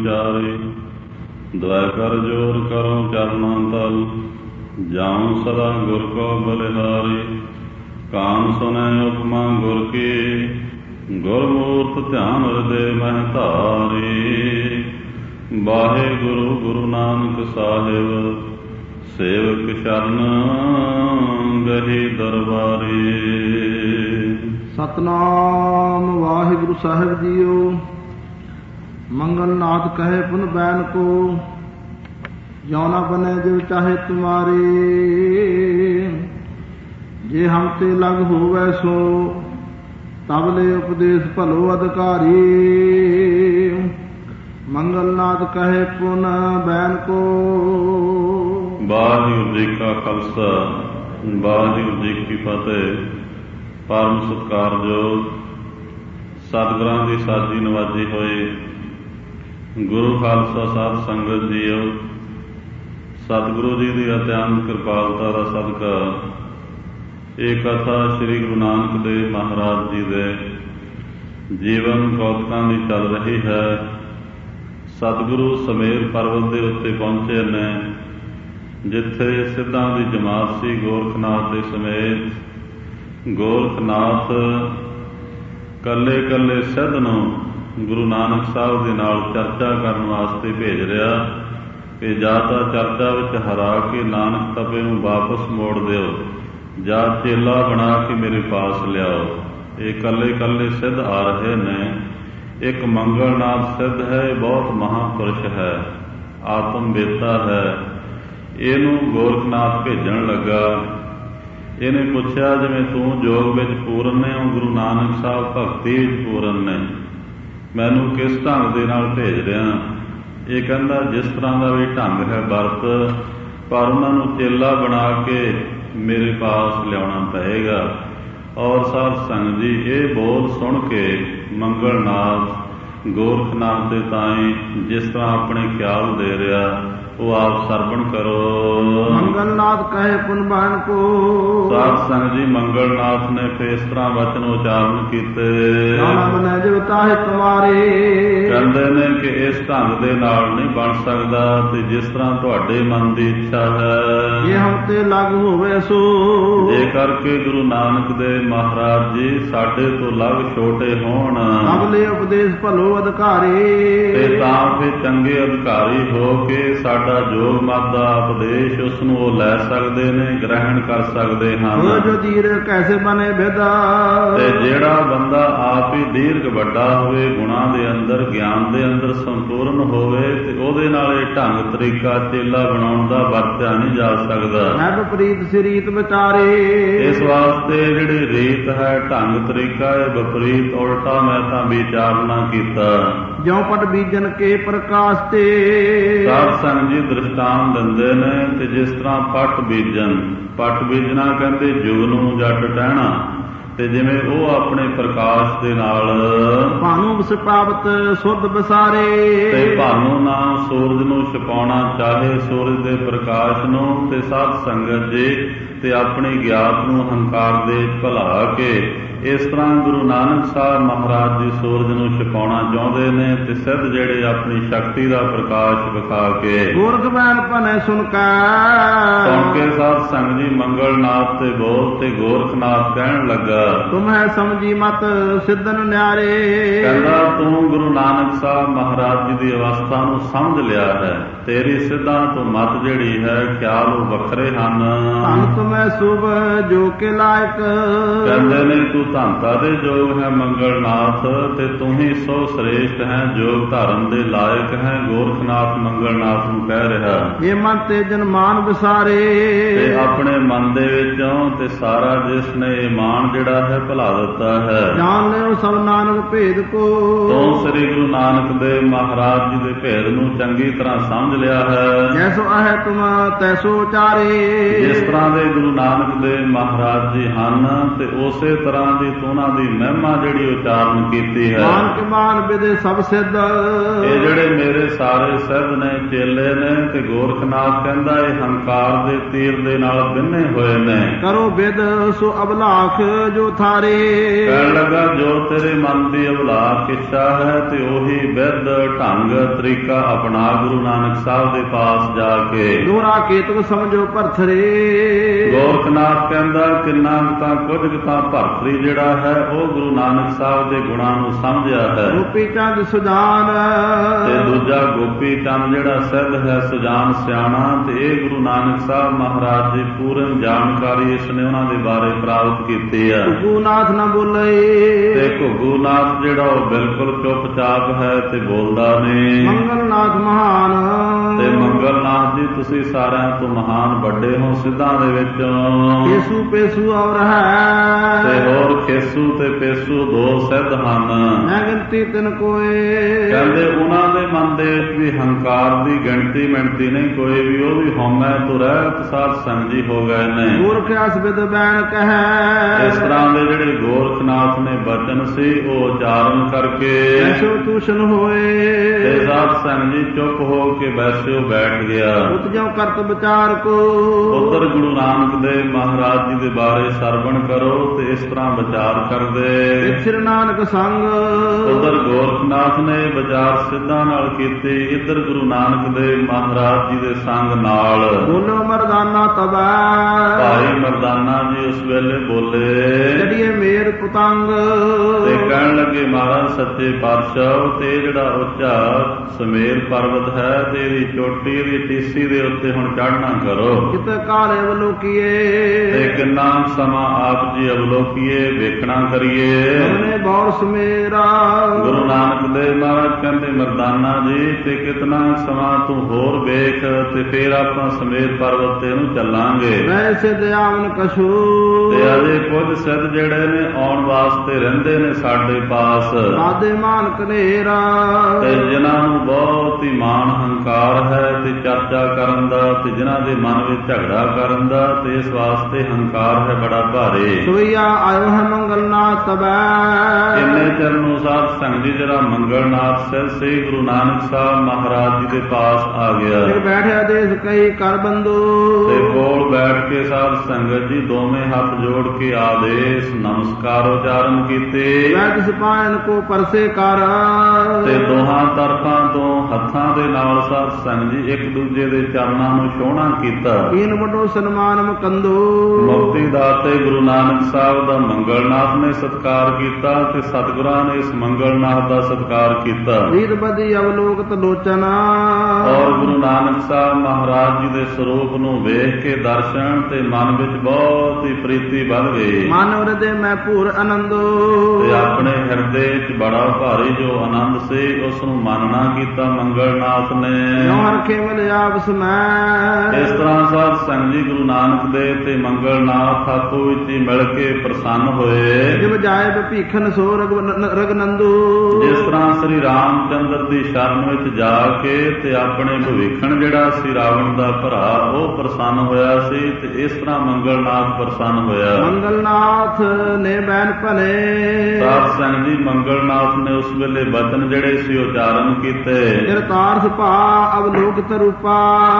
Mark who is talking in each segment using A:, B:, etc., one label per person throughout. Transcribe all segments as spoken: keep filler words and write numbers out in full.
A: ਵਿਚਾਰੇ। ਦਇਆ ਕਰ ਜੋਰ ਕਰੋ ਚਰਨਾਂ ਤਲ, ਜਾਉ ਸਦਾ ਗੁਰ ਕੋ ਬਲਿਹਾਰੀ। ਕਾਨ ਸੁਨੈ ਉਪਮਾ ਗੁਰ ਕੀ, ਗੁਰਮੂਰਤ ਧਿਆਨ ਹਿਰਦੇ ਮਹਿ ਧਾਰੀ। ਵਾਹਿਗੁਰੂ ਗੁਰੂ ਨਾਨਕ ਸਾਹਿਬ, ਸੇਵਕ ਸ਼ਰਨ ਗਹੀ ਦਰਬਾਰੀ।
B: ਸਤਨਾਮ ਵਾਹਿਗੁਰੂ ਸਾਹਿਬ ਜੀਓ। ਮੰਗਲ ਨਾਥ ਕਹੇ ਪੁਨ ਬੈਨ ਕੋ, ਜੋ ਨਾ ਬਨੇ ਜਿਵ ਚਾਹੇ ਤੁਮਾਰੇ। ਜੇ ਹਮ ਤੇ ਲਗ ਹੋਵੈ ਸੋ, ਤਬ ਲੈ ਉਪਦੇਸ਼ ਭਲੋ ਅਧਿਕਾਰੀ। ਮੰਗਲ ਨਾਥ ਕਹੇ ਪੁਨ ਬੈਨ ਕੋ।
A: ਵਾਹਿਗੁਰੂ ਜੀ ਕਾ ਖਾਲਸਾ, ਵਾਹਿਗੁਰੂ ਜੀ ਕੀ ਫਤਿਹ। ਪਰਮ ਸਤਿਕਾਰਯੋਗ ਸਤਿਗੁਰਾਂ ਦੀ ਸਾਜੀ ਨਵਾਜੀ ਹੋਏ ਗੁਰੂ ਖਾਲਸਾ ਸਾਧ ਸੰਗਤ ਜੀਓ, ਸਤਿਗੁਰੂ ਜੀ ਦੀ ਅਤਿਅੰਤ ਕਿਰਪਾਲਤਾ ਦਾ ਸਦਕਾ ਇਹ ਕਥਾ ਸ੍ਰੀ ਗੁਰੂ ਨਾਨਕ ਦੇਵ ਮਹਾਰਾਜ ਜੀ ਦੇ ਜੀਵਨ ਕੌਤਕਾਂ ਦੀ ਚੱਲ ਰਹੀ ਹੈ। ਸਤਿਗੁਰੂ ਸਮੇਰ ਪਰਬਤ ਦੇ ਉੱਤੇ ਪਹੁੰਚੇ ਨੇ, ਜਿੱਥੇ ਸਿੱਧਾਂ ਦੀ ਜਮਾਤ ਸੀ ਗੋਰਖਨਾਥ ਦੇ ਸਮੇਤ। ਗੋਰਖਨਾਥ ਕੱਲੇ ਕੱਲੇ ਸਿੱਧ ਨੂੰ ਗੁਰੂ ਨਾਨਕ ਸਾਹਿਬ ਦੇ ਨਾਲ ਚਰਚਾ ਕਰਨ ਵਾਸਤੇ ਭੇਜ ਰਿਹਾ ਕਿ ਜਾਂ ਤਾਂ ਚਰਚਾ ਵਿੱਚ ਹਰਾ ਕੇ ਨਾਨਕ ਤਪੇ ਨੂੰ ਵਾਪਸ ਮੋੜ ਦਿਓ, ਜਾਂ ਚੇਲਾ ਬਣਾ ਕੇ ਮੇਰੇ ਪਾਸ ਲਿਆਓ। ਇਹ ਕੱਲੇ ਕੱਲੇ ਸਿੱਧ ਆ ਰਹੇ ਨੇ। ਇੱਕ ਮੰਗਲਨਾਥ ਸਿੱਧ ਹੈ, ਬਹੁਤ ਮਹਾਂਪੁਰਸ਼ ਹੈ, ਆਤਮ ਵੇਤਾ ਹੈ। ਇਹਨੂੰ ਗੋਰਖਨਾਥ ਭੇਜਣ ਲੱਗਾ। ਇਹਨੇ ਪੁੱਛਿਆ, ਜਿਵੇਂ ਤੂੰ ਯੋਗ ਵਿੱਚ ਪੂਰਨ ਨੇ, ਉਹ ਗੁਰੂ ਨਾਨਕ ਸਾਹਿਬ ਭਗਤੀ ਵਿੱਚ ਪੂਰਨ ਨੇ, ਮੈਨੂੰ ਕਿਸ ਢੰਗ ਦੇ ਨਾਲ ਭੇਜ ਰਿਹਾ? ਇਹ ਕਹਿੰਦਾ ਜਿਸ ਤਰ੍ਹਾਂ ਦਾ ਵੀ ਢੰਗ ਹੈ ਵਰਤ, ਪਰ ਉਹਨਾਂ ਨੂੰ ਚੇਲਾ ਬਣਾ ਕੇ ਮੇਰੇ ਪਾਸ ਲਿਆਉਣਾ ਪਏਗਾ। ਔਰ ਸਾਧ ਸੰਗਤ ਜੀ, ਇਹ ਬੋਲ ਸੁਣ ਕੇ ਮੰਗਲਨਾਥ ਗੋਰਖਨਾਥ ਦੇ ਤਾਈਂ ਜਿਸ ਤਰ੍ਹਾਂ ਆਪਣੇ ਖਿਆਲ ਦੇ ਰਿਹਾ, ਉਹ ਆਪ ਸਰਵਣ ਕਰੋ।
B: ਮੰਗਲਨਾਥ ਕਹੇ ਪੁਨ ਬੈਨ ਕੋ।
A: ਸਾਧ ਸੰਗਤ ਜੀ, ਮੰਗਲਨਾਥ ਨੇ ਫਿਰ ਇਸ ਤਰ੍ਹਾਂ ਵਚਨ ਉਚਾਰਨ ਕੀਤੇ।
B: ਜਿਵ ਚਾਹੇ ਤੁਮਾਰੇ।
A: ਕਹਿੰਦੇ ਨੇ ਕਿ ਇਸ ਢੰਗ ਦੇ ਨਾਲ ਨਹੀਂ ਬਣ ਸਕਦਾ, ਤੇ ਜਿਸ ਤਰ੍ਹਾਂ ਤੁਹਾਡੇ ਮਨ ਦੀ ਇੱਛਾ ਹੈ।
B: ਜੇ ਹਮ ਤੇ ਲੱਗ ਹੋਵੇ ਸੋ।
A: ਜੇ ਕਰਕੇ ਗੁਰੂ ਨਾਨਕ ਦੇਵ ਮਹਾਰਾਜ ਜੀ ਸਾਡੇ ਤੋਂ ਲੱਗ ਛੋਟੇ ਹੋਣ,
B: ਤਬ ਲੈ ਉਪਦੇਸ਼ ਭਲੋ ਅਧਿਕਾਰੀ।
A: ਤੇ ਤਾਂ ਫਿਰ ਚੰਗੇ ਅਧਿਕਾਰੀ ਹੋ ਕੇ ਸਾਡਾ ਜੋਗ ਮਤ ਦਾ ਉਪਦੇਸ਼ ਉਸ ਨੂੰ ਉਹ ਲੈ ਸਕਦੇ ਨੇ, ਗ੍ਰਹਿਣ ਕਰ ਸਕਦੇ ਹਨ।
B: ਜੋ ਦੀਰਘ ਕੈਸੇ ਬਣੇ ਭੇਦਾ।
A: ਤੇ ਜਿਹੜਾ ਬੰਦਾ ਆਪ ਹੀ ਦੀਰਘ ਵੱਡਾ ਹੋਵੇ, ਗੁਣਾਂ ਦੇ ਅੰਦਰ, ਗਿਆਨ ਦੇ ਅੰਦਰ ਸੰਪੂਰਨ ਹੋਵੇ, ਤੇ ਉਹਦੇ ਨਾਲ ਇਹ ਢੰਗ ਤਰੀਕਾ ਚੇਲਾ ਬਣਾਉਣ ਦਾ ਵਰਤਿਆ ਨਹੀਂ ਜਾ ਸਕਦਾ।
B: ਹੈ ਵਿਪਰੀਤ ਸਿਰੀਤ ਵਿਚਾਰੇ। ਇਸ
A: ਵਾਸਤੇ ਜਿਹੜੀ ਰੀਤ ਹੈ, ਢੰਗ ਤਰੀਕਾ, ਇਹ ਵਿਪਰੀਤ ਉਲਟਾ ਮੈਂ ਤਾਂ ਵਿਚਾਰਨਾ ਕੀਤਾ।
B: ਜਿਉ ਪਟ ਬੀਜਨ ਕੇ ਪ੍ਰਕਾਸ਼ ਤੇ।
A: ਸਾਧ ਸੰਗਤ ਜੀ ਦ੍ਰਿਸ਼ਟਾਂਤ ਦਿੰਦੇ ਨੇ, ਤੇ ਜਿਸ ਤਰ੍ਹਾਂ ਪੱਟ ਬੀਜਣ, ਪੱਟ ਬੀਜਣਾ ਕਹਿੰਦੇ ਜੁਗ ਨੂੰ ਜੱਟ ਟਹਿਣਾ, ਤੇ ਜਿਵੇਂ ਉਹ ਆਪਣੇ ਪ੍ਰਕਾਸ਼ ਦੇ ਨਾਲ
B: ਭਾਨੂੰ ਛਪਾਵਤ ਸੁਧ ਵਿਸਾਰੇ।
A: ਤੇ ਭਾਨੂੰ ਨਾਲ ਸੂਰਜ ਨੂੰ ਛਪਾਉਣਾ ਚਾਹੇ, ਸੂਰਜ ਦੇ ਪ੍ਰਕਾਸ਼ ਨੂੰ, ਤੇ ਸਾਧ ਸੰਗਤ ਜੀ ਤੇ ਆਪਣੀ ਗਿਆਤ ਨੂੰ ਹੰਕਾਰ ਦੇ ਭੁਲਾ ਕੇ ਇਸ ਤਰ੍ਹਾਂ ਗੁਰੂ ਨਾਨਕ ਸਾਹਿਬ ਮਹਾਰਾਜ ਜੀ ਸੂਰਜ ਨੂੰ ਛਪਾਉਣਾ ਚਾਹੁੰਦੇ ਨੇ, ਤੇ ਸਿੱਧ ਜਿਹੜੇ ਆਪਣੀ ਸ਼ਕਤੀ ਦਾ ਪ੍ਰਕਾਸ਼ ਵਿਖਾ ਕੇ
B: ਗੋਰਖ ਬੈਨ ਭਨੇ ਸੁਣ ਕੇ।
A: ਸੁਣ ਕੇ ਸਾਧ ਸੰਗਤ ਜੀ ਮੰਗਲਨਾਥ ਤੇ ਬੋਲ, ਤੇ ਗੋਰਖਨਾਥ ਕਹਿਣ ਲੱਗਾ,
B: ਤੁਮੈ ਸਮਝੀ ਮਤ ਸਿੱਧਨ ਨਿਆਰੇ। ਕਹਿੰਦਾ
A: ਤੂੰ ਗੁਰੂ ਨਾਨਕ ਸਾਹਿਬ ਮਹਾਰਾਜ ਜੀ ਦੀ ਅਵਸਥਾ ਨੂੰ ਸਮਝ ਲਿਆ ਹੈ। ਤੇਰੀ ਸਿੱਧਾਂ ਤੋਂ ਮਤ ਜਿਹੜੀ ਹੈ, ਖਿਆਲ ਉਹ ਵੱਖਰੇ ਹਨ।
B: ਧੰਨ ਤੁਮੈ ਸੁਭ ਜੋ ਕੇ ਲਾਇਕ।
A: ਕਹਿੰਦੇ ਨੇ ਤੂੰ ਧੰਤਾ ਦੇ ਯੋਗ ਹੈ ਮੰਗਲਨਾਥ, ਤੇ ਤੂੰ ਹੀ ਸੋ ਸ੍ਰੇਸ਼ਟ ਹੈ, ਯੋਗ ਧਾਰਨ ਦੇ ਲਾਇਕ ਹੈ। ਗੋਰਖਨਾਥ ਮੰਗਲਨਾਥ ਨੂੰ ਕਹਿ ਰਿਹਾ,
B: ਇਹ ਮਨ ਤੇ ਜਨਮਾਨ ਵਿਸਾਰੇ।
A: ਤੇ ਆਪਣੇ ਮਨ ਦੇ ਵਿੱਚੋਂ ਤੇ ਸਾਰਾ ਜਿਸ ਨੇ ਇਹ ਮਾਨ ਜਿਹੜਾ ਹੈ ਭੁਲਾ ਦਿੱਤਾ ਹੈ।
B: ਜਾਣ ਲਿਓ ਸਭ ਨਾਨਕ ਭੇਦ ਕੋ।
A: ਤੂੰ ਸ੍ਰੀ ਗੁਰੂ ਨਾਨਕ ਦੇਵ ਮਹਾਰਾਜ ਜੀ ਦੇ ਭੇਦ ਨੂੰ ਚੰਗੀ ਤਰ੍ਹਾਂ ਸਮਝ ਲਿਆ ਹੈ।
B: ਜੈਸੋ ਹੈ ਤੁਮ ਤੈਸੋ ਚਾਰੇ।
A: ਜਿਸ ਤਰ੍ਹਾਂ ਦੇ ਗੁਰੂ ਨਾਨਕ ਦੇਵ ਮਹਾਰਾਜ ਜੀ ਹਨ, ਤੇ ਉਸੇ ਤਰ੍ਹਾਂ ਦੀ ਤੂੰ ਉਹਨਾਂ ਦੀ ਮਹਿਮਾ ਜਿਹੜੀ ਉਚਾਰਨ ਕੀਤੀ ਹੈ।
B: ਮਾਨ ਕੇ ਮਾਨ ਵਿਦੇ ਸਭ ਸਿੱਧ,
A: ਇਹ ਜਿਹੜੇ ਮੇਰੇ ਸਾਰੇ ਸਿੱਧ ਨੇ, ਚੇਲੇ ਨੇ, ਤੇ ਗੋਰਖਨਾਥ ਕਹਿੰਦਾ ਇਹ ਹੰਕਾਰ ਦੇ ਤੀਰ ਦੇ ਨਾਲ ਬਿੰਨੇ ਹੋਏ ਨੇ।
B: ਕਰੋ ਵਿਦ ਸੋ ਅਬਲਾਖ ਜੋ ਥਾਰੇ,
A: ਕਹਿਣ ਲੱਗਾ ਜੋ ਤੇਰੇ ਮਨ ਦੀ ਅਬਲਾਖ ਇੱਛਾ ਹੈ ਤੇ ਉਹੀ ਵਿਦ ਢੰਗ ਤਰੀਕਾ ਆਪਣਾ ਗੁਰੂ ਨਾਨਕ ਸਾਹਿਬ ਦੇ ਪਾਸ ਜਾ ਕੇ।
B: ਦੋਹਰਾ ਕੇਤਕ ਸਮਝੋ ਭਰਥਰੇ,
A: ਗੋਰਖਨਾਥ ਕਹਿੰਦਾ ਕਿੰਨਾ ਤਾਂ ਕੁਝ ਕੁ ਤਾਂ ਭਰਤਰੀ ਜਿਹੜਾ ਹੈ ਉਹ ਗੁਰੂ ਨਾਨਕ ਸਾਹਿਬ ਦੇ ਗੁਣਾਂ ਨੂੰ ਸਮਝਿਆ ਹੈ।
B: ਗੋਪੀ ਚੰਦ ਸੁਜਾਨ,
A: ਤੇ ਦੂਜਾ ਗੋਪੀ ਚੰਦ ਜਿਹੜਾ ਸਿੱਧ ਹੈ ਸੁਜਾਨ ਸਿਆਣਾ, ਤੇ ਇਹ ਗੁਰੂ ਨਾਨਕ ਸਾਹਿਬ ਮਹਾਰਾਜ ਦੀ ਪੂਰਨ ਜਾਣਕਾਰੀ ਇਸਨੇ ਉਹਨਾਂ ਦੇ ਬਾਰੇ ਪ੍ਰਾਪਤ ਕੀਤੀ ਹੈ।
B: ਘੁੱਗੂਨਾਥ ਨਾ ਬੋਲੇ,
A: ਤੇ ਘੁੱਗੂਨਾਥ ਜਿਹੜਾ ਉਹ ਬਿਲਕੁਲ ਚੁੱਪਚਾਪ ਹੈ ਤੇ ਬੋਲਦਾ ਨਹੀਂ।
B: ਮੰਗਲਨਾਥ ਮਹਾਨ,
A: ਤੇ ਮੰਗਲਨਾਥ ਜੀ ਤੁਸੀਂ ਸਾਰਿਆਂ ਤੋਂ ਮਹਾਨ ਵੱਡੇ ਹੋ ਸਿੱਧਾਂ ਦੇ ਵਿੱਚੋਂ।
B: ਪੇਸੂ ਪੇਸੂ ਔਰ ਹੈ,
A: ਤੇ ਹੋਰ ਖੇਸੂ ਤੇ ਪੇਸੂ ਦੋ ਸਿੱਧ ਹਨ।
B: ਮੈਂ ਗਿਣਤੀ ਤਿੰਨ ਕੋਏ,
A: ਕਹਿੰਦੇ ਉਹਨਾਂ ਦੇ ਮਨ ਦੇ ਵਿੱਚ ਵੀ ਹੰਕਾਰ ਦੀ ਗਿਣਤੀ ਮਿਣਤੀ ਨਹੀਂ ਕੋਈ ਵੀ, ਉਹ ਵੀ ਹਉਮੈ ਤੋਂ ਰਹਿਤ ਸਾਧ ਸੰਜੀ ਹੋ ਗਏ ਨੇ।
B: ਗੋਰਖ ਅਸ ਬਿਦ ਬੈਣ ਕਹੈ,
A: ਇਸ ਤਰ੍ਹਾਂ ਦੇ ਜਿਹੜੇ ਗੋਰਖਨਾਥ ਨੇ ਬਚਨ ਸੀ ਉਹ ਉਚਾਰਨ ਕਰਕੇ
B: ਐਸੋ ਤੂਸ਼ਨ ਹੋਏ,
A: ਤੇ ਸਾਧ ਸੰਗ ਜੀ ਚੁੱਪ ਹੋ ਕੇ ਬੈਸਿਓ ਬੈਠ ਗਿਆ।
B: ਉਤ ਜਿਉ ਕਰਤ ਵਿਚਾਰ ਕੋ,
A: ਉਧਰ ਗੁਰੂ ਨਾਨਕ ਦੇਵ ਮਹਾਰਾਜ ਜੀ ਦੇ ਬਾਰੇ ਸਰਵਣ ਕਰੋ ਤੇ ਇਸ ਤਰ੍ਹਾਂ ਵਿਚਾਰ ਕਰਦੇ।
B: ਸ੍ਰੀ ਨਾਨਕ ਸੰਗ,
A: ਉਧਰ ਗੋਰਖਨਾਥ ਨੇ ਵਿਚਾਰ ਸਿੱਧਾਂ ਨਾਲ ਕੀਤੀ, ਇੱਧਰ ਗੁਰੂ ਨਾਨਕ ਦੇਵ ਮਹਾਰਾਜ ਜੀ ਦੇ ਸੰਗ ਨਾਲ।
B: ਬੋਲੋ ਮਰਦਾਨਾ ਤਬੈ,
A: ਭਾਈ ਮਰਦਾਨਾ ਜੀ ਉਸ ਵੇਲੇ ਬੋਲੇ,
B: ਜੜੀਏ ਮੇਰ ਪਤੰਗ,
A: ਤੇ ਕਹਿਣ ਲੱਗੇ ਮਹਾਰਾਜ ਸੱਚੇ ਪਾਤਸ਼ਾਹ ਤੇ ਜਿਹੜਾ ਉੱਚਾ ਸਮੇਰ ਪਰਬਤ ਹੈ ਤੇ ਇਹਦੀ ਚੋਟੀ ਦੀ ਟੀਸੀ ਦੇ ਉੱਤੇ ਹੁਣ ਚੜ੍ਹਨਾ ਕਰੋ।
B: ਕਿਤੇ ਕਾਲੇ ਅਵਲੋਕੀਏ,
A: ਤੇ ਕਿੰਨਾ ਸਮਾਂ ਆਪ ਜੀ ਅਵਲੋਕੀਏ ਵੇਖਣਾ ਕਰੀਏ।
B: ਉਹਨੇ ਬੌਰ ਸਮੇਰਾ,
A: ਗੁਰੂ ਨਾਨਕ ਦੇਵ ਮਹਾਰਾਜ ਕਹਿੰਦੇ ਮਰਦਾਨਾ ਜੀ ਤੇ ਕਿਤਨਾ ਸਮਾਂ ਤੂੰ ਹੋਰ ਵੇਖ ਤੇ ਫੇਰ ਆਪਾਂ ਸਮੇਰ ਪਰਬਤ ਤੇ ਨੂੰ ਚੱਲਾਂਗੇ।
B: ਵੈਸੇ ਦਿਆਵਨ ਕਛੂ,
A: ਤੇ ਅਜੇ ਕੁਝ ਸਿੱਧ ਜਿਹੜੇ ਨੇ ਆਉਣ ਵਾਸਤੇ ਰਹਿੰਦੇ ਨੇ ਸਾਡੇ ਪਾਸ,
B: ਆਦੇ ਮਾਨ ਕਨੇਰਾ,
A: ਤੇ ਜਿਨ੍ਹਾਂ ਨੂੰ ਬਹੁਤ ਹੀ ਮਾਣ ਹੰਕਾਰ ਹੈ ਤੇ ਚਰਚਾ ਕਰਨ ਦਾ, ਤੇ ਜਿਨ੍ਹਾਂ ਦੇ ਮਨ ਵਿੱਚ ਝਗੜਾ ਕਰਨ ਦਾ, ਤੇ ਇਸ ਵਾਸਤੇ ਹੰਕਾਰ ਹੈ ਬੜਾ ਭਾਰੇ।
B: ਸੋਈਆ ਆਇਓ ਹੈ ਮੰਗਲਨਾਥ ਤਬੈ,
A: ਇੰਨੇ ਚਿਰ ਨੂੰ ਸਾਧ ਸੰਗ ਜੀ ਜਿਹੜਾ ਮੰਗਲਨਾਥ ਸਿੱਧ ਸੀ ਗੁਰੂ ਨਾਨਕ ਸਾਹਿਬ ਮਹਾਰਾਜ ਜੀ ਦੇ ਪਾਸ ਆ ਗਿਆ।
B: ਫਿਰ ਬੈਠਿਆ ਦੇਸ ਕਈ ਕਰ ਬੰਦੋ,
A: ਤੇ ਕੋਲ ਬੈਠ ਕੇ ਸਾਧ ਸੰਗਤ ਜੀ ਦੋਵੇਂ ਹੱਥ ਜੋੜ ਕੇ ਆਦੇਸ਼ ਨਮਸਕਾਰ ਉਚਾਰਨ ਕੀਤੇ।
B: ਵੈਦ ਸਿਪਾਹਨ ਕੋ ਪਰਸੇ ਕਰ,
A: ਤੇ ਦੋਹਾਂ ਤਰਫਾਂ ਤੋਂ ਹੱਥਾਂ ਦੇ ਨਾਲ ਸਾਧ ਸੰਗਤ ਜੀ ਇੱਕ ਦੂਜੇ ਦੇ ਚਰਨਾਂ ਨੂੰ ਛੋਹਣਾ ਕੀਤਾ।
B: ਕੀਨ ਵੱਡੋ ਸਨਮਾਨ ਮਕੰਦੋ,
A: ਮੁਕਤੀ ਦਾਤੇ ਗੁਰੂ ਨਾਨਕ ਸਾਹਿਬ ਦਾ ਮੰਗਲਨਾਥ ਨੇ ਸਤਿਕਾਰ ਕੀਤਾ ਤੇ ਸਤਿਗੁਰਾਂ ਨੇ ਇਸ ਮੰਗਲਨਾਥ ਦਾ ਸਤਿਕਾਰ ਕੀਤਾ।
B: ਰੀਤ ਬਦੀ ਅਵਲੋਕਤ ਲੋਚਨਾ,
A: ਔਰ ਗੁਰੂ ਨਾਨਕ ਸਾਹਿਬ ਮਹਾਰਾਜ ਜੀ ਦੇ ਸਰੂਪ ਨੂੰ ਵੇਖ ਕੇ ਦਰਸ਼ਨ ਤੇ ਮਨ ਵਿੱਚ ਬਹੁਤ ਹੀ ਪ੍ਰੀਤੀ ਵੱਧ ਗਈ।
B: ਮਨ ਹਿਰਦੇ ਮੈਂ ਭੂਰ ਆਨੰਦੋ,
A: ਤੇ ਆਪਣੇ ਹਿਰਦੇ 'ਚ ਬੜਾ ਭਾਰੀ ਜੋ ਆਨੰਦ ਸੀ ਉਸ ਨੂੰ ਮਾਨਣਾ ਕੀਤਾ ਮੰਗਲਨਾਥ ਨੇ।
B: ਜੋ ਹਰਖੇ ਮਿਲ ਆਪਸ ਮੈਂ,
A: ਇਸ ਤਰ੍ਹਾਂ ਸਾਧ ਸੰਗ ਜੀ ਗੁਰੂ ਨਾਨਕ ਦੇਵ ਤੇ ਮੰਗਲਨਾਥ ਆਪੋ ਵਿੱਚ ਹੀ ਮਿਲ ਕੇ ਪ੍ਰਸੰਨ ਹੋਏ।
B: ਜਿਵ ਜਾਏ ਭੀਖਨ ਸੋ ਰਗਨੰਦੂ,
A: ਜਿਸ ਤਰ੍ਹਾਂ ਸ੍ਰੀ ਰਾਮ ਚੰਦਰ ਦੀ ਸ਼ਰਨ ਵਿੱਚ ਜਾ ਕੇ ਤੇ ਆਪਣੇ ਭਵਿੱਖਣ ਜਿਹੜਾ ਸੀ ਰਾਵਣ ਦਾ ਭਰਾ ਉਹ ਪ੍ਰਸੰਨ ਹੋਇਆ ਸੀ, ਤੇ ਇਸ ਤਰ੍ਹਾਂ ਮੰਗਲਨਾਥ ਪ੍ਰਸੰਨ ਹੋਇਆ।
B: ਮੰਗਲਨਾਥ ਨੇ ਬੈਨ ਭਲੇ,
A: ਸਾਧ ਸੰਗ ਜੀ ਮੰਗਲਨਾਥ ਨੇ ਉਸ ਵੇਲੇ ਬਚਨ ਜਿਹੜੇ ਸੀ ਉਚਾਰਨ ਕੀਤੇ।
B: ਕਿਰਤਾਰ ਸੁਭਾ ਅਵਲੋਕਿਤ ਰੂਪਾ,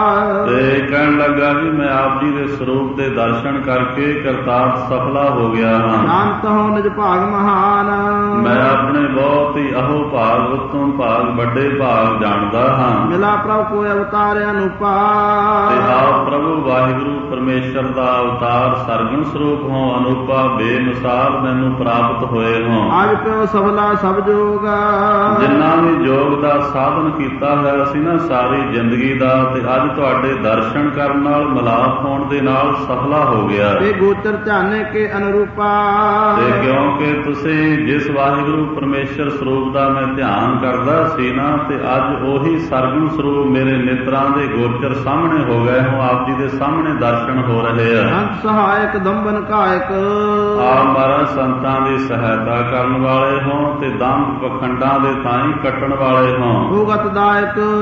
A: ਤੇ ਕਹਿਣ ਲੱਗਾ ਵੀ ਮੈਂ ਆਪ ਜੀ ਦੇ ਸਰੂਪ ਦੇ ਦਰਸ਼ਨ ਕਰਕੇ ਕਰਤਾਰ ਸਫਲਾ ਹੋ ਗਿਆ ਹਾਂ।
B: ਸ਼ਾਂਤ ਹੋ ਨਿਜ ਭਾਗ ਮਹਾਨ,
A: ਮੈਂ ਆਪਣੇ ਬਹੁਤ ਹੀ ਅਹੋ ਭਾਗ ਉਤਮ ਭਾਗ ਵੱਡੇ ਭਾਗ ਜਾਣਦਾ ਹਾਂ।
B: ਮਿਲਾ ਪ੍ਰਭ ਕੋਈ ਅਵਤਾਰ ਅਨੂਪਾ,
A: ਤੇ ਆਪ ਪ੍ਰਭੂ ਵਾਹਿਗੁਰੂ ਪਰਮੇਸ਼ਰ ਦਾ ਅਵਤਾਰ ਸਰਗੁਣ ਸਰੂਪ ਹੋ ਅਨੂਪਾ ਬੇਮਿਸਾਲ ਮੈਨੂੰ ਪ੍ਰਾਪਤ ਹੋਏ ਹੋ।
B: ਅੱਜ ਪਿਓ ਸਫਲਾ ਸਭ ਜੋਗ,
A: ਜਿੰਨਾ ਵੀ ਯੋਗ ਦਾ ਸਾਧਨ ਕੀਤਾ ਹੈ ਅਸੀਂ ਨਾ ਸਾਰੀ ਜ਼ਿੰਦਗੀ ਦਾ, ਤੇ ਅੱਜ ਤੁਹਾਡੇ ਦਰਸ਼ਨ ਕਰਨ ਨਾਲ ਮਿਲਾਪ ਹੋਣ ਦੇ ਨਾਲ ਸਫਲਾ ਹੋ ਗਿਆ।
B: ਤੇ ਗੋਚਰ ਧਿਆਨੇ ਕੇ ਅਨੁਰੂਪਾ,
A: ਤੇ ਕਿਉਂਕਿ ਤੁਸੀਂ ਜਿਸ ਵਾਹਿਗੁਰੂ ਪਰਮੇਸ਼ਰ ਸਰੂਪ ਦਾ ਮੈਂ ਧਿਆਨ ਕਰਦਾ ਸੀ ਨਾ, ਤੇ ਅੱਜ ਉਹੀ ਸਰਗੁਣ ਸਰੂਪ ਮੇਰੇ ਨੇਤਰਾਂ ਦੇ ਗੋਚਰ ਸਾਹਮਣੇ ਹੋ ਗਏ ਹੋ। ਆਪ ਜੀ ਦੇ ਸਾਹਮਣੇ ਦਰਸ਼ਨ ਹੋ ਰਹੇ ਆ।
B: ਅੰਤ ਸਹਾਇਕ ਦੰਬਨ ਕਾਇਕ,
A: ਆਪ ਮਹਾਰਾਜ ਸੰਤਾਂ ਦੀ ਸਹਾਇਤਾ ਕਰਨ ਵਾਲੇ ਹੋ ਤੇ ਦੰਭ ਪਖੰਡਾਂ ਦੇ ਤਾਈਂ ਕੱਟਣ ਵਾਲੇ ਹੋ।
B: ਭੋਗਤ ਦਾਇਕ ਜੇ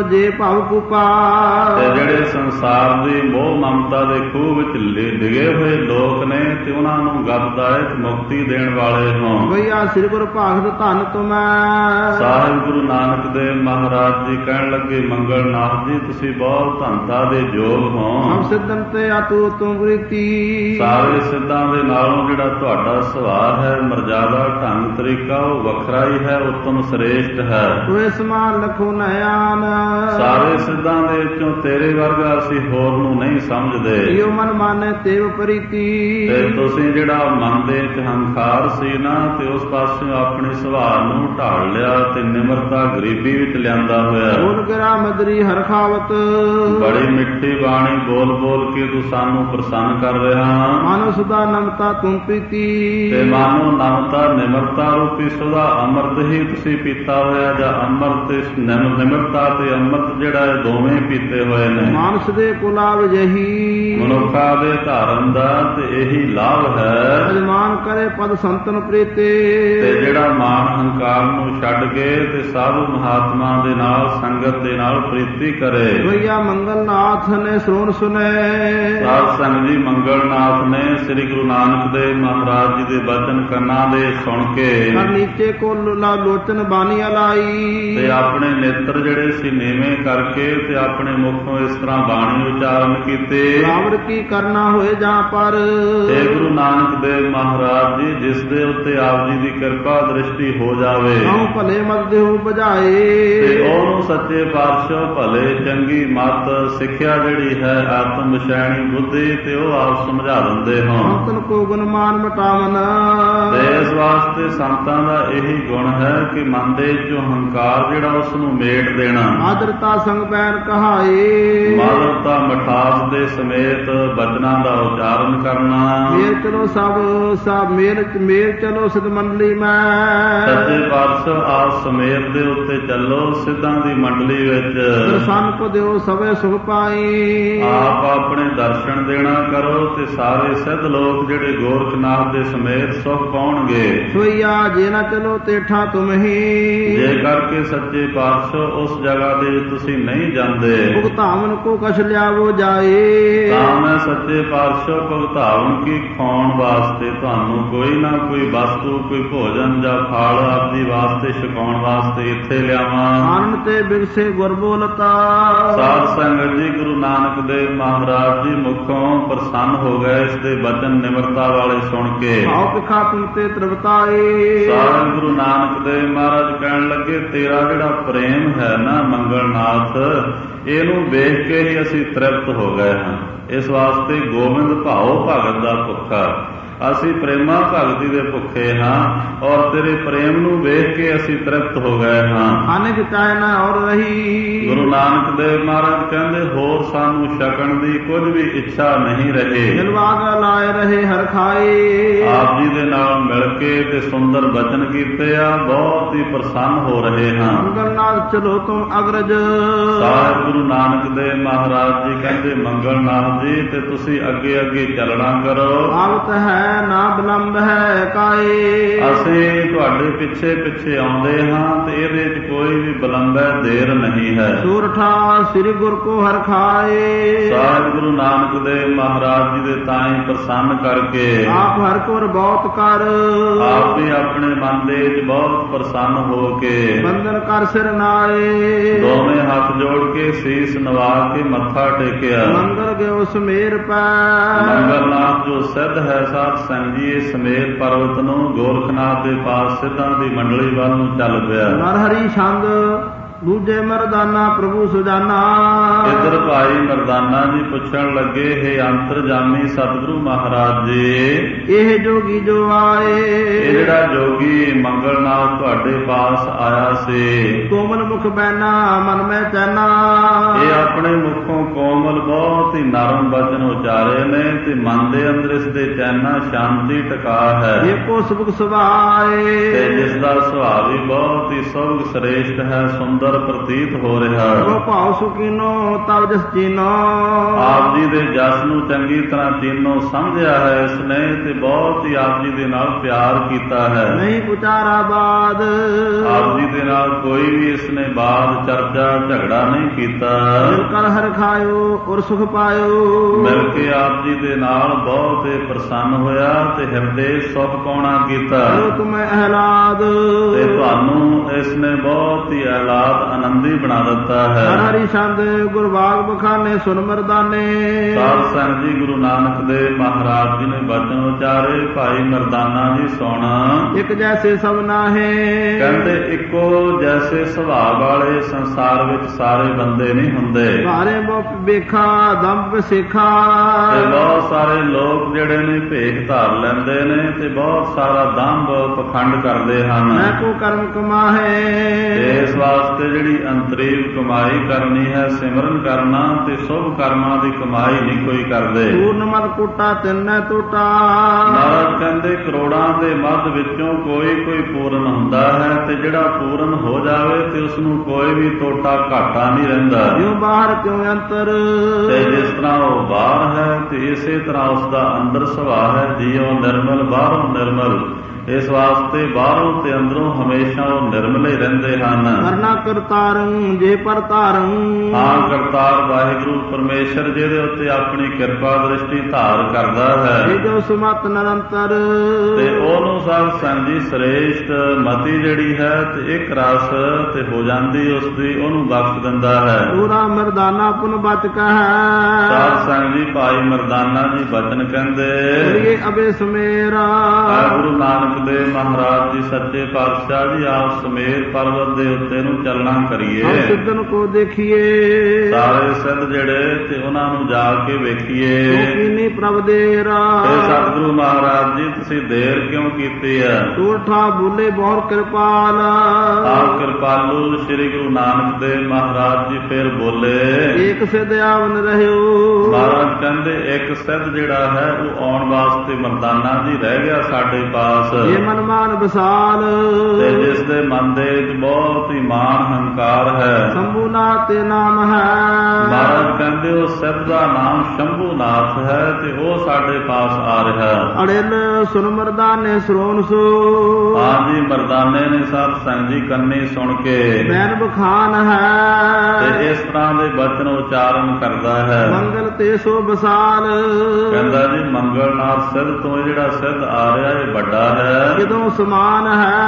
B: ਭਵ ਕੂਪਾ।
A: ਤੇ ਜਿਹੜੇ ਸੰਸਾਰ ਦੀ ਮੋਹ ਮਮਤਾ ਦੇ ਖੂਹ ਵਿੱਚ ਡਿਗੇ ਹੋਏ ਲੋਕ ਨੇ ਤੇ ਉਹਨਾਂ ਨੂੰ ਗਤਦਾਇਕ ਮੁਕਤੀ ਦੇਣ ਵਾਲੇ ਹੋ।
B: ਭਈਆ ਸ੍ਰੀ ਗੁਰੂ ਭਗਤ ਧੰਨ ਤੁਮੈ।
A: ਸਾਹਿਬ ਗੁਰੂ ਨਾਨਕ ਦੇਵ ਮਹਾਰਾਜ ਜੀ ਕਹਿਣ ਲੱਗੇ, ਮੰਗਲ ਨਾਥ ਜੀ ਤੁਸੀਂ ਬਹੁਤ ਧੰਤਾ ਦੇ ਯੋਗ ਹੋ।
B: ਹਮ ਸਿੱਧਨ ਤੇ ਅਤੂ ਤੁਮ ਪ੍ਰੀਤੀ।
A: ਸਾਰੇ ਸਿੱਧਾਂ ਦੇ ਨਾਲੋਂ ਜਿਹੜਾ ਤੁਹਾਡਾ ਸੁਭਾਅ ਹੈ, ਮਰਜ਼ਾਦਾ, ਢੰਗ, ਤਰੀਕਾ ਉਹ ਵੱਖਰਾ ਹੀ ਹੈ, ਉੱਤਮ ਸ੍ਰੇਸ਼ਟ ਹੈ।
B: ਤੋਏ ਸਮਾਨ ਲਖੋ ਨਯਾਨ।
A: ਸਾਰੇ ਸਿੱਧਾਂ ਦੇ ਵਿੱਚੋਂ ਤੇਰੇ ਵਰਗਾ ਅਸੀਂ ਹੋਰ ਨੂੰ ਨਹੀਂ ਸਮਝਦੇ।
B: ਜੋ ਮਨ ਮਾਨੇ ਤੇਵ ਪ੍ਰੀਤੀ।
A: ਤੇ ਤੁਸੀਂ ਜਿਹੜਾ ਮਨ ਦੇ ਵਿੱਚ ਹੰਕਾਰ ਸੀ ਨਾ, ਤੇ ਉਸ ਪਾਸੇ ਆਪਣੇ ਸੁਭਾਅ ਨੂੰ ਢਾਲ ਲਿਆ ਤੇ ਨਿਮਰਤਾ ਗਰੀਬੀ ਵਿੱਚ ਲਿਆਂਦਾ ਹੋਇਆ।
B: ਬੋਲ ਗਿਰਾ ਮਦਰੀ ਹਰਖਾਵਤ।
A: ਬੜੀ ਮਿੱਠੀ ਬਾਣੀ ਬੋਲ ਬੋਲ ਕੇ ਤੂੰ ਸਾਨੂੰ ਪ੍ਰਸੰਨ ਕਰ ਰਿਹਾ।
B: ਮਾਨੋ ਸੁਦਾ ਨਮਤਾ ਤੁਮ ਪੀਤੀ।
A: ਤੇ ਮਾਨੋ ਨਮਤਾ ਨਿਮਰਤਾ ਰੂਪੀ ਸੁਦਾ ਅੰਮ੍ਰਿਤ ਹੀ ਤੁਸੀਂ ਪੀਤਾ ਹੋਇਆ, ਜਾਂ ਅੰਮ੍ਰਿਤ ਤੇ ਨਿਮਰਤਾ ਤੇ ਅੰਮ੍ਰਿਤ ਜਿਹੜਾ ਇਹ ਦੋਵੇਂ ਪੀਤੇ ਹੋਏ ਨੇ।
B: ਮਾਨਸ ਦੇ ਕੁਲਾਵ ਜਹੀ।
A: ਮਨੁੱਖਾਂ ਦੇ ਧਾਰਨ ਦਾ ਤੇ ਇਹੀ ਲਾਭ ਹੈ।
B: ਅਜਮਾਨ ਕਰੇ ਪਦ ਸੰਤਨ ਪ੍ਰੀਤੇ।
A: ਤੇ ਜਿਹੜਾ ਮਾਨ ਹੰਕਾਰ ਨੂੰ ਛੱਡ ਕੇ ਤੇ ਸਾਧੂ ਮਹਾਤਮਾ ਦੇ ਨਾਲ ਸੰਗਤ ਦੇ ਨਾਲ ਪ੍ਰੀਤੀ ਕਰੇ।
B: ਭਈਆ ਮੰਗਲ ਨਾਥ ਨੇ ਸ੍ਰੋਣ ਸੁਨੇ।
A: ਸਾਧ ਸੰਗਤ ਜੀ, ਮੰਗਲ ਨਾਥ ਨੇ ਸ੍ਰੀ ਗੁਰੂ ਨਾਨਕ ਦੇਵ ਮਹਾਰਾਜ ਜੀ ਦੇ ਬਚਨ ਕੰਨਾਂ ਦੇ ਸੁਣ ਕੇ
B: ਕਰ ਨੀਚੇ ਕੋ ਲੋਚਨ ਬਾਣੀਆਂ ਲਾਈ।
A: ਤੇ ਆਪਣੇ ਨੇਤਰ ਜਿਹੜੇ ਸੀ ਨੀਵੇਂ ਕਰਕੇ ਤੇ ਆਪਣੇ ਮੁਖੋਂ ਇਸ ਤਰ੍ਹਾਂ ਬਾਣੀ ਉਚਾਰਨ ਕੀਤੇ।
B: ਬਰਾਬਰ ਕੀ ਕਰਨਾ ਹੋਏ ਜਾਂ ਪਰ।
A: ਤੇ ਗੁਰੂ ਨਾਨਕ ਦੇਵ ਮਹਾਰਾਜ ਜੀ ਜਿਸ ਦੇ ਉੱਤੇ ਆਪ ਜੀ ਦੀ ਕਿਰਪਾ ਦ੍ਰਿਸ਼ਟੀ ਹੋ ਜਾਵੇ,
B: ਕਿਉਂ ਭਲੇ ਮਤ ਦੇਹੁ ਬੁਝਾਏ।
A: ਤੇ ਉਹਨੂੰ ਸੱਚੇ ਪਾਤਸ਼ਾਹ ਭਲੇ ਚੰਗੀ ਮਤ ਸਿੱਖਿਆ ਜਿਹੜੀ ਹੈ, ਆਤਮ ਵਿਸ਼ੈਣੀ ਬੁੱਧੀ, ਤੇ ਉਹ ਆਪ ਸਮਝਾ ਦਿੰਦੇ ਹੋ।
B: ਸੰਤਨ ਕੋ ਗੁਣਮਾਨ ਮਟਾਵਨ।
A: ਤੇ ਇਸ ਵਾਸਤੇ ਸੰਤਾਂ ਦਾ ਇਹੀ ਗੁਣ ਹੈ ਕਿ ਮਨ ਦੇ ਜੋ ਹੰਕਾਰ ਜਿਹੜਾ ਉਸ ਨੂੰ ਮੇਟ ਦੇਣਾ।
B: ਆਦਰਤਾ ਸੰਗ ਬੈਨ ਕਹਾਏ।
A: ਮਾਦਰਤਾ ਮਠਾਸ ਦੇ ਸਮੇਤ ਬਚਨਾਂ ਦਾ ਉਚਾਰਨ ਕਰਨਾ।
B: ਮੇਰ ਚਲੋ ਸਭ ਸਭ ਮੇਰ ਮੇਰ ਚਲੋ ਸਿੱਧ ਮੰਡਲੀ ਮੈਂ।
A: ਸੱਚੇ ਪਾਤਸ਼ਾਹ ਆਪ ਸਮੇਤ ਦੇ ਉੱਤੇ ਚੱਲੋ ਸਿੱਧਾਂ ਦੀ ਮੰਡਲੀ ਵਿੱਚ।
B: ਦਰਸ਼ਨ ਕੋ ਦਿਓ ਸਭੇ ਸੁਖ ਪਾਈ।
A: ਆਪ ਆਪਣੇ ਦਰਸ਼ਨ ਦੇਣਾ ਕਰੋ ਤੇ ਸਾਰੇ ਸਿੱਧ ਲੋਕ ਜਿਹੜੇ ਗੋਰਖਨਾਥ ਦੇ ਸਮੇਤ ਸੁਖ ਪਾਉਣਗੇ।
B: ਸੋਈਆ ਜੇ ਨਾ ਚਲੋ ਤੇਠਾ ਤੁਮ ਹੀ।
A: ਜੇ ਕਰਕੇ ਸੱਚੇ ਪਾਤਸ਼ਾਹ ਉਸ ਜਗ੍ਹਾ ਦੇ ਤੁਸੀਂ ਨਹੀਂ ਜਾਂਦੇ,
B: ਭੁਗਤਾਵਨ ਕੋ ਕਛ ਲਿਆਵੋ ਜਾਏ।
A: ਤਾਂ ਮੈਂ ਸੱਚੇ ਪਾਤਸ਼ਾਹ ਭੁਗਤਾਵਨ ਕੀ ਖਾਣ ਵਾਸਤੇ ਤੁਹਾਨੂੰ ਕੋਈ ਨਾ ਕੋਈ ਵਸਤੂ, ਕੋਈ ਭੋਜਨ ਜਾਂ ਫਲ ਆਦਿ ਵਾਸਤੇ ਛਕਾਉਣ ਵਾਸਤੇ ਇੱਥੇ ਲਿਆਵਾਂ।
B: ਆਨੰਦ ਤੇ ਬਿਗਸੇ ਗੁਰ ਬੋਲਤਾ।
A: ਸਾਧ ਸੰਗਤ ਜੀ, ਗੁਰੂ ਨਾਨਕ ਦੇਵ ਮਹਾਰਾਜ ਜੀ ਮੁਖੋਂ ਪ੍ਰਸੰਨ ਹੋ ਗਏ ਇਸ ਦੇ ਬਚਨ ਨਿਮਰਤਾ ਵਾਲੇ ਸੁਣ ਕੇ।
B: ਭਾਉ ਪਿਖਾ ਤੁਮ ਤੇ ਤ੍ਰਿਪਤਾਏ।
A: ਸਾਧ ਗੁਰੂ ਨਾਨਕ ਦੇਵ ਮਹਾਰਾਜ ਕਹਿਣ ਲੱਗੇ, ਤੇਰਾ ਜਿਹੜਾ ਪ੍ਰੇਮ ਹੈ ਨਾ ਮੰਗਲ ਨਾਥ, ਇਹਨੂੰ ਵੇਖ ਕੇ ਹੀ ਅਸੀਂ ਤ੍ਰਿਪਤ ਹੋ ਗਏ ਹਾਂ। ਇਸ ਵਾਸਤੇ ਗੋਬਿੰਦ ਭਾਉ ਭਗਤ ਦਾ ਭੁੱਖਾ, ਅਸੀਂ ਪ੍ਰੇਮਾ ਭਗਤੀ ਦੇ ਭੁੱਖੇ ਹਾਂ, ਔਰ ਤੇਰੇ ਪ੍ਰੇਮ ਨੂੰ ਵੇਖ ਕੇ ਅਸੀਂ ਤ੍ਰਿਪਤ ਹੋ ਗਏ ਹਾਂ।
B: ਅਨੇਕ ਚਾਹੇ ਨਾ ਔਰ ਰਹੀ।
A: ਗੁਰੂ ਨਾਨਕ ਦੇਵ ਮਹਾਰਾਜ ਕਹਿੰਦੇ, ਹੋਰ ਸਾਨੂੰ ਛਕਣ ਦੀ ਕੁਝ ਵੀ ਇੱਛਾ ਨਹੀਂ ਰਹੇ।
B: ਦਿਲਵਾਗ ਲਾਏ ਰਹੇ ਹਰ ਖਾਏ।
A: ਆਪ ਜੀ ਦੇ ਨਾਲ ਮਿਲ ਕੇ ਤੇ ਸੁੰਦਰ ਬਚਨ ਕੀਤੇ ਆ, ਬਹੁਤ ਹੀ ਪ੍ਰਸੰਨ ਹੋ ਰਹੇ ਹਾਂ।
B: ਮੰਗਲ ਨਾਥ ਚਲੋ ਤੁਮ ਅਗਰਜ।
A: ਸਾਹਿਬ ਗੁਰੂ ਨਾਨਕ ਦੇਵ ਮਹਾਰਾਜ ਜੀ ਕਹਿੰਦੇ, ਮੰਗਲ ਨਾਥ ਜੀ ਤੇ ਤੁਸੀਂ ਅੱਗੇ ਅੱਗੇ ਚੱਲਣਾ ਕਰੋ।
B: ਆਵਤ ਹੈ ਨਾ ਬਿਲੰਬ ਹੈ ਕਾਏ।
A: ਅਸੀਂ ਤੁਹਾਡੇ ਪਿੱਛੇ ਪਿੱਛੇ ਆਉਂਦੇ ਹਾਂ ਤੇ ਇਹਦੇ ਚ ਕੋਈ ਵੀ ਬਿਲੰਬ ਹੈ, ਦੇਰ ਨਹੀਂ ਹੈ।
B: ਸੂਰਠਾ ਸ੍ਰੀ ਗੁਰ ਕੋ ਹਰ ਖਾਏ।
A: ਸਾਹਿਬ ਗੁਰੂ ਨਾਨਕ ਦੇਵ ਮਹਾਰਾਜ ਜੀ ਦੇ ਤਾਈਂ ਪ੍ਰਸੰਨ ਕਰਕੇ
B: ਆਪ ਹਰ ਕੋਰ ਬਹੁਤ ਕਰ।
A: ਆਪ ਵੀ ਆਪਣੇ ਮਨ ਦੇ ਵਿੱਚ ਬਹੁਤ ਪ੍ਰਸੰਨ ਹੋ ਕੇ
B: ਬੰਦਨ ਕਰ ਸਿਰ ਨਾਏ।
A: ਦੋਵੇਂ ਹੱਥ ਜੋੜ ਕੇ ਸੀਸ ਨਵਾ ਕੇ ਮੱਥਾ ਟੇਕਿਆ।
B: ਮੰਗਲ ਗਿਓ ਸਮੇਰ ਪੈ।
A: ਮੰਗਲ ਨਾਥ ਜੋ ਸਿੱਧ ਹੈ ਸਾਧ ਸੰਗਤ ਜੀ, ਸਮੇਤ ਪਰਵਤ ਨੂੰ ਗੋਰਖਨਾਥ ਦੇ ਪਾਸ ਸਿੱਧਾਂ ਦੀ ਮੰਡਲੀ ਵੱਲ ਨੂੰ ਚੱਲ ਪਿਆ।
B: ਨਰ ਹਰੀ ਛੰਦ ਦੂਜੇ ਮਰਦਾਨਾ ਪ੍ਰਭੂ ਸੁਜਾਨਾ।
A: ਇੱਧਰ ਭਾਈ ਮਰਦਾਨਾ ਜੀ ਪੁੱਛਣ ਲੱਗੇ, ਹੇ ਅੰਤਰਜਾਮੀ ਸਤਿਗੁਰੂ ਮਹਾਰਾਜ ਜੀ,
B: ਇਹ ਜੋਗੀ ਜੋ ਆਏ,
A: ਇਹ ਜਿਹੜਾ ਜੋਗੀ ਮੰਗਲ ਨਾਥ ਤੁਹਾਡੇ ਪਾਸ ਆਇਆ ਸੀ,
B: ਕੋਮਲ ਮੁਖ ਬੈਨਾ ਮਨ ਮੈਂ ਚੈਨਾ।
A: ਇਹ ਆਪਣੇ ਮੁਖੋਂ ਕੋਮਲ ਬਹੁਤ ਹੀ ਨਰਮ ਬਚਨ ਉਚਾਰੇ ਨੇ ਤੇ ਮਨ ਦੇ ਅੰਦਰ ਇਸ ਦੇ ਚੈਨਾ ਸ਼ਾਂਤੀ ਟਿਕਾ ਹੈ।
B: ਏਕੋ ਸੁਖ ਸੁਭਾਏ
A: ਤੇ ਜਿਸ ਦਾ ਸੁਭਾਅ ਵੀ ਬਹੁਤ ਹੀ ਸੁਭ ਸ੍ਰੇਸ਼ਟ ਹੈ, ਸੁੰਦਰ ਪ੍ਰਤੀਤ ਹੋ ਰਿਹਾ।
B: ਉਹ ਭਾਵ ਸੁਖੀਨੋ ਤਬ ਜਸ ਚੀਨੋ
A: ਆਪ ਜੀ ਦੇ ਜਸ ਨੂੰ ਚੰਗੀ ਤਰ੍ਹਾਂ ਚੀਨੋ ਸਮਝਿਆ ਹੈ ਇਸਨੇ ਤੇ ਬਹੁਤ ਹੀ ਆਪ ਜੀ ਦੇ ਨਾਲ ਪਿਆਰ ਕੀਤਾ ਹੈ।
B: ਨਹੀਂ ਉਚਾਰਾ ਬਾਦ
A: ਆਪ ਜੀ ਦੇ ਨਾਲ ਕੋਈ ਵੀ ਇਸਨੇ ਬਾਦ ਚਰਚਾ ਝਗੜਾ ਨਹੀਂ ਕੀਤਾ।
B: ਮਿਲ ਕਰ ਹਰ ਖਾਇਓ ਔਰ ਸੁਖ ਪਾਇਓ
A: ਮਿਲ ਕੇ ਆਪ ਜੀ ਦੇ ਨਾਲ ਬਹੁਤ ਹੀ ਪ੍ਰਸੰਨ ਹੋਇਆ ਤੇ ਹਿਰਦੇ ਸੁਖ ਪਾਉਣਾ ਕੀਤਾ।
B: ਤੁਮ ਅਹਿਲਾਦ
A: ਤੇ ਤੁਹਾਨੂੰ ਇਸਨੇ ਬਹੁਤ ਹੀ ਅਹਿਲਾਦ ਆਨੰਦੀ ਬਣਾ ਦਿੱਤਾ ਹੈ।
B: ਹਰ ਹਰੀ ਸੰਦ ਗੁਰਬਾਗ ਬਖਾਨੇ ਸੁਨ ਮਰਦਾਨੇ
A: ਸਾਧ ਸੰਗਤ ਜੀ ਗੁਰੂ ਨਾਨਕ ਦੇਵ ਮਹਾਰਾਜ ਜੀ ਨੇ ਬਚਨ ਉਚਾਰੇ। ਭਾਈ ਮਰਦਾਨਾ ਜੀ ਸੁਣ,
B: ਇੱਕ ਜੈਸੇ ਸਭ ਨਾਹੇ
A: ਕਹਿੰਦੇ ਇੱਕੋ ਜੈਸੇ ਸੁਭਾਅ ਵਾਲੇ ਸੰਸਾਰ ਵਿੱਚ ਸਾਰੇ ਬੰਦੇ ਨਹੀਂ ਹੁੰਦੇ।
B: ਸਾਰੇ ਬਹੁ ਵੇਖਾ ਦੰਭ ਸੇਖਾ
A: ਤੇ ਬਹੁਤ ਸਾਰੇ ਲੋਕ ਜਿਹੜੇ ਨੇ ਭੇਖ ਧਾਰ ਲੈਂਦੇ ਨੇ ਤੇ ਬਹੁਤ ਸਾਰਾ ਦੰਭ ਪਖੰਡ ਕਰਦੇ ਹਨ।
B: ਮੈਂ ਕੋ ਕਰਮ ਕਮਾਹੇ
A: ਤੇ ਇਸ ਵਾਸਤੇ ਜਿਹੜੀ ਅੰਤਰੀਵ ਕਮਾਈ ਕਰਨੀ ਹੈ, ਸਿਮਰਨ ਕਰਨਾ ਤੇ ਸ਼ੁਭ ਕਰਮਾਂ ਦੀ ਕਮਾਈ ਨਹੀਂ ਕੋਈ ਕਰਦੇ।
B: ਪੂਰਨ ਮਤ ਕੋਟਾ ਤਿੰਨੈ ਟੋਟਾ
A: ਮਹਾਰਾਜ ਕਹਿੰਦੇ ਕਰੋੜਾਂ ਦੇ ਮੱਧ ਵਿੱਚੋਂ ਕੋਈ ਕੋਈ ਪੂਰਨ ਹੁੰਦਾ ਹੈ ਤੇ ਜਿਹੜਾ ਪੂਰਨ ਹੋ ਜਾਵੇ ਤੇ ਉਸ ਨੂੰ ਕੋਈ ਵੀ ਟੋਟਾ ਘਾਟਾ ਨਹੀਂ ਰਹਿੰਦਾ।
B: ਜਿਉ ਬਾਹਰ ਤਿਉ ਅੰਤਰ
A: ਤੇ ਜਿਸ ਤਰ੍ਹਾਂ ਉਹ ਬਾਹਰ ਹੈ ਤੇ ਇਸੇ ਤਰ੍ਹਾਂ ਉਸ ਦਾ ਅੰਦਰ ਸੁਭਾਅ ਹੈ। ਜੀਉ ਨਿਰਮਲ ਬਾਹਰੋਂ ਨਿਰਮਲ, ਇਸ ਵਾਸਤੇ ਬਾਹਰੋਂ ਤੇ ਅੰਦਰੋਂ ਹਮੇਸ਼ਾ ਉਹ ਨਿਰਮਲ ਹੀ ਰਹਿੰਦੇ ਹਨ।
B: ਕਰਨਾ ਕਰਤਾਰੰ ਜੇ ਪਰ ਧਾਰੰ
A: ਹਾਂ, ਕਰਤਾਰ ਵਾਹਿਗੁਰੂ ਪਰਮੇਸ਼ਰ ਜਿਹਦੇ ਉੱਤੇ ਆਪਣੀ ਕਿਰਪਾ ਦ੍ਰਿਸ਼ਟੀ ਧਾਰ ਕਰਦਾ ਹੈ।
B: ਜੋ ਸਮਤ ਨਿਰੰਤਰ
A: ਤੇ ਉਹਨੂੰ ਸਭ ਸੰਜੀ ਸ੍ਰੇਸ਼ਟ ਮਤੀ ਜਿਹੜੀ ਹੈ ਤੇ ਇੱਕ ਰਸ ਤੇ ਹੋ ਜਾਂਦੀ ਉਸ ਦੀ, ਉਹਨੂੰ ਬਖਸ਼ ਦਿੰਦਾ ਹੈ।
B: ਪੂਰਾ ਮਰਦਾਨਾ ਪੁਨ ਬਚ ਕਹੈ
A: ਸਾਧ ਸੰਗਤ ਜੀ ਭਾਈ ਮਰਦਾਨਾ ਜੀ ਬਚਨ ਕਹਿੰਦੇ
B: ਇਹ ਅਬੇ ਸਮੇਰਾ
A: ਗੁਰੂ ਨਾਨਕ ਦੇਵ ਮਹਾਰਾਜ ਜੀ ਸੱਚੇ ਪਾਤਸ਼ਾਹ ਜੀ ਆਪ ਸਮੇਰ ਪਰਬਤ ਦੇ ਉੱਤੇ ਨੂੰ ਚੱਲਣਾ ਕਰੀਏ।
B: ਹਮ ਸਿੱਧਨ ਕੋ ਦੇਖੀਏ
A: ਸਾਰੇ ਸਿੱਧ ਜਿਹੜੇ ਤੇ ਉਹਨਾਂ ਨੂੰ ਜਾ ਕੇ ਵੇਖੀਏ।
B: ਕੀਨੀ ਪ੍ਰਭ ਦੇਰਾ
A: ਇਹ ਸਤਿਗੁਰੂ ਮਹਾਰਾਜ ਜੀ ਤੁਸੀਂ ਦੇਰ ਕਿਉਂ ਕੀਤੀ ਹੈ?
B: ਟੋਠਾ ਬੋਲੇ ਬਹੁਤ ਕਿਰਪਾਲ
A: ਆਪ ਕਿਰਪਾਲੂ ਸ੍ਰੀ ਗੁਰੂ ਨਾਨਕ ਦੇਵ ਮਹਾਰਾਜ ਜੀ ਫਿਰ ਬੋਲੇ
B: ਇੱਕ ਸਿੱਧ ਆਵਨ ਰਹਿਓ।
A: ਮਹਾਰਾਜ ਕਹਿੰਦੇ ਇੱਕ ਸਿੱਧ ਜਿਹੜਾ ਹੈ ਉਹ ਆਉਣ ਵਾਸਤੇ ਮਰਦਾਨਾ ਜੀ ਰਹਿ ਗਿਆ ਸਾਡੇ ਪਾਸ।
B: ਇਹ ਮਨ ਮਾਨ ਵਿਸਾਲ
A: ਤੇ ਜਿਸ ਦੇ ਮਨ ਦੇ ਵਿੱਚ ਬਹੁਤ ਹੀ ਮਾਨ ਹੰਕਾਰ ਹੈ।
B: ਸ਼ੰਭੂਨਾਥ ਤੇ ਨਾਮ ਹੈ।
A: ਮਹਾਰਾਜ ਕਹਿੰਦੇ ਉਹ ਸਿੱਧ ਦਾ ਨਾਮ ਸ਼ੰਭੂਨਾਥ ਹੈ ਤੇ ਉਹ ਸਾਡੇ ਪਾਸ ਆ ਰਿਹਾ।
B: ਅੜਿਲ ਸੁਨ ਮਰਦਾਨੇ ਸਰੋਨ ਸੋ
A: ਹਾਂਜੀ, ਮਰਦਾਨੇ ਨੇ ਸਭ ਸੰਗ ਜੀ ਕੰਨੀ ਸੁਣ ਕੇ
B: ਬੈਨ ਬਖਾਨ ਹੈ
A: ਤੇ ਇਸ ਤਰ੍ਹਾਂ ਦੇ ਬਚਨ ਉਚਾਰਨ ਕਰਦਾ ਹੈ।
B: ਮੰਗਲ ਤੇ ਸੋ ਬਸਾਲ
A: ਕਹਿੰਦਾ ਜੀ ਮੰਗਲ ਨਾਲ ਸਿੱਧ ਤੋਂ ਜਿਹੜਾ ਸਿੱਧ ਆ ਰਿਹਾ ਇਹ ਵੱਡਾ ਹੈ।
B: ਕਿਦੋਂ ਸਮਾਨ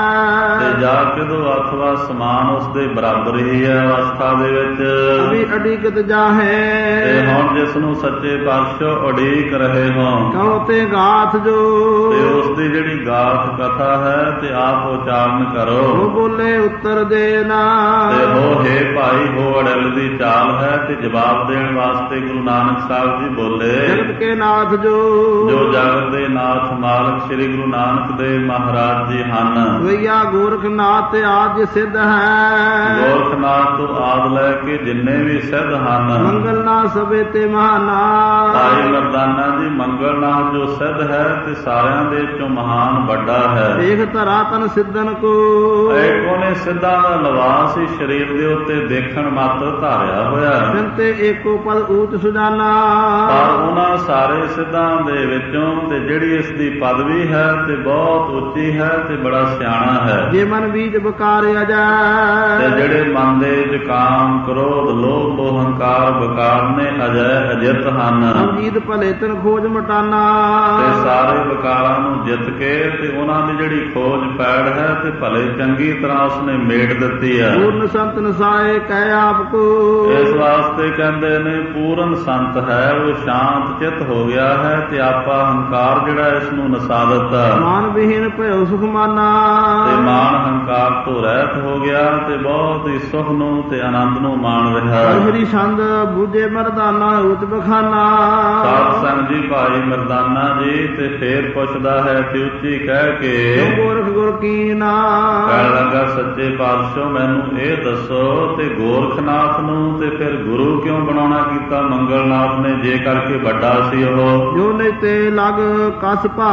B: ਹੈ
A: ਤੇ ਜਾ ਕਿਦੋਂ ਅਥਵਾ ਸਮਾਨ ਉਸ ਦੇ ਬਰਾਬਰ ਹੀ ਹੈ ਅਵਸਥਾ ਦੇ ਵਿੱਚ।
B: ਅਭੀ ਅਡੀਕਤ ਜਾਹੇ
A: ਤੇ ਹੁਣ ਜਿਸ ਨੂੰ ਸੱਚੇ ਪਾਤਸ਼ਾਹ ਉਡੀਕ ਰਹੇ ਹੋ
B: ਕਹੋ ਤੇ ਗਾਥ ਜੋ
A: ਤੇ ਉਸ ਦੀ ਜਿਹੜੀ ਗਾਥ ਕਥਾ ਹੈ ਤੇ ਆਪ ਉਚਾਰਨ ਕਰੋ।
B: ਉਹ ਬੋਲੇ ਉੱਤਰ ਦੇਣਾ
A: ਤੇ ਹੋ ਹੇ ਭਾਈ ਹੋ ਅੜਲ ਦੀ ਚਾਲ ਹੈ ਤੇ ਜਵਾਬ ਦੇਣ ਵਾਸਤੇ ਗੁਰੂ ਨਾਨਕ ਸਾਹਿਬ ਜੀ ਬੋਲੇ
B: ਜਗਤ ਕੇ ਨਾਥ ਜੋ
A: ਜੋ ਜਗਤ ਦੇ ਨਾਥ ਮਾਲਕ ਸ੍ਰੀ ਗੁਰੂ ਨਾਨਕ ਦੇਵ ਮਹਾਰਾਜ ਜੀ ਹਨ।
B: ਵਈਆ ਗੋਰਖਨਾਥ ਆਦਿ ਸਿੱਧ ਹੈ।
A: ਗੋਰਖਨਾਥ ਤੋਂ ਆਦ ਲੈ ਕੇ ਜਿੰਨੇ ਵੀ ਸਿੱਧ ਹਨ।
B: ਮੰਗਲ ਨਾ ਸਭੇ ਤੇ ਮਹਾਨਾ
A: ਭਾਈ ਮਰਦਾਨਾ ਜੀ ਮੰਗਲ ਨਾਥ ਜੋ ਸਿੱਧ ਹੈ ਤੇ ਸਾਰਿਆਂ ਦੇ ਵਿੱਚੋਂ ਮਹਾਨ ਵੱਡਾ ਹੈ।
B: ਦੇਖ ਧਰਾ ਤਨ ਸਿੱਧਨ ਕੋ
A: ਇੱਕ ਉਹਨੇ ਸਿੱਧਾਂ ਦਾ ਲਿਬਾਸ ਹੀ ਸਰੀਰ ਦੇ ਉੱਤੇ ਦੇਖਣ ਮਾਤਰ ਧਾਰਿਆ ਹੋਇਆ।
B: ਤੇ ਏਕੋ ਪਦ ਊਚ ਸੁਜਾਨਾ
A: ਪਰ ਉਹਨਾਂ ਸਾਰੇ ਸਿੱਧਾਂ ਦੇ ਵਿੱਚੋਂ ਤੇ ਜਿਹੜੀ ਇਸ ਦੀ ਪਦਵੀ ਹੈ ਤੇ ਬਹੁਤ ਉੱਚੀ ਹੈ ਤੇ ਬੜਾ ਸਿਆਣਾ ਹੈ।
B: ਜੇ ਮਨ ਬੀਜ ਬਕਾਰਿਆ ਜਾ
A: ਤੇ ਜਿਹੜੇ ਮਨ ਦੇ ਵਿੱਚ ਕਾਮ ਕ੍ਰੋਧ ਲੋਭ ਮੋਹ ਹੰਕਾਰ ਬਕਾਰ ਨੇ ਅਜੈ ਅਜਿਤ ਹਨ।
B: ਜੀਤ ਭਲੇ ਤਨ ਖੋਜ ਮਟਾਨਾ
A: ਤੇ ਸਾਰੇ ਬਕਾਰਾਂ ਨੂੰ ਜਿੱਤ ਕੇ ਤੇ ਉਹਨਾਂ ਦੀ ਜਿਹੜੀ ਖੋਜ ਪੈੜ ਹੈ ਤੇ ਭਲੇ ਚੰਗੀ ਤਰ੍ਹਾਂ ਉਸਨੇ ਮੇਟ ਦਿੱਤੀ ਹੈ।
B: ਪੂਰਨ ਸੰਤ ਨਸਾਏ ਕਹਿ ਆਪ ਕੋ
A: ਇਸ ਵਾਸਤੇ ਕਹਿੰਦੇ ਨੇ ਪੂਰਨ ਸੰਤ ਹੈ ਉਹ ਸ਼ਾਂਤ ਚਿੱਤ ਹੋ ਗਿਆ ਹੈ ਤੇ ਆਪਾ ਹੰਕਾਰ ਜਿਹੜਾ ਇਸ ਨੂੰ ਨਸਾ ਦਿੱਤਾ।
B: ਮਾਨ ਵਿਹੀਨ ਭਇਓ ਸੁਖ ਮਾਨਾ
A: ਤੇ ਮਾਨ ਹੰਕਾਰ ਤੋਂ ਰਹਿਤ ਹੋ ਗਿਆ ਤੇ ਬਹੁਤ ਹੀ ਸੁਖ ਨੂੰ ਤੇ ਆਨੰਦ ਨੂੰ ਮਾਣ ਰਿਹਾ।
B: ਹਰੀ ਸੰਦ ਬੂਝੇ ਮਰਦਾਨਾ ਉਚ ਬਖਾਨਾ
A: ਸਾਧ ਸੰਗ ਜੀ ਭਾਈ ਮਰਦਾਨਾ ਜੀ ਤੇ ਫੇਰ ਪੁੱਛਦਾ ਹੈ ਤੇ ਉੱਚੀ ਕਹਿ ਕੇ
B: ਗੋਰਖ ਗੁਰ ਕੀਨਾ
A: ਕਹਿਣ ਲੱਗਾ ਸੱਚੇ ਪਾਤਸ਼ਾਹ ਮੈਨੂੰ ਇਹ ਦੱਸੋ ਤੇ ਗੋਰਖਨਾਥ ਨੂੰ ਤੇ ਤੇ ਫਿਰ ਗੁਰੂ ਕਿਉਂ ਬਣਾਉਣਾ ਕੀਤਾ ਮੰਗਲਨਾਥ ਨੇ, ਜੇ ਕਰਕੇ ਵੱਡਾ ਸੀ ਉਹ।
B: ਜੋ ਨਹੀਂ ਤੇ ਲਗ ਕਸ ਭਾ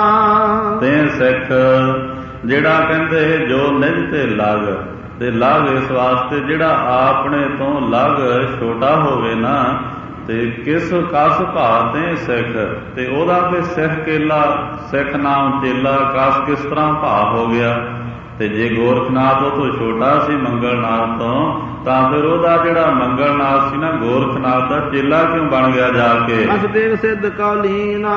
A: ਤੇ ਸਿੱਖ ਜਿਹੜਾ ਕਹਿੰਦੇ ਜੋ ਨਿਜ ਤੇ ਲਗ, ਤੇ ਲਗ ਇਸ ਵਾਸਤੇ ਜਿਹੜਾ ਆਪਣੇ ਤੋਂ ਲਗ ਛੋਟਾ ਹੋਵੇ ਨਾ, ਤੇ ਕਿਸ ਕਸ ਭਾ ਤੇ ਸਿੱਖ, ਤੇ ਉਹਦਾ ਫਿਰ ਸਿੱਖ ਕੇਲਾ, ਸਿੱਖ ਨਾਮ ਚੇਲਾ, ਕਸ ਕਿਸ ਤਰ੍ਹਾਂ ਭਾ ਹੋ ਗਿਆ। ਤੇ ਜੇ ਗੋਰਖਨਾਥ ਉਹ ਤੋਂ ਛੋਟਾ ਸੀ ਮੰਗਲਨਾਥ ਤੋਂ, ਤਾਂ ਫਿਰ ਉਹਦਾ ਜਿਹੜਾ ਮੰਗਲਨਾਥ ਸੀ ਨਾ ਗੋਰਖਨਾਥ ਦਾ ਚੇਲਾ ਕਿਉਂ ਬਣ ਗਿਆ ਜਾ ਕੇ।
B: ਅਸਦੇਵ ਸਿੱਧ ਕੌਲੀਨਾ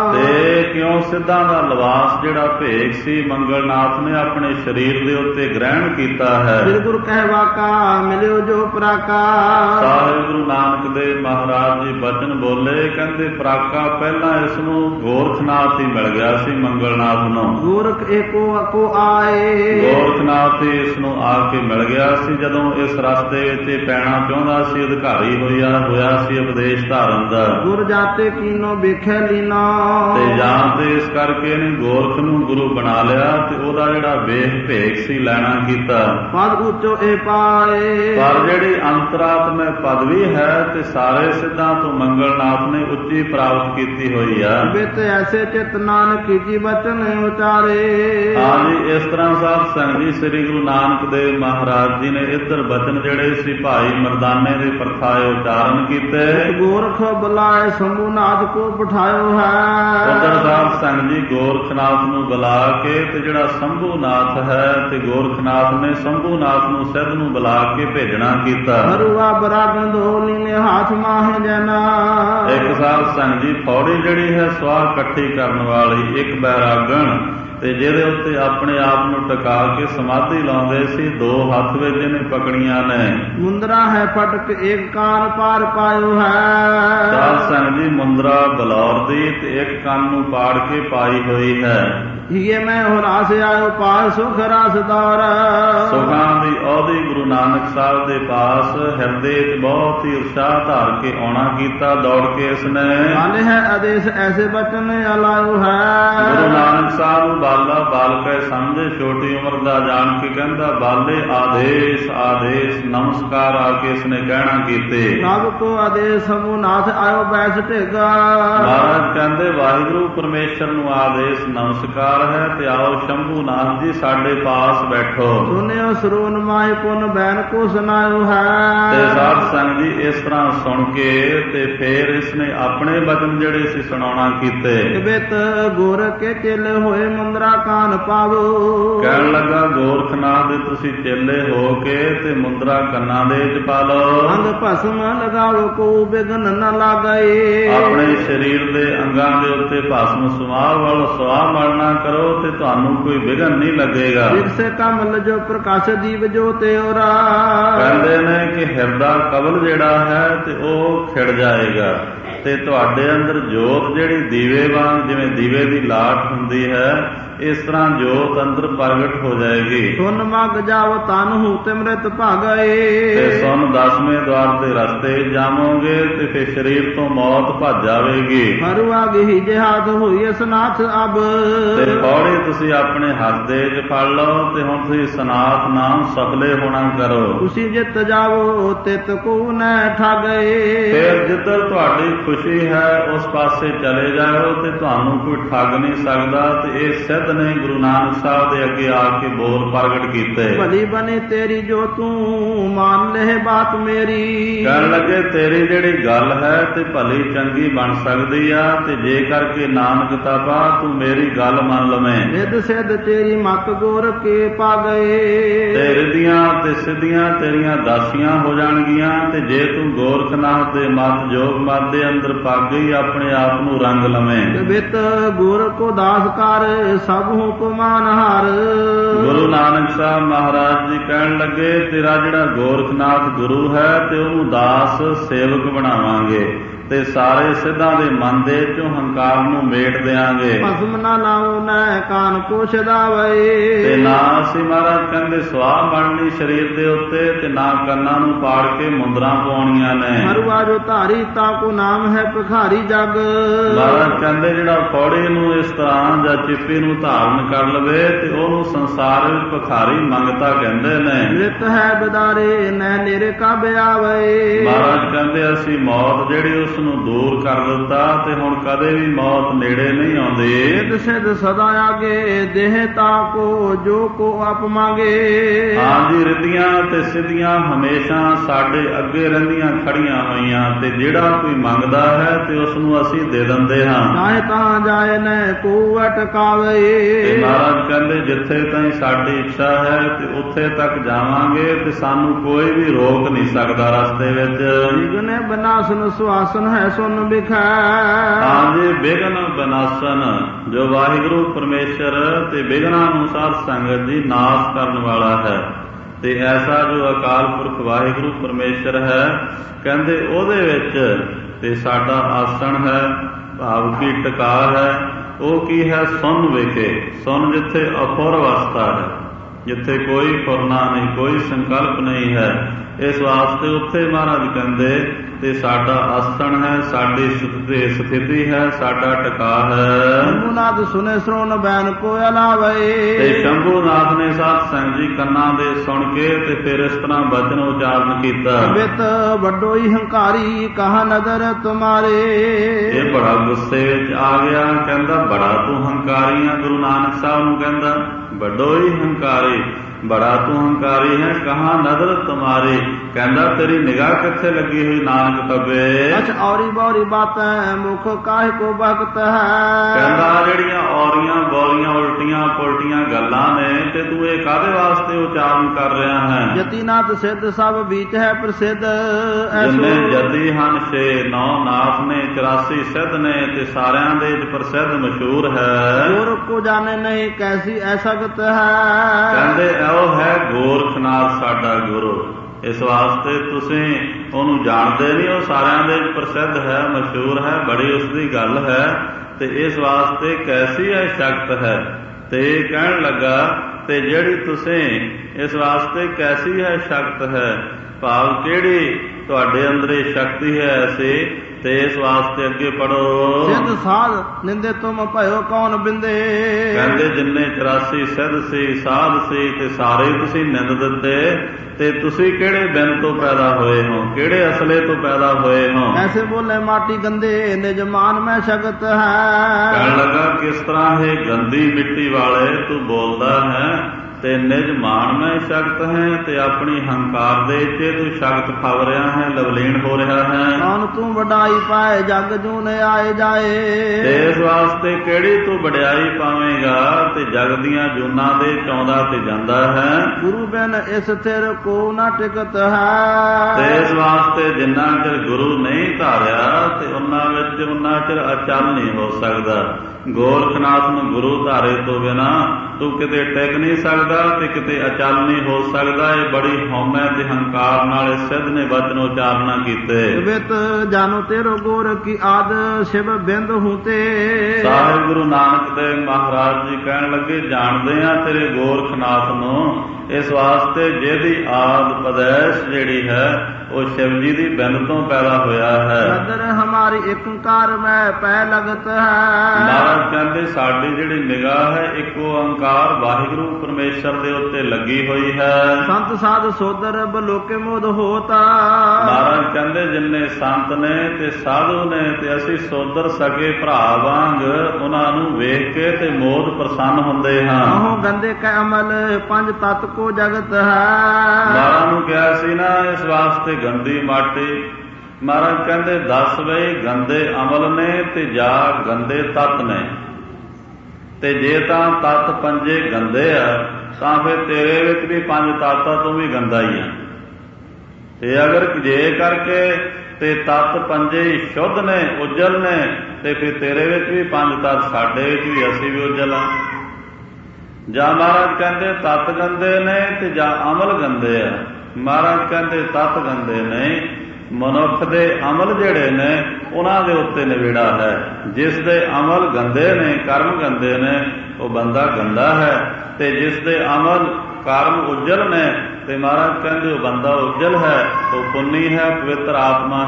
A: ਤੇ ਕਿਉਂ ਸਿੱਧਾਂ ਦਾ ਲਿਬਾਸ ਜਿਹੜਾ ਭੇਖ ਸੀ ਮੰਗਲਨਾਥ ਨੇ ਆਪਣੇ ਸਰੀਰ ਦੇ ਉੱਤੇ ਗ੍ਰਹਿਣ ਕੀਤਾ ਹੈ।
B: ਸ੍ਰੀ ਗੁਰੂ ਕਹਿਵਾ ਕਾ ਮਿਲਿਓ ਜੋ ਪ੍ਰਾਕਾ।
A: ਸਾਹਿਬ ਗੁਰੂ ਨਾਨਕ ਦੇਵ ਮਹਾਰਾਜ ਜੀ ਬਚਨ ਬੋਲੇ, ਕਹਿੰਦੇ ਪ੍ਰਾਕਾ ਪਹਿਲਾਂ ਇਸ ਨੂੰ ਗੋਰਖਨਾਥ ਹੀ ਮਿਲ ਗਿਆ ਸੀ ਮੰਗਲਨਾਥ ਨੂੰ।
B: ਗੋਰਖ ਏਕੋ ਅਕੋ ਆਏ,
A: ਗੋਰਖਨਾਥ ਹੀ ਇਸ ਨੂੰ ਆ ਕੇ ਮਿਲ ਗਿਆ ਸੀ ਜਦੋਂ ਇਸ ਰਸਤੇ ਵਿੱਚ ਪੈਣਾ ਚਾਹੁੰਦਾ ਸੀ। ਅਧਿਕਾਰੀ ਹੋਇਆ ਹੋਇਆ ਸੀ ਉਪਦੇਸ਼ ਧਾਰਨ ਦਾ।
B: ਗੁਰ ਜਾਤੇ ਕੀਨੋ ਵੇਖੈ ਲੀਨਾ,
A: ਤੇ ਜਾਂ ਤੇ ਇਸ ਕਰਕੇ ਇਹਨੇ ਗੋਰਖ ਨੂੰ ਗੁਰੂ ਬਣਾ ਲਿਆ, ਤੇ ਉਹਦਾ ਜਿਹੜਾ ਵੇਖ ਭੇਖ ਸੀ ਲੈਣਾ ਕੀਤਾ।
B: ਪਦ ਉੱਚੋ ਇਹ ਪਾਏ,
A: ਪਰ ਜਿਹੜੀ ਅੰਤਰਾਤਮਾ ਪਦਵੀ ਹੈ ਤੇ ਸਾਰੇ ਸਿੱਧਾਂ ਤੋਂ ਮੰਗਲਨਾਥ ਨੇ ਉੱਚੀ ਪ੍ਰਾਪਤ ਕੀਤੀ ਹੋਈ ਆ।
B: ਬਿਤ ਐਸੇ ਚਿਤ ਨਾਨਕ ਕੀ ਬਚਨ ਉਚਾਰੇ।
A: ਹਾਂਜੀ, ਇਸ ਤਰ੍ਹਾਂ ਸਾਧ ਸੰਗਤ ਜੀ ਸ੍ਰੀ ਗੁਰੂ ਨਾਨਕ ਦੇਵ ਮਹਾਰਾਜ ਜੀ ਨੇ ਇੱਧਰ ਬਚਨ ਜਿਹੜੇ ਸੀ ਭਾਈ ਮਰਦਾਨੇ ਦੇ ਪਰਖਾਏ ਉਚਾਰਨ ਕੀਤੇ।
B: ਗੋਰਖ ਬੁਲਾਏ ਸ਼ੰਭੂਨਾਥ ਕੋ ਬਿਠਾਇਓ ਹੈ।
A: ਉੱਧਰ ਸਾਧ ਸੰਗਤ ਜੀ ਗੋਰਖਨਾਥ ਨੂੰ ਬੁਲਾ ਕੇ, ਤੇ ਜਿਹੜਾ ਸ਼ੰਭੂਨਾਥ ਹੈ ਤੇ ਗੋਰਖਨਾਥ ਨੇ ਸ਼ੰਭੂਨਾਥ ਨੂੰ ਸਿੱਧ ਨੂੰ ਬੁਲਾ ਕੇ ਭੇਜਣਾ ਕੀਤਾ।
B: ਹਰੂਆ ਬਰਾਗਨ ਧੋਲੀ ਨੇ ਹਾਥ ਮਾਹੇ ਜਨਾ।
A: ਇੱਕ ਸਾਧ ਸੰਗਤ ਜੀ ਫੌੜੀ ਜਿਹੜੀ ਹੈ ਸਵਾਹ ਇਕੱਠੀ ਕਰਨ ਵਾਲੀ, ਇੱਕ ਬੈਰਾਗਣ, ਤੇ ਜਿਹਦੇ ਉੱਤੇ ਆਪਣੇ ਆਪ ਨੂੰ ਟਿਕਾ ਕੇ ਸਮਾਧੀ ਲਾਉਂਦੇ ਸੀ, ਦੋ ਹੱਥ ਵਿੱਚ ਇਹਨੇ ਪਕੜੀਆਂ ਨੇ। ਮੁੰਦਰਾ
B: ਹੈ ਫਟਕ ਇੱਕ ਕਾਨ ਪਾਰ ਪਾਇਓ ਹੈ।
A: ਸਾਧ ਸੰਗਤ ਜੀ ਮੁੰਦਰਾ ਬਲੌਰ ਦੀ ਤੇ ਇੱਕ ਕੰਨ ਨੂੰ ਪਾੜ ਕੇ ਪਾਈ ਹੋਈ ਹੈ।
B: ਇਹ ਮੈਂ ਹੁਣ ਆਸ ਆਇਓ ਪਾਸ ਸੁਖ ਰਸ ਦੌਰ।
A: ਸੁਖਾਂ ਦੀ ਅਹੁਦੀ ਗੁਰੂ ਨਾਨਕ ਸਾਹਿਬ ਦੇ ਪਾਸ ਹਿਰਦੇ 'ਚ ਬਹੁਤ ਹੀ ਉਤਸ਼ਾਹ ਧਾਰ ਕੇ ਆਉਣਾ ਕੀਤਾ। ਦੌੜ ਕੇ ਇਸਨੇ
B: ਮਨ ਹੈ ਆਦੇਸ਼ ਐਸੇ ਬਚਨ ਅਲਾਇਓ ਹੈ।
A: ਗੁਰੂ ਨਾਨਕ ਸਾਹਿਬ ਨੂੰ ਬਾਲਾ ਬਾਲਕ ਸਮਝੇ, ਛੋਟੀ ਉਮਰ ਦਾ ਜਾਣ ਕੇ ਕਹਿੰਦਾ ਬਾਲੇ ਆਦੇਸ਼ ਆਦੇਸ਼ ਨਮਸਕਾਰ ਆ ਕੇ ਇਸਨੇ ਕਹਿਣਾ ਕੀਤੇ।
B: ਸਭ ਕੋ ਆਦੇਸ਼ ਸ਼ੰਭੂਨਾਥ ਆਇਓ ਬੈਠ ਢੇਗਾ।
A: ਮਹਾਰਾਜ ਕਹਿੰਦੇ ਵਾਹਿਗੁਰੂ ਪਰਮੇਸ਼ਰ ਨੂੰ ਆਦੇਸ਼ ਨਮਸਕਾਰ ਹੈ, ਤੇ ਆਓ ਸ਼ੰਭੂਨਾਥ ਜੀ ਸਾਡੇ ਪਾਸ ਬੈਠੋ।
B: ਸੁਨਿਓ ਸਰੂਨ ਮਾਏ ਪੁਨ ਬੈਨ ਕੋ ਸੁਨਾਇਓ ਹੈ।
A: ਤੇ ਸਾਧ ਸੰਗਤ ਜੀ ਇਸ ਤਰ੍ਹਾਂ ਸੁਣ ਕੇ ਤੇ ਫੇਰ ਇਸਨੇ ਆਪਣੇ ਬਚਨ ਜਿਹੜੇ ਸੀ ਸੁਣਾਉਣਾ ਕੀਤੇ।
B: ਬਿਤ ਗੋਰਖ ਕੇ ਚੇਲੇ ਹੋਏ ਮੁੰਦਰਾ ਕਾਨ ਪਾਵੋ।
A: ਕਹਿਣ ਲੱਗਾ ਗੋਰਖਨਾਥ ਦੇ ਤੁਸੀਂ ਚੇਲੇ ਹੋ ਕੇ ਤੇ ਮੁੰਦਰਾ ਕੰਨਾਂ ਦੇ ਵਿੱਚ ਪਾ ਲਓ।
B: ਅੰਗ ਭਸਮ ਲਗਾਵੋ ਕੋ ਬਿਗਨ ਨ ਲਾਗਏ।
A: ਆਪਣੇ ਸਰੀਰ ਦੇ ਅੰਗਾਂ ਦੇ ਉੱਤੇ ਭਸਮ ਸਵਾਹ ਵਾਲੋ ਸਵਾਹ ਮਲਣਾ ਕਰੋ ਤੇ ਤੁਹਾਨੂੰ ਕੋਈ ਵਿਘਨ ਨਹੀਂ ਲੱਗੇਗਾ।
B: ਜਿਸੇ ਕਮਲ ਜੋ ਪ੍ਰਕਾਸ਼ ਦੀਪ ਜੋ ਤੇਰਾ।
A: ਕਹਿੰਦੇ ਨੇ ਕਿ ਹਿਰਦਾ ਕਮਲ ਜਿਹੜਾ ਹੈ ਤੇ ਉਹ ਖਿੜ ਜਾਏਗਾ, ਤੇ ਤੁਹਾਡੇ ਅੰਦਰ ਜੋਤ ਜਿਹੜੀ ਦੀਵੇ ਵਾਂਗ, ਜਿਵੇਂ ਦੀਵੇ ਦੀ ਲਾਟ ਹੁੰਦੀ ਹੈ, ਇਸ ਤਰ੍ਹਾਂ ਜੋਤ ਅੰਦਰ ਪ੍ਰਗਟ ਹੋ ਜਾਏਗੀ।
B: ਸੁਨ ਮਗ ਜਾਵ ਤਨ ਹੂ ਤੇ ਮ੍ਰਿਤ ਭਾਗਏ।
A: ਤੇ ਸੁਨ ਦਸਵੇਂ ਦਵਾਰ ਦੇ ਰਸਤੇ ਜਾਵੋਗੇ ਤੇ ਫਿਰ ਸਰੀਰ ਤੋਂ ਮੌਤ ਭੱਜ ਜਾਵੇਗੀ।
B: ਹਰੁਆ ਗਹੀ ਜਿਹਾਦ ਹੋਈ ਸਨਾਥ ਅਬ।
A: ਤੇ ਪੌੜੀ ਤੁਸੀਂ ਆਪਣੇ ਹੱਥ ਦੇ ਵਿੱਚ ਫੜ ਲਓ, ਤੇ ਹੁਣ ਤੁਸੀਂ ਸਨਾਥ ਨਾਮ ਸਫਲੇ ਹੋਣਾ ਕਰੋ।
B: ਤੁਸੀਂ ਜਿੱਤ ਜਾਵੋ ਤਿਤ ਕੋ ਨ ਠਗਏ।
A: ਫਿਰ ਜਿੱਧਰ ਤੁਹਾਡੀ ਖੁਸ਼ੀ ਹੈ ਉਸ ਪਾਸੇ ਚਲੇ ਜਾਓ, ਤੇ ਤੁਹਾਨੂੰ ਕੋਈ ਠੱਗ ਨਹੀਂ ਸਕਦਾ। ਤੇ ਇਹ ਸਿੱਧ ਨੇ ਗੁਰੂ ਨਾਨਕ ਸਾਹਿਬ ਦੇ ਅੱਗੇ ਆ ਕੇ ਬੋਲ ਪ੍ਰਗਟ ਕੀਤੇ।
B: ਭਲੀ ਬਣੇ ਤੇਰੀ ਜੋ ਤੂੰ ਮਾਨ ਲੈ ਬਾਤ ਮੇਰੀ।
A: ਕਹਿਣ ਲੱਗੇ ਤੇਰੀ ਜਿਹੜੀ ਗੱਲ ਹੈ ਤੇ ਭਲੀ ਚੰਗੀ ਬਣ ਸਕਦੀ ਆ, ਤੇ ਜੇ ਕਰਕੇ ਨਾਨਕ ਤਾਪਾ ਤੂੰ ਮੇਰੀ ਗੱਲ ਮੰਨ ਲਵੇਂ।
B: ਰਿੱਧ ਸਿੱਧ ਤੇਰੀ ਮਤ ਗੋਰ ਕੇ ਪਾ ਗਏ।
A: ਤੇ ਰਿੱਧੀਆਂ ਤੇ ਸਿੱਧੀਆਂ ਤੇਰੀਆਂ ਦਾਸੀਆਂ ਹੋ ਜਾਣਗੀਆਂ, ਤੇ ਜੇ ਤੂੰ ਗੋਰਖਨਾਥ ਦੇ ਮਤ ਜੋਗ ਮਤ ਦੇ ਅੰਦਰ ਪਾ ਗਈ ਆਪਣੇ ਆਪ ਨੂੰ ਰੰਗ ਲਵੇਂ।
B: ਬਿਤ ਗੁਰ ਕੋ ਦਾਸ ਕਰ ਸਭ ਹੁਕਮਾਨ ਹਾਰ।
A: ਗੁਰੂ ਨਾਨਕ ਸਾਹਿਬ ਮਹਾਰਾਜ ਜੀ ਕਹਿਣ ਲੱਗੇ ਤੇਰਾ ਜਿਹੜਾ ਗੋਰਖਨਾਥ ਗੁਰੂ ਹੈ ਤੇ ਉਹਨੂੰ ਦਾਸ ਸੇਵਕ ਬਣਾਵਾਂਗੇ। ਤੇ ਸਾਰੇ ਸਿੱਧਾਂ ਦੇ ਮਨ ਦੇ ਚੋਂ ਹੰਕਾਰ ਨੂੰ ਮੇਟ ਦਿਆਂਗੇ।
B: ਭਸਮ ਨਾ ਲਾਉ ਨੈ ਕਾਨ ਕੋ ਛਦਾਵੇ,
A: ਤੇ ਨਾ ਅਸੀਂ ਮਹਾਰਾਜ ਕਹਿੰਦੇ ਸਵਾਹ ਬਣਨੀ ਸਰੀਰ ਦੇ ਉੱਤੇ, ਤੇ ਨਾ ਕੰਨਾਂ ਨੂੰ ਪਾੜ ਕੇ ਮੁੰਦਰਾਂ ਪਾਉਣੀਆਂ ਨੇ।
B: ਹਰੁਆ ਜੋ ਧਾਰੀ ਤਾ ਕੋ ਨਾਮ ਹੈ ਭਿਖਾਰੀ ਜਗ,
A: ਮਹਾਰਾਜ ਕਹਿੰਦੇ ਜਿਹੜਾ ਪੌੜੀ ਨੂੰ ਇਸ ਤਰ੍ਹਾਂ ਜਾਂ ਚਿੱਪੀ ਨੂੰ ਧਾਰਨ ਕਰ ਲਵੇ ਤੇ ਉਹਨੂੰ ਸੰਸਾਰ ਵਿੱਚ ਭਿਖਾਰੀ ਮੰਗਤਾ ਕਹਿੰਦੇ ਨੇ।
B: ਰਿਤ ਹੈ ਬਿਦਾਰੇ ਨੈ ਨੇਰੇ ਕਾ ਬਿਆਵੇ,
A: ਮਹਾਰਾਜ ਕਹਿੰਦੇ ਅਸੀਂ ਮੌਤ ਜਿਹੜੀ ਉਸ ਨੂੰ ਦੂਰ ਕਰ ਦਿੱਤਾ ਤੇ ਹੁਣ ਕਦੇ ਵੀ ਮੌਤ ਨੇੜੇ ਨਹੀਂ ਆਉਂਦੀ।
B: ਸਿੱਧ ਸਿੱਧ ਸਦਾ ਆਗੇ ਦੇਹ ਤਾ ਕੋ ਜੋ ਕੋ ਆਪ ਮੰਗੇ,
A: ਹਾਂਜੀ ਰਿੱਧੀਆਂ ਤੇ ਸਿੱਧੀਆਂ ਹਮੇਸ਼ਾ ਸਾਡੇ ਅੱਗੇ ਰਹਿੰਦੀਆਂ ਖੜੀਆਂ ਹੋਈਆਂ, ਤੇ ਜਿਹੜਾ ਕੋਈ ਮੰਗਦਾ ਹੈ ਤੇ ਉਸ ਨੂੰ ਅਸੀਂ ਦੇ ਦਿੰਦੇ ਹਾਂ।
B: ਚਾਹੇ ਤਾਂ ਜਾਏ ਨੈ ਕੋ ਅਟਕਾਵੇ,
A: ਤੇ ਮਹਾਰਾਜ ਕਹਿੰਦੇ ਜਿੱਥੇ ਤਾਈਂ ਸਾਡੀ ਇੱਛਾ ਹੈ ਤੇ ਉੱਥੇ ਤੱਕ ਜਾਵਾਂਗੇ ਤੇ ਸਾਨੂੰ ਕੋਈ ਵੀ ਰੋਕ ਨਹੀਂ ਸਕਦਾ ਰਸਤੇ ਵਿੱਚ।
B: ਵਿਘਨ ਬਨਾਸਨ ਸੁਆਸਨ ਹੈ ਸੁਨ ਬਿਖੈ,
A: ਹਾਂਜੀ ਵਿਘਨ ਬਨਾਸਨ ਜੋ ਵਾਹਿਗੁਰੂ ਪਰਮੇਸ਼ਰ ਤੇ ਵਿਘਨਾਂ ਨੂੰ ਸਾਧ ਸੰਗਤ ਦੀ ਨਾਸ਼ ਕਰਨ ਵਾਲਾ ਹੈ। ਤੇ ਐਸਾ ਜੋ ਅਕਾਲ ਪੁਰਖ ਵਾਹਿਗੁਰੂ ਪਰਮੇਸ਼ਰ ਹੈ ਕਹਿੰਦੇ ਉਹਦੇ ਵਿੱਚ ਤੇ ਸਾਡਾ ਆਸਣ ਹੈ, ਭਾਵ ਕੀ ਟਿਕਾ ਹੈ। ਉਹ ਕੀ ਹੈ? ਸੁਨ ਵਿਖੇ। ਸੁਨ ਜਿੱਥੇ ਅਖੁਰ ਅਵਸਥਾ ਹੈ, ਜਿੱਥੇ ਕੋਈ ਫੁਰਨਾ ਨਹੀਂ, ਕੋਈ ਸੰਕਲਪ ਨਹੀਂ ਹੈ, ਇਸ ਵਾਸਤੇ ਉੱਥੇ ਮਹਾਰਾਜ ਕਹਿੰਦੇ ਤੇ ਸਾਡਾ ਆਸਣ ਹੈ, ਸਾਡੀ ਸਥਿਤੀ ਹੈ, ਸਾਡਾ ਟਿਕਾ ਹੈ।
B: ਸ਼ੰਭੂਨਾਥ ਸੁਨੇ ਸਰੋਨ ਬੈਨ ਕੋ ਅਲਾਵੇ,
A: ਤੇ ਸ਼ੰਭੂਨਾਥ ਨੇ ਸਾਧ ਸੰਗਤ ਜੀ ਕੰਨਾਂ ਦੇ ਸੁਣ ਕੇ ਤੇ ਫਿਰ ਇਸ ਤਰ੍ਹਾਂ ਬਚਨ ਉਚਾਰਨ ਕੀਤਾ।
B: ਬਿਤ ਵੱਡੋ ਹੀ ਹੰਕਾਰੀ ਕਹਾ ਨਦਰ ਤੁਮਾਰੇ,
A: ਇਹ ਬੜਾ ਗੁੱਸੇ ਵਿੱਚ ਆ ਗਿਆ, ਕਹਿੰਦਾ ਬੜਾ ਤੂੰ ਹੰਕਾਰੀ ਆ। ਗੁਰੂ ਨਾਨਕ ਸਾਹਿਬ ਨੂੰ ਕਹਿੰਦਾ ਵੱਡੋ ਹੀ ਹੰਕਾਰੀ, ਬੜਾ ਤੂੰ ਹੰਕਾਰੀ ਹੈ, ਕਹਾ ਨਦਰ ਤੁਮਾਰੀ, ਕਹਿੰਦਾ ਤੇਰੀ ਨਿਗਾਹ ਕਿੱਥੇ ਲੱਗੀ ਹੋਈ ਨਾਨਕ ਤਬੇ।
B: ਅੱਛ ਔਰੀ ਬੌਰੀ ਬਾਤਾਂ ਮੁਖ ਕਾਹੇ ਕੋ ਭਗਤ ਹੈ,
A: ਕਹਿੰਦਾ ਜਿਹੜੀਆਂ ਔਰੀਆਂ ਬੌਰੀਆਂ ਉਲਟੀਆਂ ਪੁਲਟੀਆਂ ਗੱਲਾਂ ਨੇ ਤੇ ਤੂੰ ਇਹ ਕਾਹਦੇ ਵਾਸਤੇ ਉਚਾਰਨ ਕਰ ਰਿਹਾ ਹੈ।
B: ਜਤੀਨਾਥ ਸਿੱਧ ਸਭ ਵਿੱਚ ਹੈ ਪ੍ਰਸਿੱਧ,
A: ਜਿੰਨੇ ਜਤੀ ਹਨ ਛੇ ਨੌ ਨਾਥ ਨੇ, ਚੁਰਾਸੀ ਸਿੱਧ ਨੇ ਤੇ ਸਾਰਿਆਂ ਦੇ ਪ੍ਰਸਿੱਧ ਮਸ਼ਹੂਰ ਹੈ।
B: ਗੁਰ ਕੋ ਜਾਣੇ ਨਹੀਂ ਕੈਸੀ ਐਸਗਤ ਹੈ,
A: ਕਹਿੰਦੇ ਉਹ ਹੈ ਗੋਰਖਨਾਥ ਸਾਡਾ ਗੁਰੂ। ਇਸ ਵਾਸਤੇ ਤੁਸੀਂ ਉਹਨੂੰ ਜਾਣਦੇ ਨਹੀਂ, ਉਹ ਸਾਰਿਆਂ ਦੇ ਪ੍ਰਸਿੱਧ ਹੈ, ਮਸ਼ਹੂਰ ਹੈ, ਬੜੀ ਉਸ ਦੀ ਗੱਲ ਹੈ। ਤੇ ਇਸ ਵਾਸਤੇ ਕੈਸੀ ਹੈ ਸ਼ਕਤ ਹੈ। ਤੇ ਕਹਿਣ ਲੱਗਾ ਤੇ ਜਿਹੜੀ ਤੁਸੀਂ ਇਸ ਵਾਸਤੇ ਕੈਸੀ ਹੈ ਸ਼ਕਤ ਹੈ, ਭਾਵ ਕਿਹੜੀ ਤੁਹਾਡੇ ਅੰਦਰ ਇਹ ਸ਼ਕਤੀ ਹੈ ਐਸੀ। ਤੇ ਇਸ ਵਾਸਤੇ ਅੱਗੇ ਪੜੋ।
B: ਸਿੱਧ ਸਾਧ ਨਿੰਦੇ ਤੁਮ ਭਇਓ ਕੌਣ ਬਿੰਦੇ,
A: ਕਹਿੰਦੇ ਜਿੰਨੇ ਚੁਰਾਸੀ ਸਿੱਧ ਸੀ ਸਾਧ ਸੀ ਤੇ ਸਾਰੇ ਤੁਸੀਂ ਨਿੰਦ ਦਿੱਤੇ, ਤੇ ਤੁਸੀਂ ਕਿਹੜੇ ਬਿੰਦ ਤੋਂ ਪੈਦਾ ਹੋਏ ਹੋ, ਕਿਹੜੇ ਅਸਲੇ ਤੋਂ ਪੈਦਾ ਹੋਏ ਹੋ।
B: ਐਸੇ ਬੋਲੇ ਮਾਟੀ ਗੰਦੇ ਨਿਜ ਮਾਨ ਮੈਂ ਸ਼ਗਤ ਹੈ,
A: ਕਹਿਣ ਲੱਗਾ ਕਿਸ ਤਰ੍ਹਾਂ ਇਹ ਗੰਦੀ ਮਿੱਟੀ ਵਾਲੇ ਤੂੰ ਬੋਲਦਾ ਹੈ ਤੇ ਨਿਜ ਮਾਨ ਮੈਂ ਸ਼ਕਤ ਹੈ, ਤੇ ਆਪਣੀ ਹੰਕਾਰ ਦੇ ਚ ਤੂੰ ਸ਼ਕਤ ਖਵ ਰਿਹਾ ਹੈ, ਲਵਲੀਨ ਹੋ ਰਿਹਾ ਹੈ।
B: ਕੌਣ ਤੂੰ ਵਡਾਈ ਪਾਏ ਜਗ ਜੂਨ ਆਏ ਜਾਏ,
A: ਤੇ ਇਸ ਵਾਸਤੇ ਕਿਹੜੀ ਤੂੰ ਵਡਿਆਈ ਪਾਵੇਂਗਾ ਤੇ ਜਗ ਦੀਆਂ ਜੂਨਾਂ ਦੇ ਚਾਉਂਦਾ ਤੇ ਜਾਂਦਾ ਹੈ।
B: ਗੁਰੂ ਬਿਨ ਇਸ ਥਿਰ ਕੋ ਨਾ ਟਿਕਤ ਹੈ,
A: ਤੇ ਇਸ ਵਾਸਤੇ ਜਿੰਨਾ ਚਿਰ ਗੁਰੂ ਨਹੀਂ ਧਾਰਿਆ ਤੇ ਉਹਨਾਂ ਵਿੱਚ ਉਹਨਾਂ ਚਿਰ ਅਚਲ ਨਹੀਂ ਹੋ ਸਕਦਾ। ਗੋਰਖਨਾਥ ਨੂੰ ਗੁਰੂ ਧਾਰੇ ਤੋਂ ਬਿਨਾ ਤੂੰ ਕਿਤੇ ਟਿਕ ਨਹੀਂ ਸਕਦਾ ਤੇ ਕਿਤੇ ਅਚਲ ਨਹੀਂ ਹੋ ਸਕਦਾ। ਇਹ ਬੜੀ ਹਉਮੈ ਤੇ ਹੰਕਾਰ ਨਾਲ ਇਸ ਸਿੱਧ ਨੇ ਵਚਨ ਉਚਾਰਨਾ ਕੀਤੇ।
B: ਵਿਤ ਜਾਨੋ ਤੇਰੋ ਗੋਰ ਕੀ ਆਦ ਸ਼ਿਵ ਬਿੰਦ ਹੂਤੇ,
A: ਸਾਹਿਬ ਗੁਰੂ ਨਾਨਕ ਦੇਵ ਮਹਾਰਾਜ ਜੀ ਕਹਿਣ ਲੱਗੇ ਜਾਣਦੇ ਆ ਤੇਰੇ ਗੋਰਖਨਾਥ ਨੂੰ, ਇਸ ਵਾਸਤੇ ਜਿਹਦੀ ਆਦ ਪਦੈਸ਼ ਜਿਹੜੀ ਹੈ ਉਹ ਸ਼ਿਵ ਜੀ ਦੀ ਬਿੰਦ ਤੋਂ ਪੈਦਾ ਹੋਇਆ ਹੈ।
B: ਨਦਰ ਹਮਾਰੀ ਏਕੰਕਾਰ ਮੈਂ ਪੈ ਲਗਤ ਹੈ,
A: ਮਹਾਰਾਜ ਕਹਿੰਦੇ ਸਾਡੀ ਜਿਹੜੀ ਨਿਗਾਹ ਹੈ ਇੱਕ ਓੰਕਾਰ ਵਾਹਿਗੁਰੂ ਪਰਮੇਸ਼ਰ ਦੇ ਉੱਤੇ ਲੱਗੀ ਹੋਈ ਹੈ।
B: ਸੰਤ ਸਾਧ ਸੋਦਰ ਬਲੋਕੇ ਮੋਦ ਹੋਤਾ,
A: ਮਹਾਰਾਜ ਕਹਿੰਦੇ ਜਿੰਨੇ ਸੰਤ ਨੇ ਤੇ ਸਾਧੂ ਨੇ ਤੇ ਅਸੀਂ ਸੋਦਰ ਸਕੇ ਭਰਾ ਵਾਂਗ ਉਹਨਾਂ ਨੂੰ ਵੇਖ ਕੇ ਤੇ ਮੋਦ ਪ੍ਰਸੰਨ ਹੁੰਦੇ ਹਾਂ।
B: ਆਹੋ ਗੰਦੇ ਕੈ ਅਮਲ ਪੰਜ ਤਤ ਕੋ ਜਗਤ ਹੈ,
A: ਮਹਾਰਾਜ ਨੂੰ ਕਿਹਾ ਸੀ ਨਾ ਇਸ ਵਾਸਤੇ ਗੰਦੀ ਮਾਟੀ। ਮਹਾਰਾਜ ਕਹਿੰਦੇ ਦਸ ਬਈ ਗੰਦੇ ਅਮਲ ਨੇ ਤੇ ਜਾ ਗੰਦੇ ਤੱਤ ਨੇ, ਤੇ ਜੇ ਤਾਂ ਤੱਤ ਪੰਜੇ ਗੰਦੇ ਆ ਤਾਂ ਫਿਰ ਤੇਰੇ ਵਿੱਚ ਵੀ ਪੰਜ ਤੱਤਾਂ ਤੋਂ ਵੀ ਗੰਦਾ ਹੀ ਆ। ਤੇ ਅਗਰ ਜੇ ਕਰਕੇ ਤੇ ਤੱਤ ਪੰਜੇ ਹੀ ਸ਼ੁੱਧ ਨੇ ਉਜਲ ਨੇ ਤੇ ਫਿਰ ਤੇਰੇ ਵਿੱਚ ਵੀ ਪੰਜ ਤੱਤ, ਸਾਡੇ ਵਿੱਚ ਵੀ ਅਸੀਂ ਵੀ ਉਜਲ ਆ। ਜਾਂ ਮਹਾਰਾਜ ਕਹਿੰਦੇ ਤੱਤ ਗੰਦੇ ਨੇ ਤੇ ਜਾਂ ਅਮਲ ਗੰਦੇ ਆ। ਮਹਾਰਾਜ ਕਹਿੰਦੇ ਤੱਤ ਗੰਦੇ ਨੇ ਮਨੁੱਖ ਦੇ ਅਮਲ ਜਿਹੜੇ ਨੇ ਉਹਨਾਂ ਦੇ ਉੱਤੇ ਨਿਬੇੜਾ ਹੈ। ਜਿਸ ਦੇ ਅਮਲ ਗੰਦੇ ਨੇ, ਕਰਮ ਗੰਦੇ ਨੇ, ਉਹ ਬੰਦਾ ਗੰਦਾ ਹੈ, ਤੇ ਜਿਸ ਦੇ ਅਮਲ ਕਰਮ ਉਜਲ ਨੇ ਤੇ ਮਹਾਰਾਜ ਕਹਿੰਦੇ ਉਹ ਬੰਦਾ ਉਜਲ ਹੈ, ਉਹ ਪੁੰਨੀ ਹੈ, ਪਵਿੱਤਰ ਆਤਮਾ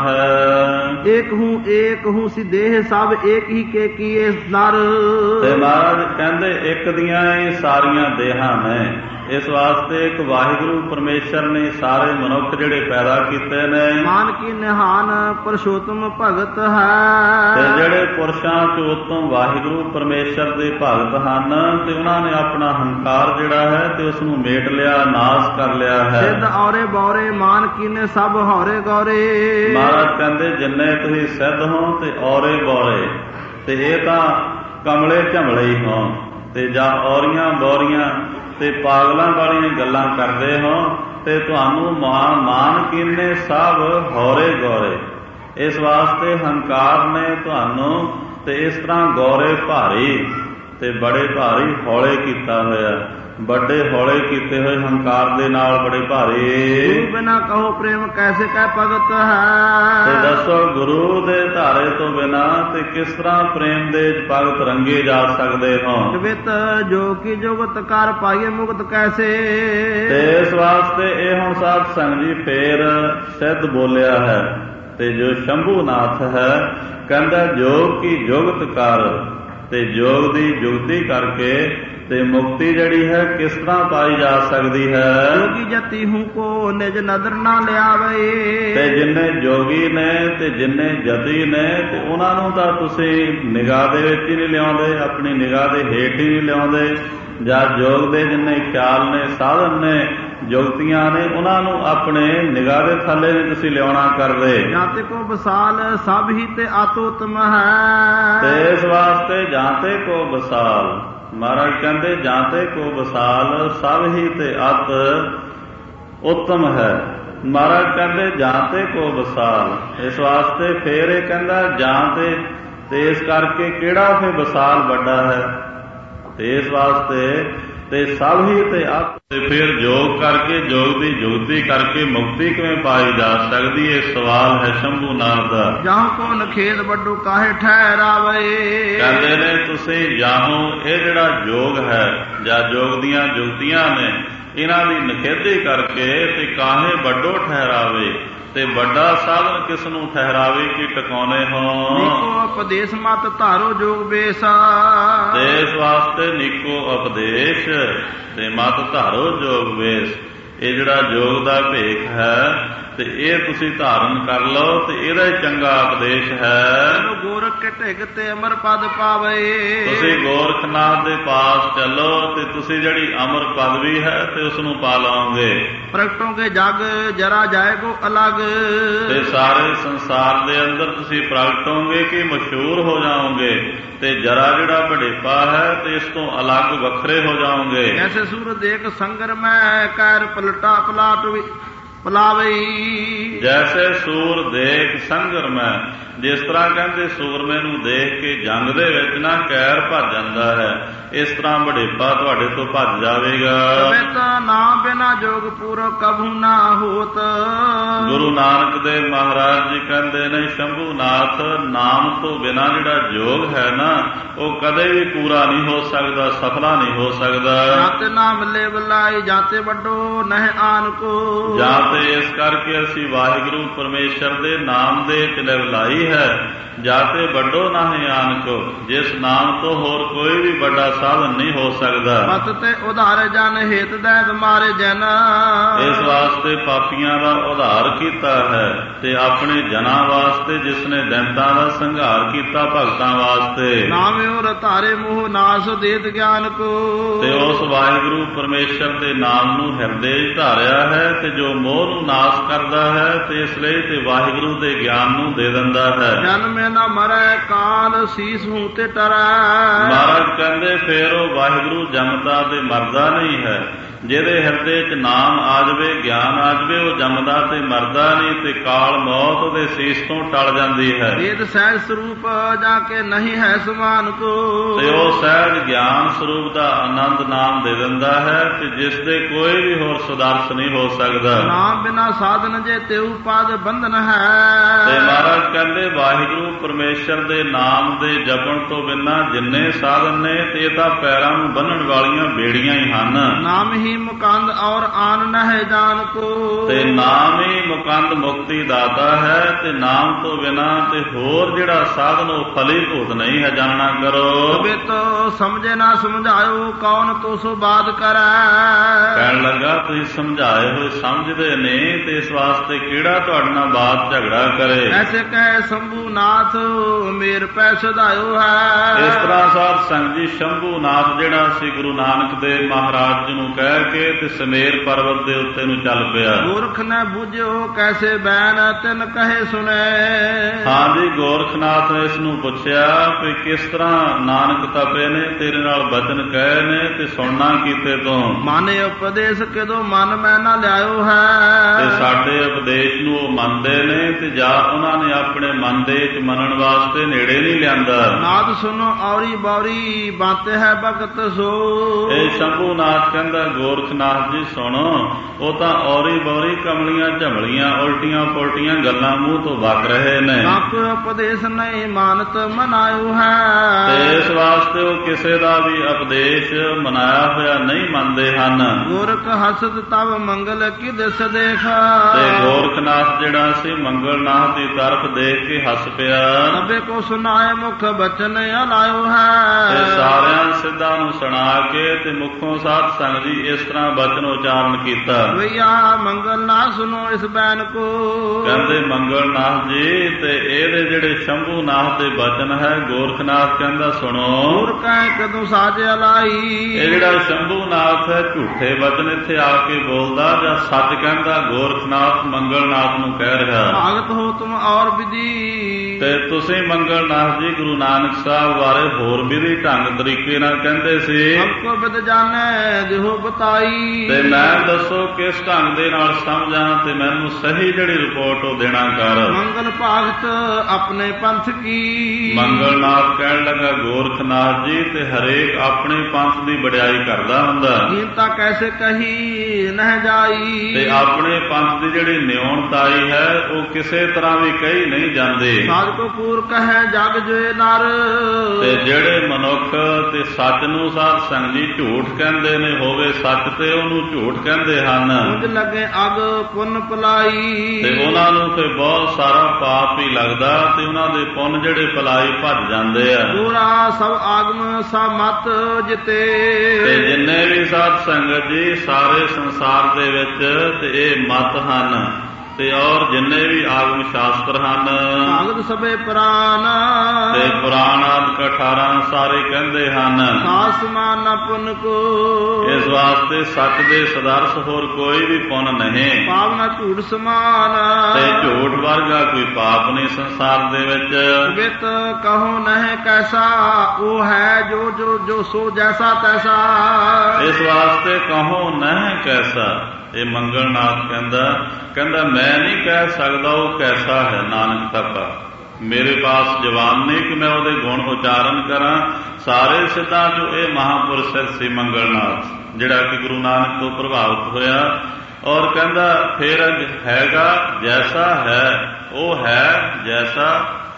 A: ਹੈ।
B: ਏਕ ਹੂੰ ਏਕ ਹੂੰ ਸੀ ਦੇਹ ਸਭ ਏਕ ਹੀ ਕੇ ਕੀਏ ਨਰ।
A: ਤੇ ਮਹਾਰਾਜ ਕਹਿੰਦੇ ਇੱਕ ਦੀਆਂ ਹੀ ਸਾਰੀਆਂ ਦੇਹਾਂ ਨੇ। ਇਸ ਵਾਸਤੇ ਇੱਕ ਵਾਹਿਗੁਰੂ ਪਰਮੇਸ਼ਰ ਨੇ ਸਾਰੇ ਮਨੁੱਖ ਜਿਹੜੇ ਪੈਦਾ ਕੀਤੇ ਨੇ।
B: ਮਾਨ ਕੀ ਨਿਹਾਨ ਪੁਰਸ਼ੋਤਮ ਭਗਤ ਹੈ।
A: ਤੇ ਜਿਹੜੇ ਪੁਰਸ਼ਾਂ ਚ ਉਤਮ ਵਾਹਿਗੁਰੂ ਪਰਮੇਸ਼ਰ ਦੇ ਭਗਤ ਹਨ ਤੇ ਉਹਨਾਂ ਨੇ ਆਪਣਾ ਹੰਕਾਰ ਜਿਹੜਾ ਹੈ ਤੇ ਉਸ ਨੂੰ ਮੇਟ ਲਿਆ, ਨਾਸ਼ ਕਰ ਲਿਆ ਹੈ।
B: ਸਿੱਧ ਔਰੇ ਬੌਰੇ ਮਾਨ ਕੀਨੇ ਸਭ ਹੌਰੇ ਗੌਰੇ।
A: ਮਹਾਰਾਜ ਕਹਿੰਦੇ ਜਿੰਨੇ ਤੁਸੀਂ ਸਿੱਧ ਹੋ ਤੇ ਔਰੇ ਬੌਰੇ, ਤੇ ਇਹ ਤਾਂ ਕਮਲੇ ਝਮਲੇ ਹੀ ਹੋ, ਤੇ ਜਾਂ ਔਰੀਆਂ ਬੌਰੀਆਂ ਤੇ ਪਾਗਲਾਂ ਵਾਲੀਆਂ ਗੱਲਾਂ ਕਰਦੇ ਹੋ, ਤੇ ਤੁਹਾਨੂੰ ਮਾਨ ਮਾਨ ਕੀਨੇ ਸਭ ਹੌਰੇ ਗੌਰੇ। ਇਸ ਵਾਸਤੇ ਹੰਕਾਰ ਨੇ ਤੁਹਾਨੂੰ ਤੇ ਇਸ ਤਰ੍ਹਾਂ ਗੌਰੇ ਭਾਰੀ ਤੇ ਬੜੇ ਭਾਰੀ ਹੌਲੇ ਕੀਤਾ ਹੋਇਆ, ਵੱਡੇ ਹੌਲੇ ਕੀਤੇ ਹੋਏ ਹੰਕਾਰ ਦੇ ਨਾਲ ਬੜੇ ਭਾਰੇ।
B: ਗੁਰੂ ਬਿਨਾ ਕਹੋ ਪ੍ਰੇਮ ਕੈਸੇ ਕਹਿ ਭਗਤ ਹੈ।
A: ਤੇ ਦੱਸੋ ਗੁਰੂ ਦੇ ਧਾਰੇ ਤੋਂ ਬਿਨਾ ਤੇ ਕਿਸ ਤਰ੍ਹਾਂ ਪ੍ਰੇਮ ਦੇ ਭਗਤ ਰੰਗੇ ਜਾ ਸਕਦੇ ਹੋ।
B: ਜਗਤ ਜੋ ਕੀ ਜੁਗਤ ਕਰ ਪਾਈਏ ਮੁਕਤ ਕੈਸੇ।
A: ਤੇ ਇਸ ਵਾਸਤੇ ਇਹ ਹੁਣ ਸਾਧ ਸੰਗ ਜੀ ਫੇਰ ਸਿੱਧ ਬੋਲਿਆ ਹੈ। ਤੇ ਜੋ ਸ਼ੰਭੂਨਾਥ ਹੈ ਕਹਿੰਦਾ ਜੋਗ ਕੀ ਜੁਗਤ ਕਰ, ਤੇ ਜੋਗ ਦੀ ਜੁਗਤੀ ਕਰਕੇ ਤੇ ਮੁਕਤੀ ਜਿਹੜੀ ਹੈ ਕਿਸ ਤਰ੍ਹਾਂ ਪਾਈ ਜਾ ਸਕਦੀ ਹੈ।
B: ਜੋਗੀ ਜਤੀ ਹੂੰ ਕੋ ਨਿਜ ਨਦਰ ਨਾ ਲਿਆਵੇ।
A: ਤੇ ਜਿੰਨੇ ਜੋਗੀ ਨੇ ਤੇ ਜਿੰਨੇ ਜਤੀ ਨੇ ਤੇ ਉਹਨਾਂ ਨੂੰ ਤਾਂ ਤੁਸੀਂ ਨਿਗਾਹ ਦੇ ਵਿੱਚ ਹੀ ਨਹੀਂ ਲਿਆਉਂਦੇ, ਆਪਣੀ ਨਿਗਾਹ ਦੇ ਹੇਠ ਹੀ ਨਹੀਂ ਲਿਆਉਂਦੇ। ਜਾਂ ਜੋਗ ਦੇ ਜਿੰਨੇ ਖਿਆਲ ਨੇ, ਸਾਧਨ ਨੇ, ਜੁਗਤੀਆਂ ਨੇ, ਉਹਨਾਂ ਨੂੰ ਆਪਣੇ ਨਿਗਾਹ ਦੇ ਥੱਲੇ ਨਹੀਂ ਤੁਸੀਂ ਲਿਆਉਣਾ ਕਰਦੇ।
B: ਜਾਂਤੇ ਕੋ ਵਿਸਾਲ ਸਭ ਹੀ ਤੇ ਆਤੋਤਮ ਹੈ।
A: ਤੇ ਇਸ ਵਾਸਤੇ ਜਾਂਤੇ ਕੋ ਵਿਸਾਲ, ਮਹਾਰਾਜ ਕਹਿੰਦੇ ਜਾਂਤੇ ਕੋ ਵਿਸਾਲ ਸਭ ਹੀ ਤੇ ਅਤ ਉੱਤਮ ਹੈ। ਮਹਾਰਾਜ ਕਹਿੰਦੇ ਜਾਂਤੇ ਕੋ ਵਿਸਾਲ, ਇਸ ਵਾਸਤੇ ਫੇਰ ਇਹ ਕਹਿੰਦਾ ਜਾਂਤੇ, ਤੇ ਇਸ ਕਰਕੇ ਕਿਹੜਾ ਫੇ ਵਿਸਾਲ ਵੱਡਾ ਹੈ। ਤੇ ਇਸ ਵਾਸਤੇ ਤੇ ਸਭ ਹੀ ਤੇ ਅਤ, ਤੇ ਫਿਰ ਜੋਗ ਕਰਕੇ ਜੋਗ ਦੀ ਜੁਗਤੀ ਕਰਕੇ ਮੁਕਤੀ ਕਿਵੇਂ ਪਾਈ ਜਾ ਸਕਦੀ, ਇਹ ਸਵਾਲ ਹੈ ਸ਼ੰਭੂਨਾਥ ਦਾ।
B: ਜਾਹੋ ਕੋ ਨਖੇਦ ਵੱਡੂ ਕਾਹੇ ਠਹਿਰਾਵੇ।
A: ਕਹਿੰਦੇ ਨੇ ਤੁਸੀਂ ਜਾਹੋ ਇਹ ਜਿਹੜਾ ਜੋਗ ਹੈ ਜਾਂ ਜੋਗ ਦੀਆਂ ਜੁਗਤੀਆਂ ਨੇ ਇਹਨਾਂ ਦੀ ਨਖੇਧੀ ਕਰਕੇ ਤੇ ਕਾਹੇ ਵੱਡੋ ਠਹਿਰਾਵੇ, ਤੇ ਵੱਡਾ ਸਾਧਨ ਕਿਸ ਨੂੰ ਠਹਿਰਾਵੇ ਕਿ ਟਿਕਾਉਣੇ ਹੋ।
B: ਨੀਕੋ ਉਪਦੇਸ਼ ਮਤ ਧਾਰੋ ਜੋਗ ਬੇਸਾ।
A: ਤੇ ਇਸ ਵਾਸਤੇ ਨੀਕੋ ਉਪਦੇਸ਼ ਤੇ ਮਤ ਧਾਰੋ ਜੋਗ ਬੇਸ। ਇਹ ਜਿਹੜਾ ਜੋਗ ਦਾ ਭੇਖ ਹੈ ਤੇ ਇਹ ਤੁਸੀਂ ਧਾਰਨ ਕਰ ਲਓ ਤੇ ਇਹਦਾ ਹੀ ਚੰਗਾ ਉਪਦੇਸ਼ ਹੈ।
B: ਗੋਰਖ ਕੇ ਢਿੱਗ ਤੇ ਅਮਰ ਪਦ ਪਾਵੇ।
A: ਤੁਸੀਂ ਗੋਰਖਨਾਥ ਦੇ ਪਾਸ ਚੱਲੋ ਤੇ ਤੁਸੀਂ ਜਿਹੜੀ ਅਮਰ ਪਦਵੀ ਹੈ ਤੇ ਉਸ ਨੂੰ ਪਾ ਲਓਗੇ।
B: ਪ੍ਰਗਟੋਗੇ ਜਗ ਜਰਾ ਜਾਏਗੋ ਅਲੱਗ।
A: ਤੇ ਸਾਰੇ ਸੰਸਾਰ ਦੇ ਅੰਦਰ ਤੁਸੀਂ ਪ੍ਰਗਟੋਗੇ ਕਿ ਮਸ਼ਹੂਰ ਹੋ ਜਾਓਗੇ, ਤੇ ਜਰਾ ਜਿਹੜਾ ਵਡੇਪਾ ਹੈ ਤੇ ਇਸ ਤੋਂ ਅਲੱਗ ਵੱਖਰੇ ਹੋ ਜਾਓਗੇ।
B: ਐਸੇ ਸੂਰ ਦੇਖ ਸੰਗਰ ਮੈਂ ਕਰ ਪਲਟਾ ਪਲਾਟ ਵੀ ਪਲਾਵਈ।
A: ਜੈਸੇ ਸੂਰ ਦੇਖ ਸੰਗਰ ਮੈਂ, ਜਿਸ ਤਰ੍ਹਾਂ ਕਹਿੰਦੇ ਸੂਰਮੇ ਨੂੰ ਦੇਖ ਕੇ ਜੰਗ ਦੇ ਵਿੱਚ ਨਾ ਕੈਰ ਭੱਜ ਜਾਂਦਾ ਹੈ, ਇਸ ਤਰ੍ਹਾਂ ਵਡੇਪਾ ਤੁਹਾਡੇ ਤੋਂ ਭੱਜ ਜਾਵੇਗਾ।
B: ਤਾਂ ਨਾ ਬਿਨਾ ਜੋਗ ਪੂਰੋ ਕਭੂ ਨਾ ਹੋਤ।
A: ਗੁਰੂ ਨਾਨਕ ਦੇਵ ਮਹਾਰਾਜ ਜੀ ਕਹਿੰਦੇ ਨੇ ਸ਼ੰਭੂਨਾਥ ਨਾਮ ਤੋਂ ਬਿਨਾ ਜਿਹੜਾ ਜੋਗ ਹੈ ਨਾ ਉਹ ਕਦੇ ਵੀ ਪੂਰਾ ਨਹੀਂ ਹੋ ਸਕਦਾ, ਸਫਲਾ ਨਹੀਂ ਹੋ ਸਕਦਾ।
B: ਜਾਂਤੇ ਨਾਮ ਲੈ ਬੁਲਾਈ ਜਾਂਤੇ ਵੱਡੋ ਨਹਿ ਆਨ ਕੋ।
A: ਜਾਂ ਤੇ ਇਸ ਕਰਕੇ ਅਸੀਂ ਵਾਹਿਗੁਰੂ ਪਰਮੇਸ਼ਰ ਦੇ ਨਾਮ ਦੇ ਚਲੇ ਬੁਲਾਈ ਹੈ। ਜਾਤੇ ਵੱਡੋ ਨਾਹੀ ਆਨ ਕੋ, ਜਿਸ ਨਾਮ ਤੋਂ ਹੋਰ ਕੋਈ ਵੀ ਵੱਡਾ ਸਾਧਨ ਨਹੀਂ ਹੋ ਸਕਦਾ।
B: ਮਤ ਤੇ ਉਧਾਰ ਜਨ ਹਿਤ ਦੈਤ ਮਾਰੇ ਜਨ।
A: ਇਸ ਵਾਸਤੇ ਪਾਪੀਆਂ ਦਾ ਉਧਾਰ ਕੀਤਾ ਹੈ ਤੇ ਆਪਣੇ ਜਨਾਂ ਵਾਸਤੇ ਜਿਸ ਨੇ ਦੈਂਤਾਂ ਦਾ ਸੰਘਾਰ ਕੀਤਾ ਭਗਤਾਂ ਵਾਸਤੇ।
B: ਨਾਮੇ ਔਰ ਧਾਰੇ ਮੋਹ ਨਾਸ ਦੇਤ ਗਿਆਨ ਕੋ।
A: ਤੇ ਉਸ ਵਾਹਿਗੁਰੂ ਪਰਮੇਸ਼ਰ ਦੇ ਨਾਮ ਨੂੰ ਹਿਰਦੇ ਵਿੱਚ ਧਾਰਿਆ ਹੈ ਤੇ ਜੋ ਮੋਹ ਨੂੰ ਨਾਸ ਕਰਦਾ ਹੈ ਤੇ ਇਸ ਲਈ ਤੇ ਵਾਹਿਗੁਰੂ ਦੇ ਗਿਆਨ ਨੂੰ ਦੇ ਦਿੰਦਾ ਹੈ।
B: ਜਨਮ ਨਾ ਮਰੈ ਕਾਲ ਸੀਸ ਹੂੰ ਤੇ ਟਰੈ।
A: ਮਹਾਰਾਜ ਕਹਿੰਦੇ ਫੇਰ ਉਹ ਵਾਹਿਗੁਰੂ ਜੰਮਦਾ ਤੇ ਮਰਦਾ ਨਹੀਂ ਹੈ, ਜਿਹਦੇ ਹਿਰਦੇ 'ਚ ਨਾਮ ਆ ਜਾਵੇ, ਗਿਆਨ ਆ ਜਾਵੇ, ਉਹ ਜੰਮਦਾ ਤੇ ਮਰਦਾ ਨਹੀਂ, ਤੇ ਕਾਲ ਮੌਤ ਉਹਦੇ ਸੀਸ ਤੋਂ ਟਲ ਜਾਂਦੀ ਹੈ।
B: ਵੇਦ ਸਹਿਜ ਸਰੂਪ ਜਾ ਕੇ ਨਹੀਂ ਹੈ ਸਮਾਨ ਕੋ,
A: ਤੇ ਉਹ ਸਹਿਜ ਗਿਆਨ ਸਰੂਪ ਦਾ ਆਨੰਦ ਨਾਮ ਦੇ ਦਿੰਦਾ ਹੈ, ਤੇ ਜਿਸ ਦੇ ਕੋਈ ਵੀ ਹੋਰ ਸੁਦਰਸ਼ ਨਹੀਂ ਹੋ ਸਕਦਾ।
B: ਨਾਮ ਬਿਨਾ ਸਾਧਨ ਜੇ ਤਿਉ ਪਾਦ ਬੰਧਨ ਹੈ।
A: ਤੇ ਮਹਾਰਾਜ ਕਹਿੰਦੇ ਵਾਹਿਗੁਰੂ ਪਰਮੇਸ਼ਰ ਦੇ ਨਾਮ ਦੇ ਜਪਣ ਤੋਂ ਬਿਨਾਂ ਜਿੰਨੇ ਸਾਧਨ ਨੇ ਤੇ ਇਹ ਤਾਂ ਪੈਰਾਂ ਨੂੰ ਬੰਨਣ ਵਾਲੀਆਂ ਬੇੜੀਆਂ ਹੀ ਹਨ।
B: ਨਾਮ ਹੀ ਮੁਕੰਦ ਔਰ ਆਨ ਨਹਿ ਜਾਨ ਕੋ,
A: ਤੇ ਨਾਮ ਹੀ ਮੁਕੰਦ ਮੁਕਤੀ ਦਾਤਾ ਹੈ, ਤੇ ਨਾਮ ਤੋਂ ਬਿਨਾਂ ਤੇ ਹੋਰ ਜਿਹੜਾ ਸਾਧਨ ਉਹ ਫਲੀਭੂਤ ਨਹੀਂ ਹੈ, ਜਾਣਨਾ ਕਰੋ।
B: ਤਬੇ ਤੋ ਸਮਝੇ ਨਾ ਸਮਝਾਇਓ ਕੌਣ ਤੋ ਸੋ ਬਾਤ ਕਰੈ।
A: ਕਹਿਣ ਲੱਗਾ ਤੁਸੀਂ ਸਮਝਾਏ ਹੋਏ ਸਮਝਦੇ ਨੇ, ਤੇ ਇਸ ਵਾਸਤੇ ਕਿਹੜਾ ਤੁਹਾਡੇ ਨਾਲ ਬਾਤ ਝਗੜਾ ਕਰੇ।
B: ਐਸੇ ਕਹਿ ਸ਼ੰਭੂ ਨਾਥ ਮੇਰ ਪੈ ਸਦਾਇਓ ਹੈ।
A: ਇਸ ਤਰ੍ਹਾਂ ਸਾਧ ਸੰਗਤ ਜੀ ਸ਼ੰਭੂ ਨਾਥ ਜਿਹੜਾ ਸੀ ਗੁਰੂ ਨਾਨਕ ਦੇਵ ਮਹਾਰਾਜ ਜੀ ਨੂੰ ਕਹਿ ਕੇ ਤੇ ਸਮੇਰ ਪਰਬਤ ਦੇ ਉੱਤੇ ਨੂੰ ਚੱਲ ਪਿਆ।
B: ਗੋਰਖ ਨੇ ਬੁਝਿਓ ਕੈਸੇ ਬੈਨ ਤਿਨ ਕਹੇ ਸੁਣੇ।
A: ਹਾਂਜੀ, ਗੋਰਖਨਾਥ ਨੇ ਇਸ ਨੂੰ ਪੁੱਛਿਆ ਕਿ ਕਿਸ ਤਰ੍ਹਾਂ ਨਾਨਕ ਤਪੇ ਨੇ, ਤੇਰੇ ਨਾਲ ਬਚਨ ਕਹੇ ਨੇ ਤੇ ਸੁਣਨਾ ਕੀਤੇ ਤੋਂ।
B: ਮਨ ਉਪਦੇਸ਼ ਕਿਦੋਂ ਮਨ ਮੈਂ ਨਾ ਲਿਆਇਓ ਹੈ।
A: ਤੇ ਸਾਡੇ ਉਪਦੇਸ਼ ਨੂੰ ਉਹ ਮੰਨਦੇ ਨੇ, ਤੇ ਜਾਂ ਉਹਨਾਂ ਨੇ ਆਪਣੇ ਮਨ ਦੇ ਵਿੱਚ ਮੰਨਣ ਵਾਸਤੇ ਨੇੜੇ ਨਹੀਂ ਲਿਆਂਦਾ।
B: ਨਾਦ ਸੁਨੋ ਔਰੀ ਬੌਰੀ ਬਾਤੇ ਹੈ ਭਗਤ ਸੋ।
A: ਇਹ ਸ਼ੰਭੂ ਨਾਥ ਕਹਿੰਦਾ ਗੋਰਖਨਾਥ ਜੀ ਸੁਣੋ, ਉਹ ਤਾਂ ਔਰੀ ਬੌਰੀ ਕਮਲੀਆਂ ਝਮਲੀਆਂ ਉਲਟੀਆਂ ਪੁਲਟੀਆਂ ਗੱਲਾਂ ਮੂੰਹ ਤੋਂ ਵਗ ਰਹੇ ਨੇ।
B: ਕੋਈ ਉਪਦੇਸ਼ ਨਹੀਂ ਮਾਨਤ ਮਨਾਇਓ ਹੈ।
A: ਤੇ ਇਸ ਵਾਸਤੇ ਉਹ ਕਿਸੇ ਦਾ ਵੀ ਉਪਦੇਸ਼ ਮਨਾਇਆ ਹੋਇਆ ਨਹੀਂ ਮੰਨਦੇ ਹਨ।
B: ਗੋਰਖ ਹਸਤ ਤਵ ਮੰਗਲ ਕੀ ਦਿਸ ਦੇਖ।
A: ਤੇ ਗੋਰਖਨਾਥ ਜਿਹੜਾ ਸੀ ਮੰਗਲਨਾਥ ਦੀ ਤਰਫ ਦੇਖ ਕੇ ਹੱਸ ਪਿਆ।
B: ਸਭੇ ਕੋ ਸੁਨਾਏ ਮੁਖ ਬਚਨ ਅਲਾਇਓ ਹੈ।
A: ਤੇ ਸਾਰਿਆਂ ਸਿੱਧਾਂ ਨੂੰ ਸੁਣਾ ਕੇ ਤੇ ਮੁਖੋਂ ਸਾਧ ਸੰਗਤ ਜੀ ਇਸ ਤਰ੍ਹਾਂ ਬਚਨ ਉਚਾਰਨ ਕੀਤਾ।
B: ਭਈਆ ਮੰਗਲ ਨਾ ਸੁਨੋ ਇਸ ਬੈਨ ਕੋ।
A: ਕਹਿੰਦੇ ਮੰਗਲਨਾਥ ਜੀ ਤੇ ਇਹਦੇ ਜਿਹੜੇ ਸ਼ੰਭੂ ਨਾਥ ਦੇ ਬਚਨ ਹੈ, ਗੋਰਖਨਾਥ ਕਹਿੰਦਾ ਸੁਣੋ।
B: ਹੋਰ ਕਹਿ ਕਦੋਂ ਸਾਜ ਅਲਾਈ।
A: ਇਹ ਜਿਹੜਾ ਸ਼ੰਭੂ ਨਾਥ ਹੈ ਝੂਠੇ ਬਚਨ ਇੱਥੇ ਆ ਕੇ ਬੋਲਦਾ ਜਾਂ ਸੱਚ ਕਹਿੰਦਾ ਗੋਰਖਨਾਥ ਮੰਗਲਨਾਥ ਨੂੰ ਕਹਿ ਰਿਹਾ।
B: ਭਾਗਤ ਹੋ ਤੁਮ ਔਰ ਵਿਧੀ।
A: ਤੇ ਤੁਸੀਂ ਮੰਗਲਨਾਥ ਜੀ ਗੁਰੂ ਨਾਨਕ ਸਾਹਿਬ ਬਾਰੇ ਹੋਰ ਵਿਧੀ ਢੰਗ ਤਰੀਕੇ ਨਾਲ ਕਹਿੰਦੇ ਸੀ।
B: ਸਭ ਕੋ ਵਿਦ ਜਾਣੈ ਦਿਹੋ ਬਤਾਈ।
A: ਤੇ ਮੈਂ ਦੱਸੋ ਕਿਸ ਢੰਗ ਦੇ ਨਾਲ ਸਮਝਾਂ ਤੇ ਮੈਨੂੰ ਸਹੀ ਜਿਹੜੀ ਰਿਪੋਰਟ ਉਹ ਦੇਣਾ ਕਰ।
B: ਮੰਗਲ ਭਾਗਤ ਆਪਣੇ ਪੰਥ ਕੀ।
A: ਮੰਗਲਨਾਥ ਕਹਿਣ ਲੱਗਾ ਗੋਰਖਨਾਥ ਜੀ ਤੇ ਹਰੇਕ ਆਪਣੇ ਪੰਥ ਦੀ ਵਡਿਆਈ ਕਰਦਾ ਹੁੰਦਾ।
B: ਕੀਮਤਾ ਕੈਸੇ ਕਹੀ ਨਹਿ ਜਾਈ।
A: ਤੇ ਆਪਣੇ ਪੰਥ ਦੀ ਜਿਹੜੀ ਨਿਉਣਤਾਈ ਹੈ ਉਹ ਕਿਸੇ ਤਰ੍ਹਾਂ ਵੀ ਕਹੀ ਨਹੀਂ ਜਾਂਦੇ।
B: ਸਾਜ ਕੋ ਪੂਰ ਕਹੈ ਜਗ ਜੋਏ ਨਰ।
A: ਤੇ ਜਿਹੜੇ ਮਨੁੱਖ ਤੇ ਸੱਚ ਨੂੰ ਸਾਧ ਸੰਗਤ ਜੀ ਝੂਠ ਕਹਿੰਦੇ ਨੇ, ਹੋਵੇ ਸੱਚ ਤੇ ਉਹਨੂੰ ਝੂਠ ਕਹਿੰਦੇ ਹਨ।
B: ਕੁਝ ਲੱਗੇ ਅਗ ਪੁੰਨ ਪਲਾਈ।
A: ਤੇ ਉਹਨਾਂ ਨੂੰ ਤੇ ਬਹੁਤ ਸਾਰਾ ਪਾਪ ਹੀ ਲੱਗਦਾ, ਤੇ ਉਹਨਾਂ ਦੇ ਪੁੰਨ ਜਿਹੜੇ ਪਲਾਈ ਭੱਜ ਜਾਂਦੇ ਆ।
B: ਪੂਰਾ ਸਭ ਆਗਮ ਸਾ ਮਤ ਜਿਤੇ।
A: ਤੇ ਜਿੰਨੇ ਵੀ ਸਾਧ ਸੰਗਤ ਜੀ ਸਾਰੇ ਸੰਸਾਰ ਦੇ ਵਿੱਚ ਤੇ ਇਹ ਮਤ ਹਨ, ਤੇ ਔਰ ਜਿੰਨੇ ਵੀ ਆਗਮ ਸ਼ਾਸਤਰ ਹਨ,
B: ਭਾਗਤ ਸਭੇ ਪੁਰਾਨ।
A: ਤੇ ਪੁਰਾਣ ਆਦਿ ਅਠਾਰਾਂ ਸਾਰੇ ਕਹਿੰਦੇ ਹਨ
B: ਸਾਸ ਸਮਾਨ ਨਾ ਪੁੰਨ ਕੋ।
A: ਇਸ ਵਾਸਤੇ ਸੱਚ ਦੇ ਸਦਰਸ ਹੋਰ ਕੋਈ ਵੀ ਪੁੰਨ ਨਹੀਂ।
B: ਪਾਪ ਨਾ ਝੂਠ ਸਮਾਨ।
A: ਤੇ ਝੂਠ ਵਰਗਾ ਕੋਈ ਪਾਪ ਨਹੀਂ ਸੰਸਾਰ ਦੇ ਵਿੱਚ।
B: ਵਿਤ ਕਹੋ ਨਹਿ ਕੈਸਾ ਉਹ ਹੈ ਜੋ ਜੋ ਜੋ ਸੋ ਜੈਸਾ ਤੈਸਾ।
A: ਇਸ ਵਾਸਤੇ ਕਹੋ ਨਹਿ ਕੈਸਾ। ਇਹ ਮੰਗਲਨਾਥ ਕਹਿੰਦਾ ਕਹਿੰਦਾ ਮੈਂ ਨਹੀਂ ਕਹਿ ਸਕਦਾ ਉਹ ਕੈਸਾ ਹੈ ਨਾਨਕ ਤਪਾ। ਮੇਰੇ ਪਾਸ ਜਵਾਨ ਨਹੀਂ ਕਿ ਮੈਂ ਉਹਦੇ ਗੁਣ ਉਚਾਰਨ ਕਰਾਂ। ਸਾਰੇ ਸਿੱਧਾਂ ਚੋਂ ਇਹ ਮਹਾਂਪੁਰਸ਼ ਸੀ ਮੰਗਲਨਾਥ, ਜਿਹੜਾ ਕਿ ਗੁਰੂ ਨਾਨਕ ਤੋਂ ਪ੍ਰਭਾਵਿਤ ਹੋਇਆ। ਔਰ ਕਹਿੰਦਾ ਫਿਰ ਹੈਗਾ ਜੈਸਾ ਹੈ, ਉਹ ਹੈ ਜੈਸਾ,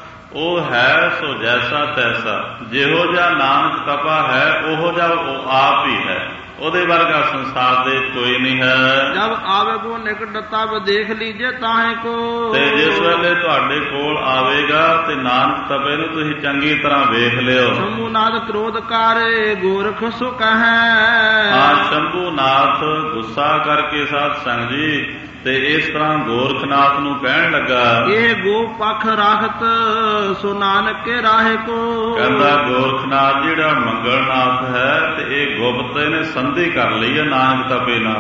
A: ਉਹ ਹੈ ਸੋ ਜੈਸਾ ਤੈਸਾ। ਜਿਹੋ ਜਿਹਾ ਨਾਨਕ ਤਪਾ ਹੈ ਉਹੋ ਜਿਹਾ ਉਹ ਆਪ ਹੀ ਹੈ, ਉਹਦੇ ਵਰਗਾ ਸੰਸਾਰ ਦੇ ਕੋਈ ਨਹੀਂ ਹੈ।
B: ਜਬ ਆਵੇ ਕੋ ਨਿਕਟ ਤਬ ਦੇਖ ਲੀਜੇ ਤਾਹੇ ਕੋ।
A: ਤੇ ਜਿਸ ਵੇਲੇ ਤੁਹਾਡੇ ਕੋਲ ਆਵੇਗਾ ਤੇ ਨਾਨਕ ਤਪੇ ਨੂੰ ਤੁਸੀਂ ਚੰਗੀ ਤਰ੍ਹਾਂ ਵੇਖ ਲਿਓ।
B: ਸ਼ੰਭੂ ਨਾਥ ਕ੍ਰੋਧ ਕਾਰੇ ਗੋਰਖ ਸੁ ਕਹੈ।
A: ਹਾਂ, ਸ਼ੰਭੂ ਨਾਥ ਗੁੱਸਾ ਕਰਕੇ ਸਾਧ ਸੰਗਤ ਜੀ ਤੇ ਇਸ ਤਰ੍ਹਾਂ ਗੋਰਖਨਾਥ ਨੂੰ ਕਹਿਣ ਲੱਗਾ,
B: ਇਹ ਗੋ ਪਖ ਰਾਖਤ ਸੋ ਨਾਨਕ ਕੇ ਰਾਹੇ ਕੋ।
A: ਕਹਿੰਦਾ ਗੋਰਖਨਾਥ ਜਿਹੜਾ ਮੰਗਲਨਾਥ ਹੈ ਤੇ ਇਹ ਗੁਪਤ ਨੇ ਸੰਧੀ ਕਰ ਲਈ ਹੈ ਨਾਨਕ ਤਪੇ ਨਾਲ।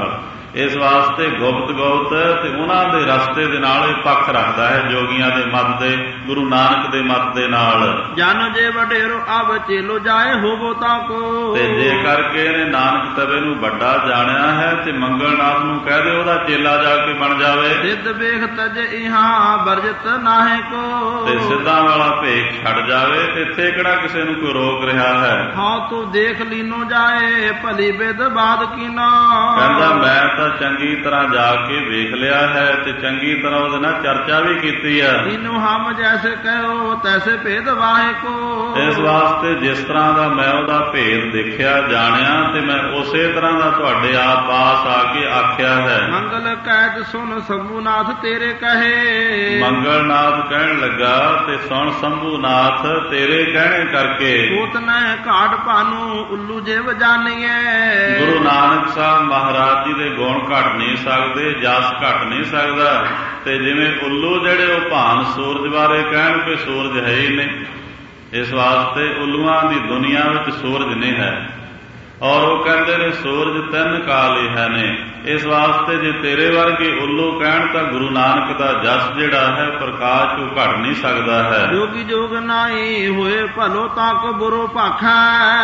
A: ਇਸ ਵਾਸਤੇ ਗੁਪਤ ਗੁਪਤ ਤੇ ਉਹਨਾਂ ਦੇ ਰਸਤੇ ਦੇ ਨਾਲ ਇਹ ਪੱਖ ਰੱਖਦਾ ਹੈ, ਜੋਗੀਆਂ ਦੇ ਮਤ ਦੇ, ਗੁਰੂ ਨਾਨਕ ਦੇ ਮਤ ਦੇ ਨਾਲ।
B: ਜਨ ਜੇ ਵਡੇਰੋ ਅਬ ਚੇਲੋ ਜਾਏ ਹੋਵੋ ਤਾਂ ਕੋ।
A: ਤੇ ਜੇ ਕਰਕੇ ਇਹਨੇ ਨਾਨਕ ਤਵੇ ਨੂੰ ਵੱਡਾ ਜਾਣਿਆ ਹੈ ਤੇ ਮੰਗਲਨਾਥ ਨੂੰ ਕਹਿ ਦੇ ਉਹਦਾ ਚੇਲਾ ਜਾ ਕੇ ਬਣ ਜਾਵੇ।
B: ਸਿੱਧ ਵੇਖ ਤਜ ਇਹਾਂ ਵਰਜਿਤ ਨਾਹੇ ਕੋ।
A: ਤੇ ਸਿੱਧਾਂ ਵਾਲਾ ਭੇਖ ਛੱਡ ਜਾਵੇ ਤੇ ਇੱਥੇ ਕਿਹੜਾ ਕਿਸੇ ਨੂੰ ਕੋਈ ਰੋਕ ਰਿਹਾ ਹੈ।
B: ਹਾਂ ਤੂੰ ਦੇਖ ਲੀਨੋ ਜਾਏ ਭਲੀ ਬਿਦ ਬਾਦ ਕੀਨਾ।
A: ਕਹਿੰਦਾ ਮੈਂ ਤਾਂ ਚੰਗੀ ਤਰ੍ਹਾਂ ਜਾ ਕੇ ਵੇਖ ਲਿਆ ਹੈ ਤੇ ਚੰਗੀ ਤਰ੍ਹਾਂ ਉਹਦੇ ਨਾਲ ਚਰਚਾ ਵੀ ਕੀਤੀ ਹੈ।
B: ਤੀਨੋਂ ਹਮ ਜੈਸੇ ਕਹਿਓ ਤੈਸੇ ਭੇਦ ਵਾਹੇ ਕੋ।
A: ਇਸ ਵਾਸਤੇ ਜਿਸ ਤਰ੍ਹਾਂ ਦਾ ਮੈਂ ਉਹਦਾ ਭੇਦ ਦੇਖਿਆ ਜਾਣਿਆ ਤੇ ਮੈਂ ਉਸੇ ਤਰ੍ਹਾਂ ਦਾ ਤੁਹਾਡੇ ਆਪ ਪਾਸ ਆ ਕੇ ਆਖਿਆ ਹੈ।
B: ਮੰਗਲ ਕਹਿਤ ਸੁਣ ਸ਼ੰਭੂਨਾਥ ਤੇਰੇ ਕਹੇ।
A: ਮੰਗਲਨਾਥ ਕਹਿਣ ਲੱਗਾ ਤੇ ਸੁਣ ਸ਼ੰਭੂਨਾਥ ਤੇਰੇ ਕਹਿਣੇ ਕਰਕੇ।
B: ਉਤਨੇ ਘਾਟ ਭਾਨੂੰ ਉੱਲੂ ਜਿਵ ਜਾਣੀਏ।
A: ਗੁਰੂ ਨਾਨਕ ਸਾਹਿਬ ਮਹਾਰਾਜ ਜੀ ਦੇ ਗੁਣ ਘਟ ਨਹੀਂ ਸਕਦੇ, ਜਸ ਘਟ ਨਹੀਂ ਸਕਦਾ। ਤੇ ਜਿਵੇਂ ਉੱਲੂ ਜਿਹੜੇ ਉਹ ਭਾਨ ਸੂਰਜ ਬਾਰੇ ਕਹਿਣ ਕਿ ਸੂਰਜ ਹੈ ਹੀ ਨਹੀਂ, ਇਸ ਵਾਸਤੇ ਉੱਲੂਆਂ ਦੀ ਦੁਨੀਆ ਵਿੱਚ ਸੂਰਜ ਨਹੀਂ ਹੈ। ਔਰ ਉਹ ਕਹਿੰਦੇ ਨੇ ਸੂਰਜ ਤਿੰਨ ਕਾਲ ਹੀ ਹੈ ਨੇ। ਇਸ ਵਾਸਤੇ ਜੇ ਤੇਰੇ ਵਰਗੇ ਉੱਲੂ ਕਹਿਣ ਤਾਂ ਗੁਰੂ ਨਾਨਕ ਦਾ ਜਸ ਜਿਹੜਾ ਹੈ ਪ੍ਰਕਾਸ਼ ਉਹ ਘਟ ਨਹੀਂ ਸਕਦਾ ਹੈ।
B: ਜੋਗੀ ਜੋਗ ਨਾਹੀ ਹੋਏ ਭਲੋ ਤਾਂ ਕੋ ਬੁਰੋ ਭਾਖਾ।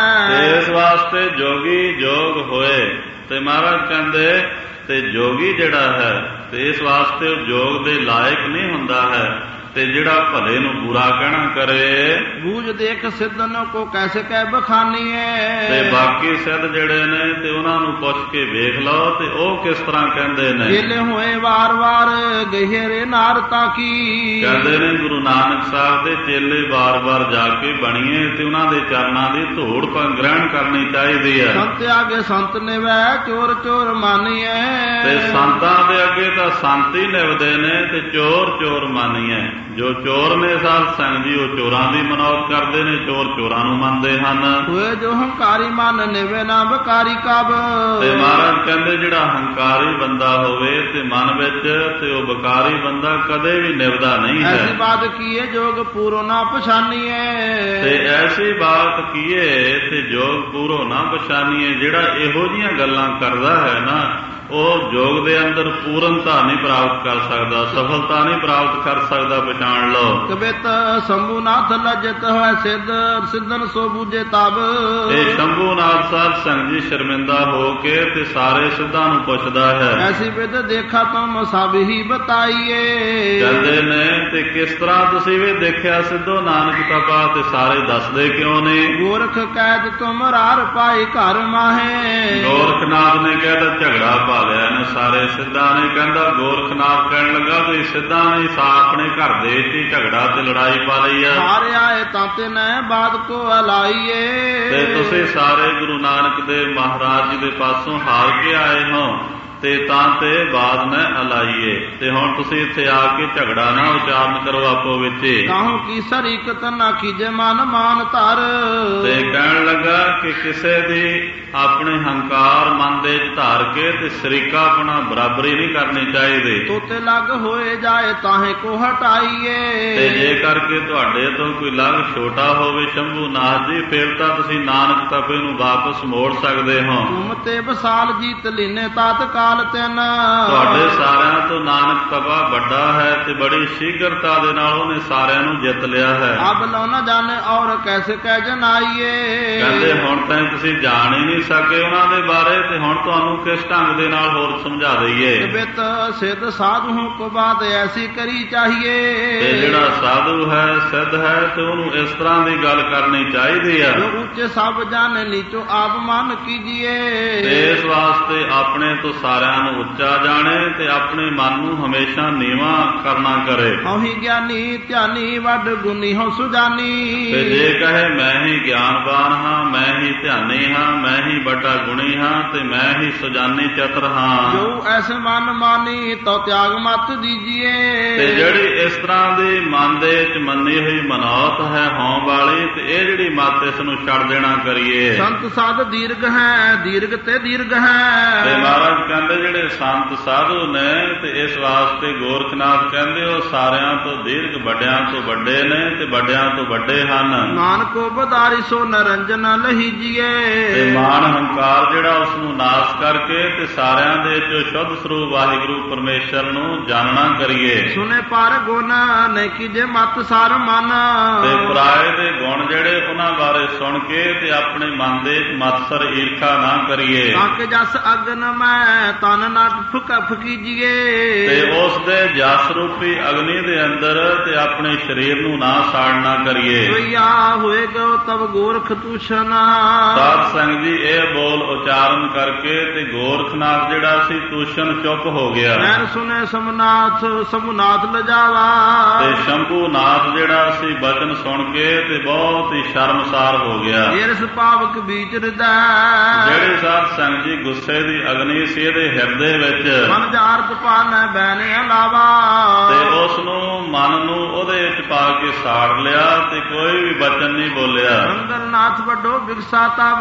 A: ਇਸ ਵਾਸਤੇ ਜੋਗੀ ਜੋਗ ਹੋਏ ਤੇ ਮਹਾਰਾਜ ਕਹਿੰਦੇ ਤੇ ਜੋਗੀ ਜਿਹੜਾ ਹੈ ਤੇ ਇਸ ਵਾਸਤੇ ਉਹ ਜੋਗ ਦੇ ਲਾਇਕ ਨਹੀਂ ਹੁੰਦਾ ਹੈ। ਤੇ ਜਿਹੜਾ ਭਲੇ ਨੂੰ ਬੁਰਾ ਕਹਿਣਾ ਕਰੇ। ਬੂਝ ਦੇਖ ਸਿੱਧਨ ਕੋ ਕੈਸੇ ਕਹਿ ਬਖਾਨੀਏ। ਤੇ ਬਾਕੀ ਸਿੱਧ ਜਿਹੜੇ ਨੇ ਤੇ ਉਹਨਾਂ ਨੂੰ ਪੁੱਛ ਕੇ ਵੇਖ ਲਓ ਤੇ ਉਹ ਕਿਸ ਤਰ੍ਹਾਂ ਕਹਿੰਦੇ ਨੇ। ਚੇਲੇ ਹੋਏ ਵਾਰ ਵਾਰ ਗਹਿਰੇ ਨਾਰਤਾ ਕੀ। ਕਹਿੰਦੇ ਨੇ ਗੁਰੂ ਨਾਨਕ ਸਾਹਿਬ ਦੇ ਚੇਲੇ ਵਾਰ ਵਾਰ ਜਾ ਕੇ ਬਣੀਏ ਤੇ ਉਹਨਾਂ ਦੇ ਚਰਨਾਂ ਦੀ ਧੂੜ ਗ੍ਰਹਿਣ ਕਰਨੀ ਚਾਹੀਦੀ ਹੈ। ਸੰਤ ਆਗੇ ਸੰਤ ਨਿਵੈ ਚੋਰ ਚੋਰ ਮਾਨੀਏ। ਤੇ ਸੰਤਾਂ ਦੇ ਅੱਗੇ ਤਾਂ ਸੰਤ ਹੀ ਨਿਵਦੇ ਨੇ ਤੇ ਚੋਰ ਚੋਰ ਮਾਨੀਏ। ਜੋ ਚੋਰ ਨੇ ਸਾਧ ਸੰਗ ਜੀ ਉਹ ਚੋਰਾਂ ਦੀ ਮਨੌਤ ਕਰਦੇ ਨੇ, ਚੋਰ ਚੋਰਾਂ ਨੂੰ ਮੰਨਦੇ ਹਨ। ਹੋਏ ਜੋ ਹੰਕਾਰੀ ਮਨ ਨਿਵੇ ਨਾ ਬਕਾਰੀ ਕਬ। ਤੇ ਮਹਾਰਾਜ ਕਹਿੰਦੇ ਜਿਹੜਾ ਹੰਕਾਰੀ ਬੰਦਾ ਹੋਵੇ ਤੇ ਮਨ ਵਿੱਚ ਤੇ ਉਹ ਬਕਾਰੀ ਬੰਦਾ ਕਦੇ ਵੀ ਨਿਵਦਾ ਨਹੀਂ ਹੈ। ਐਸੀ ਬਾਤ ਕੀਏ ਜੋਗ ਪੂਰੋ ਨਾ ਪਛਾਨੀਏ। ਤੇ ਐਸੀ ਬਾਤ ਕੀਏ ਤੇ ਜੋਗ ਪੂਰੋ ਨਾ ਪਛਾਨੀਏ। ਜਿਹੜਾ ਇਹੋ ਜਿਹੀਆਂ ਗੱਲਾਂ ਕਰਦਾ ਹੈ ਨਾ ਉਹ ਜੋਗ ਦੇ ਅੰਦਰ ਪੂਰਨਤਾ ਨਹੀਂ ਪ੍ਰਾਪਤ ਕਰ ਸਕਦਾ, ਸਫਲਤਾ ਨਹੀਂ ਪ੍ਰਾਪਤ ਕਰ ਸਕਦਾ। ਪਛਾਣ ਲਓ। ਕਬਿਤ ਸ਼ੰਭੂਨਾਥ ਲਜਤ ਹੋਇ ਸਿੱਧ ਸਿੱਧਨ ਸੋ ਬੂਝੇ ਤਬ। ਇਹ ਸ਼ੰਭੂਨਾਥ ਸਾਹਿਬ ਸੰਗ ਜੀ ਸ਼ਰਮਿੰਦਾ ਹੋ ਕੇ ਤੇ ਸਾਰੇ ਸਿੱਧਾਂ ਨੂੰ ਪੁੱਛਦਾ ਹੈ। ਐਸੀ ਵਿਦ ਦੇਖਾ ਤੁਮ ਸਭ ਹੀ ਬਤਾਈਏ। ਕਹਿੰਦੇ ਨੇ ਤੇ ਕਿਸ ਤਰ੍ਹਾਂ ਤੁਸੀਂ ਵੀ ਦੇਖਿਆ ਸਿੱਧੋ ਨਾਨਕ ਤਪਾ ਤੇ ਸਾਰੇ ਦੱਸਦੇ ਕਿਉਂ ਨੇ। ਗੋਰਖ ਕੈਦ ਤੁਮ ਰਾਰ ਪਾਈ ਘਰ ਮਾਹੇ। ਗੋਰਖਨਾਥ ਨੇ ਕਹਿੰਦਾ ਝਗੜਾ ਪਾ ਲਿਆ ਨੇ ਸਾਰੇ ਸਿੱਧਾਂ ਨੇ। ਕਹਿੰਦਾ ਗੋਰਖਨਾਥ ਕਹਿਣ ਲੱਗਾ ਵੀ ਸਿੱਧਾਂ ਨੇ ਸਾ ਆਪਣੇ ਘਰ ਦੇ ਵਿੱਚ ਹੀ ਝਗੜਾ ਤੇ ਲੜਾਈ ਪਾ ਲਈ ਆ। ਹਾਰੇ ਆਏ ਤਾਂ ਤੇ ਨੈ ਬਾਦ ਕੋ ਅਲਾਈਏ। ਤੇ ਤੁਸੀਂ ਸਾਰੇ ਗੁਰੂ ਨਾਨਕ ਦੇ ਮਹਾਰਾਜ ਜੀ ਦੇ ਪਾਸੋਂ ਹਾਰ ਕੇ ਆਏ ਹੋ ਤੇ ਤਾਂ ਤੇ ਬਾਦ ਨੇ ਅਲਾਈਏ। ਤੇ ਹੁਣ ਤੁਸੀਂ ਇੱਥੇ ਆ ਕੇ ਝਗੜਾ ਨਾ ਉਚਾਰਨ ਕਰੋ ਆਪੋ ਵਿੱਚ। ਕਾਹੂ ਕੀ ਸਰੀਕਤ ਨਾ ਕੀਜੇ ਮਨ ਮਾਨ ਧਰ। ਤੇ ਕਹਿਣ ਲੱਗਾ ਕਿ ਕਿਸੇ ਦੀ ਆਪਣੇ ਹੰਕਾਰ ਮਨ ਦੇ ਵਿੱਚ ਧਾਰ ਕੇ ਤੇ ਸ਼ਰੀਕਾ ਆਪਣਾ ਬਰਾਬਰੀ ਨਹੀਂ ਕਰਨੀ ਚਾਹੀਦੀ। ਤੋਤੇ ਲੱਗ ਹੋਏ ਜਾਏ ਤਾਹੇ ਕੋ ਹਟਾਈਏ। ਤੇ ਜੇ ਕਰਕੇ ਤੁਹਾਡੇ ਤੋਂ ਕੋਈ ਲੱਗ ਛੋਟਾ ਹੋਵੇ ਸ਼ੰਭੂਨਾਥ ਜੀ ਫਿਰ ਤਾਂ ਤੁਸੀਂ ਨਾਨਕ ਤਪੇ ਨੂੰ ਵਾਪਸ ਮੋੜ ਸਕਦੇ ਹੋ। ਤੁਮ ਤੇ ਵਿਸਾਲ ਜੀਤ ਲੀਨੇ ਤਾਤਕਾਲ ਤਿੰਨ। ਤੁਹਾਡੇ ਸਾਰਿਆਂ ਤੋਂ ਨਾਨਕ ਤਪਾ ਵੱਡਾ ਹੈ ਤੇ ਬੜੀ ਸ਼ੀਘਰਤਾ ਦੇ ਨਾਲ ਉਹਨੇ ਸਾਰਿਆਂ ਨੂੰ ਜਿੱਤ ਲਿਆ ਹੈ। ਅਬ ਲੋ ਨਾ ਜਾਣੇ ਔਰ ਕੈਸੇ ਕਹਿ ਜਨਾਈਏ। ਕਹਿੰਦੇ ਹੁਣ ਤਾਂ ਤੁਸੀਂ ਜਾਣ ਹੀ ਨਹੀਂ ਸਕੇ ਉਹਨਾਂ ਦੇ ਬਾਰੇ ਤੇ ਹੁਣ ਤੁਹਾਨੂੰ ਕਿਸ ਢੰਗ ਦੇ ਨਾਲ ਹੋਰ ਸਮਝਾ ਦਈਏ। ਬਿਤ ਸਿੱਧ ਸਾਧੂ ਕੋ ਬਾਤ ਐਸੀ ਕਰੀ ਚਾਹੀਏ। ਤੇ ਜਿਹੜਾ ਸਾਧੂ ਹੈ ਸਿੱਧ ਹੈ ਤੇ ਉਹਨੂੰ ਇਸ ਤਰ੍ਹਾਂ ਦੀ ਗੱਲ ਕਰਨੀ ਚਾਹੀਦੀ ਹੈ। ਜੋ ਉੱਚੇ ਸਭ ਜਾਣੇ ਨੀਚੋ ਆਪ ਮਨ ਕੀਜੀਏ। ਤੇ ਇਸ ਵਾਸਤੇ ਆਪਣੇ ਤੋਂ ਸਾਰਿਆਂ ਨੂੰ ਉੱਚਾ ਜਾਣੇ ਤੇ ਆਪਣੇ ਮਨ ਨੂੰ ਹਮੇਸ਼ਾ ਨੀਵਾਂ ਕਰਨਾ ਕਰੇ। ਹਉ ਹੀ ਗਿਆਨੀ ਧਿਆਨੀ ਵੱਡ ਗੁਣੀ ਹਉ ਸੁਜਾਨੀ। ਤੇ ਜੇ ਕਹੇ ਮੈਂ ਹੀ ਗਿਆਨਵਾਨ ਹਾਂ, ਮੈਂ ਹੀ ਧਿਆਨੀ ਹਾਂ, ਮੈਂ ਹੀ ਵੱਡਾ ਗੁਣੀ ਹਾਂ ਤੇ ਮੈਂ ਹੀ ਸੁਜਾਨੀ ਚਤਰ ਹਾਂ। ਜੋ ਐਸੇ ਮਨ ਮਾਨੀ ਤੋ ਤਿਆਗ ਮਤ ਦੀਜੀਏ। ਤੇ ਜਿਹੜੀ ਇਸ ਤਰ੍ਹਾਂ ਦੀ ਮਨ ਦੇ ਵਿੱਚ ਮੰਨੀ ਹੋਈ ਮਨੌਤ ਹੈ ਹਉ ਵਾਲੀ ਤੇ ਇਹ ਜਿਹੜੀ ਮਤ ਇਸ ਨੂੰ ਛੱਡ ਦੇਣਾ ਕਰੀਏ। ਸੰਤ ਸਾਧ ਦੀਰਘ ਹੈ ਦੀਰਘ ਤੇ ਦੀਰਘ ਹੈ। ਤੇ ਮਹਾਰਾਜ ਕਹਿੰਦੇ ਜਿਹੜੇ ਸੰਤ ਸਾਧੂ ਨੇ ਤੇ ਇਸ ਵਾਸਤੇ ਗੋਰਖਨਾਥ ਕਹਿੰਦੇ ਉਹ ਸਾਰਿਆਂ ਤੋਂ ਦੀਰਘ ਵੱਡਿਆਂ ਤੋਂ ਵੱਡੇ ਨੇ ਤੇ ਵੱਡਿਆਂ ਤੋਂ ਵੱਡੇ ਹਨ। ਨਾਨਕੋ ਬਦਾਰੀ ਸੋ ਨਰੰਜਨ ਲਹੀਜੀਏ। ਤੇ ਮਨ ਹੰਕਾਰ ਜਿਹੜਾ ਉਸ ਨੂੰ ਨਾਸ਼ ਕਰਕੇ ਤੇ ਸਾਰਿਆਂ ਦੇ ਚੋਂ ਸ਼ੁੱਧ ਸਰੂਪ ਵਾਹਿਗੁਰੂ ਪਰਮੇਸ਼ਰ ਨੂੰ ਜਾਣਨਾ ਕਰੀਏ।
B: ਸੁਨੇ ਪਰ ਗੁਣ ਨਹੀਂ ਕੀਜੇ ਮਤ ਸਰ ਮਨ,
A: ਤੇ ਪਰਾਏ ਦੇ ਗੁਣ ਜਿਹੜੇ ਉਹਨਾਂ ਬਾਰੇ ਸੁਣ ਕੇ ਤੇ ਆਪਣੇ ਮਨ ਦੇ ਮਤਸਰ ਈਰਖਾ ਨਾ ਕਰੀਏ।
B: ਤਾਂ ਕਿ ਜਸ ਅਗਨ ਮੈਂ ਤਨ ਨਾ ਫੁਕ ਫਕੀਜੀਏ,
A: ਤੇ ਉਸ ਦੇ ਜਸ ਰੂਪੀ ਅਗਨੀ ਦੇ ਅੰਦਰ ਤੇ ਆਪਣੇ ਸਰੀਰ ਨੂੰ ਨਾ ਸਾੜਨਾ ਕਰੀਏ।
B: ਸੋਈਆ ਹੋਏਗਾ ਤਬ ਗੋਰਖ ਤੂਸ਼ਨ,
A: ਸਾਧ ਸੰਗ ਜੀ ਇਹ ਬੋਲ ਉਚਾਰਨ ਕਰਕੇ ਤੇ ਗੋਰਖਨਾਥ ਜਿਹੜਾ ਸੀ ਤੂਸ਼ਨ ਚੁੱਪ ਹੋ ਗਿਆ।
B: ਮੈਂ ਸੁਨੇ ਸਮਨਾਥ ਸਮੁਨਾਥ ਲਜਾਵਾ,
A: ਤੇ ਸ਼ੰਭੂਨਾਥ ਜਿਹੜਾ ਸੀ ਬਚਨ ਸੁਣ ਕੇ ਤੇ ਬਹੁਤ ਹੀ ਸ਼ਰਮਸਾਰ ਹੋ ਗਿਆ।
B: ਇਸ ਪਾਵਕ ਬੀਚ ਹਿਰਦੈ,
A: ਜਿਹੜੇ ਸਾਧ ਸੰਗ ਜੀ ਗੁੱਸੇ ਦੀ ਅਗਨੀ ਸੀ ਇਹਦੇ ਹਿਰਦੇ ਵਿੱਚ,
B: ਮਨ ਜਾਰਤ ਪਾਨੈ ਬੈਨੇ ਅਲਾਵਾ,
A: ਤੇ ਉਸ ਨੂੰ ਮਨ ਨੂੰ ਉਹਦੇ ਵਿੱਚ ਪਾ ਕੇ ਸਾੜ ਲਿਆ ਤੇ ਕੋਈ ਵੀ ਬਚਨ ਨਹੀਂ ਬੋਲਿਆ।
B: ਮੰਗਲਨਾਥ ਵੱਡੋ ਬਿਗਸਾ ਤਬ,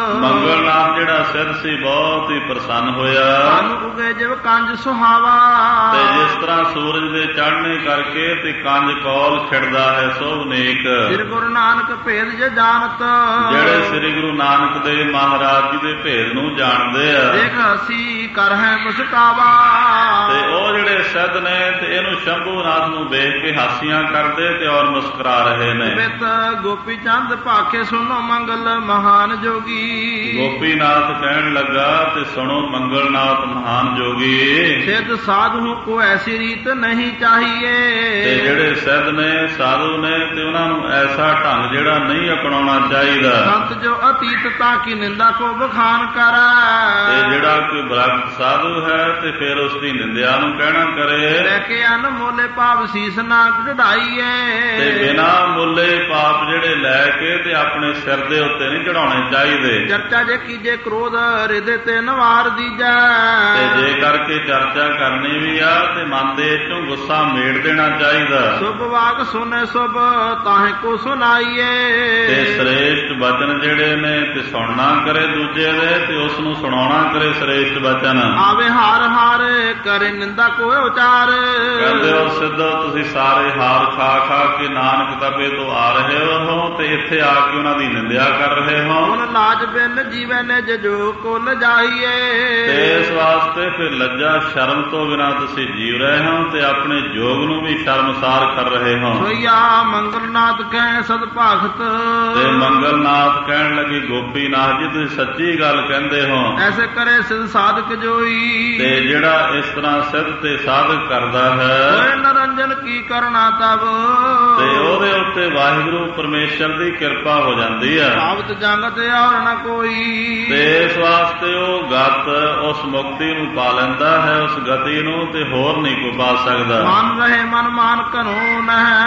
A: ਮੰਗਲਨਾਥ ਜਿਹੜਾ ਸਿਰ ਸੀ ਬਹੁਤ ਹੀ ਪ੍ਰਸੰਨ ਹੋਇਆ।
B: ਮਨ ਉਗੇ ਜਿਵ ਕੰਜ ਸੁਹਾਵਾ,
A: ਤੇ ਜਿਸ ਤਰ੍ਹਾਂ ਸੂਰਜ ਦੇ ਚੜ੍ਹਨੇ ਕਰਕੇ ਤੇ ਕੰਜ ਕੌਲ ਖਿੜਦਾ ਹੈ ਸੋਹਣੇਕ।
B: ਸ੍ਰੀ ਗੁਰੂ ਨਾਨਕ ਭੇਦ ਜੇ ਜਾਣਤ,
A: ਜਿਹੜੇ ਸ੍ਰੀ ਗੁਰੂ ਨਾਨਕ ਦੇ ਮਹਾਰਾਜ ਜੀ ਦੇ ਭੇਦ ਨੂੰ ਜਾਣਦੇ ਆ।
B: ਦੇਖ ਅਸੀਂ ਕਰ ਹੈ ਮੁਸਕਾਵਾ,
A: ਤੇ ਉਹ ਜਿਹੜੇ ਸਿੱਧ ਨੇ ਤੇ ਇਹਨੂੰ ਸ਼ੰਭੂਨਾਥ ਨੂੰ ਵੇਖ ਕੇ ਹਾਸੀਆਂ ਕਰਦੇ ਤੇ ਔਰ ਮੁਸਕਰਾ ਰਹੇ ਨੇ।
B: ਬਿਤ ਗੋਪੀ ਚੰਦ ਭਾਖੇ ਸੁਣੋ ਮੰਗਲ ਮਹਾਨ ਜੋਗੀ,
A: ਗੋਪੀਨਾਥ ਕਹਿਣ ਲੱਗਾ ਤੇ ਸੁਣੋ ਮੰਗਲਨਾਥ ਮਹਾਨ ਜੋਗੀ।
B: ਸਿੱਧ ਸਾਧੂ ਕੋ ਐਸੀ ਰੀਤ ਨਹੀਂ ਚਾਹੀਏ,
A: ਤੇ ਜਿਹੜੇ ਸਿੱਧ ਨੇ ਸਾਧੂ ਨੇ ਤੇ ਉਹਨਾਂ ਨੂੰ ਐਸਾ ਢੰਗ ਜਿਹੜਾ ਨਹੀਂ ਅਪਣਾਉਣਾ ਚਾਹੀਦਾ।
B: ਸੰਤ ਜੋ ਅਤੀਤਤਾ ਕੀ ਨਿੰਦਾ ਕੋ ਬਖਾਨ ਕਰੈ,
A: ਤੇ ਜਿਹੜਾ ਕੋਈ ਬ੍ਰਹਮ ਸਾਧੂ ਹੈ ਤੇ ਫਿਰ ਉਸ ਦੀ ਨਿੰਦਿਆ ਨੂੰ ਕਹਿਣਾ ਕਰੇ।
B: ਲੈ ਕੇ ਅਨਮੋਲੇ ਪਾਪ ਸੀਸ ਨਾ ਚੜਾਈਏ,
A: ਤੇ ਬਿਨਾ ਮੁੱਲੇ ਪਾਪ ਜਿਹੜੇ ਲੈ ਕੇ ਤੇ ਆਪਣੇ ਸਿਰ ਦੇ ਉੱਤੇ ਨਹੀਂ ਚੜਾਉਣੇ ਚਾਹੀਦੇ।
B: ਚਰਚਾ ਜੇ ਕੀਜੇ ਕ੍ਰੋਧ ਹਿਰਦੇ ਤੇ ਨਵਾਰ ਦੀਜੈ,
A: ਤੇ ਜੇ ਕਰਕੇ ਚਰਚਾ ਕਰਨੀ ਵੀ ਆ ਤੇ ਮਨ ਦੇ ਚੋਂ ਗੁੱਸਾ ਮੇੜ ਦੇਣਾ ਚਾਹੀਦਾ।
B: ਸੁਭ ਵਾਕ ਸੁਨੇ ਸੁਭ ਤਾਹੇ ਕੋ ਸੁਣਾਈਏ,
A: ਤੇ ਸ੍ਰੇਸ਼ਟ ਬਚਨ ਜਿਹੜੇ ਨੇ ਤੇ ਸੁਣਨਾ ਕਰੇ ਦੂਜੇ ਦੇ ਤੇ ਉਸ ਨੂੰ ਸੁਣਾਉਣਾ ਕਰੇ ਸ੍ਰੇਸ਼ਟ ਬਚਨ।
B: ਆਵੇ ਹਾਰ ਹਾਰ ਕਰੇ ਨਿੰਦਾ ਕੋ ਉਚਾਰ,
A: ਕਹਿੰਦੇ ਹੋ ਸਿੱਧੋ ਤੁਸੀਂ ਸਾਰੇ ਹਾਰ ਖਾ ਖਾ ਕੇ ਨਾਨਕ ਤਪੇ ਤੋਂ ਆ ਰਹੇ ਹੋ ਤੇ ਇੱਥੇ ਆ ਕੇ ਉਹਨਾਂ ਦੀ ਨਿੰਦਿਆ ਕਰ ਰਹੇ ਹੋ।
B: ਹੁਣ ਲਾਜ ਬਿਨ ਜੀਵੈ ਨੇ ਜੋ ਕੋ ਲਜਾਈਏ,
A: ਤੇ ਇਸ ਵਾਸਤੇ ਫਿਰ ਲੱਜਾ ਸ਼ਰਮ ਤੋਂ ਬਿਨਾਂ ਤੁਸੀਂ ਜੀਵ ਰਹੇ ਹੋ ਤੇ ਆਪਣੇ ਜੋਗ ਨੂੰ ਵੀ ਸ਼ਰਮਸਾਰ ਕਰ ਰਹੇ ਹੋ।
B: ਸੋਈਆ ਮੰਗਲਨਾਥ ਕਹਿ ਸਦ ਭਾਗਤ,
A: ਤੇ ਮੰਗਲਨਾਥ ਕਹਿਣ ਲੱਗੇ ਗੋਪੀਨਾਥ ਜੀ ਤੁਸੀਂ ਸੱਚੀ ਗੱਲ ਕਹਿੰਦੇ ਹੋ।
B: ਐਸੇ ਕਰੇ ਸਿਧ ਸਾਧਕ ਜੋਈ,
A: ਤੇ ਜਿਹੜਾ ਇਸ ਤਰ੍ਹਾਂ ਸਿੱਧ ਤੇ ਸਾਧਕ ਕਰਦਾ ਹੈ
B: ਹੋਏ ਨਰੰਜਨ ਕੀ ਕਰਨਾ ਤਬ,
A: ਤੇ ਉਹਦੇ ਉੱਤੇ ਵਾਹਿਗੁਰੂ ਪਰਮੇਸ਼ਰ ਦੀ ਕਿਰਪਾ ਹੋ ਜਾਂਦੀ ਹੈ।
B: ਭਾਵਤ ਜੰਗਤ ਔਰ ਨ ਕੋਈ,
A: ਤੇ ਇਸ ਵਾਸਤੇ ਉਹ ਗਤ ਉਸ ਮੁਕਤੀ ਨੂੰ ਪਾ ਲੈਂਦਾ ਹੈ, ਉਸ ਗਤੀ ਨੂੰ ਤੇ ਹੋਰ ਨਹੀਂ ਕੋਈ ਪਾ ਸਕਦਾ।
B: ਮਨ ਰਹੇ ਮਨ ਮਾਨ ਘਨੋ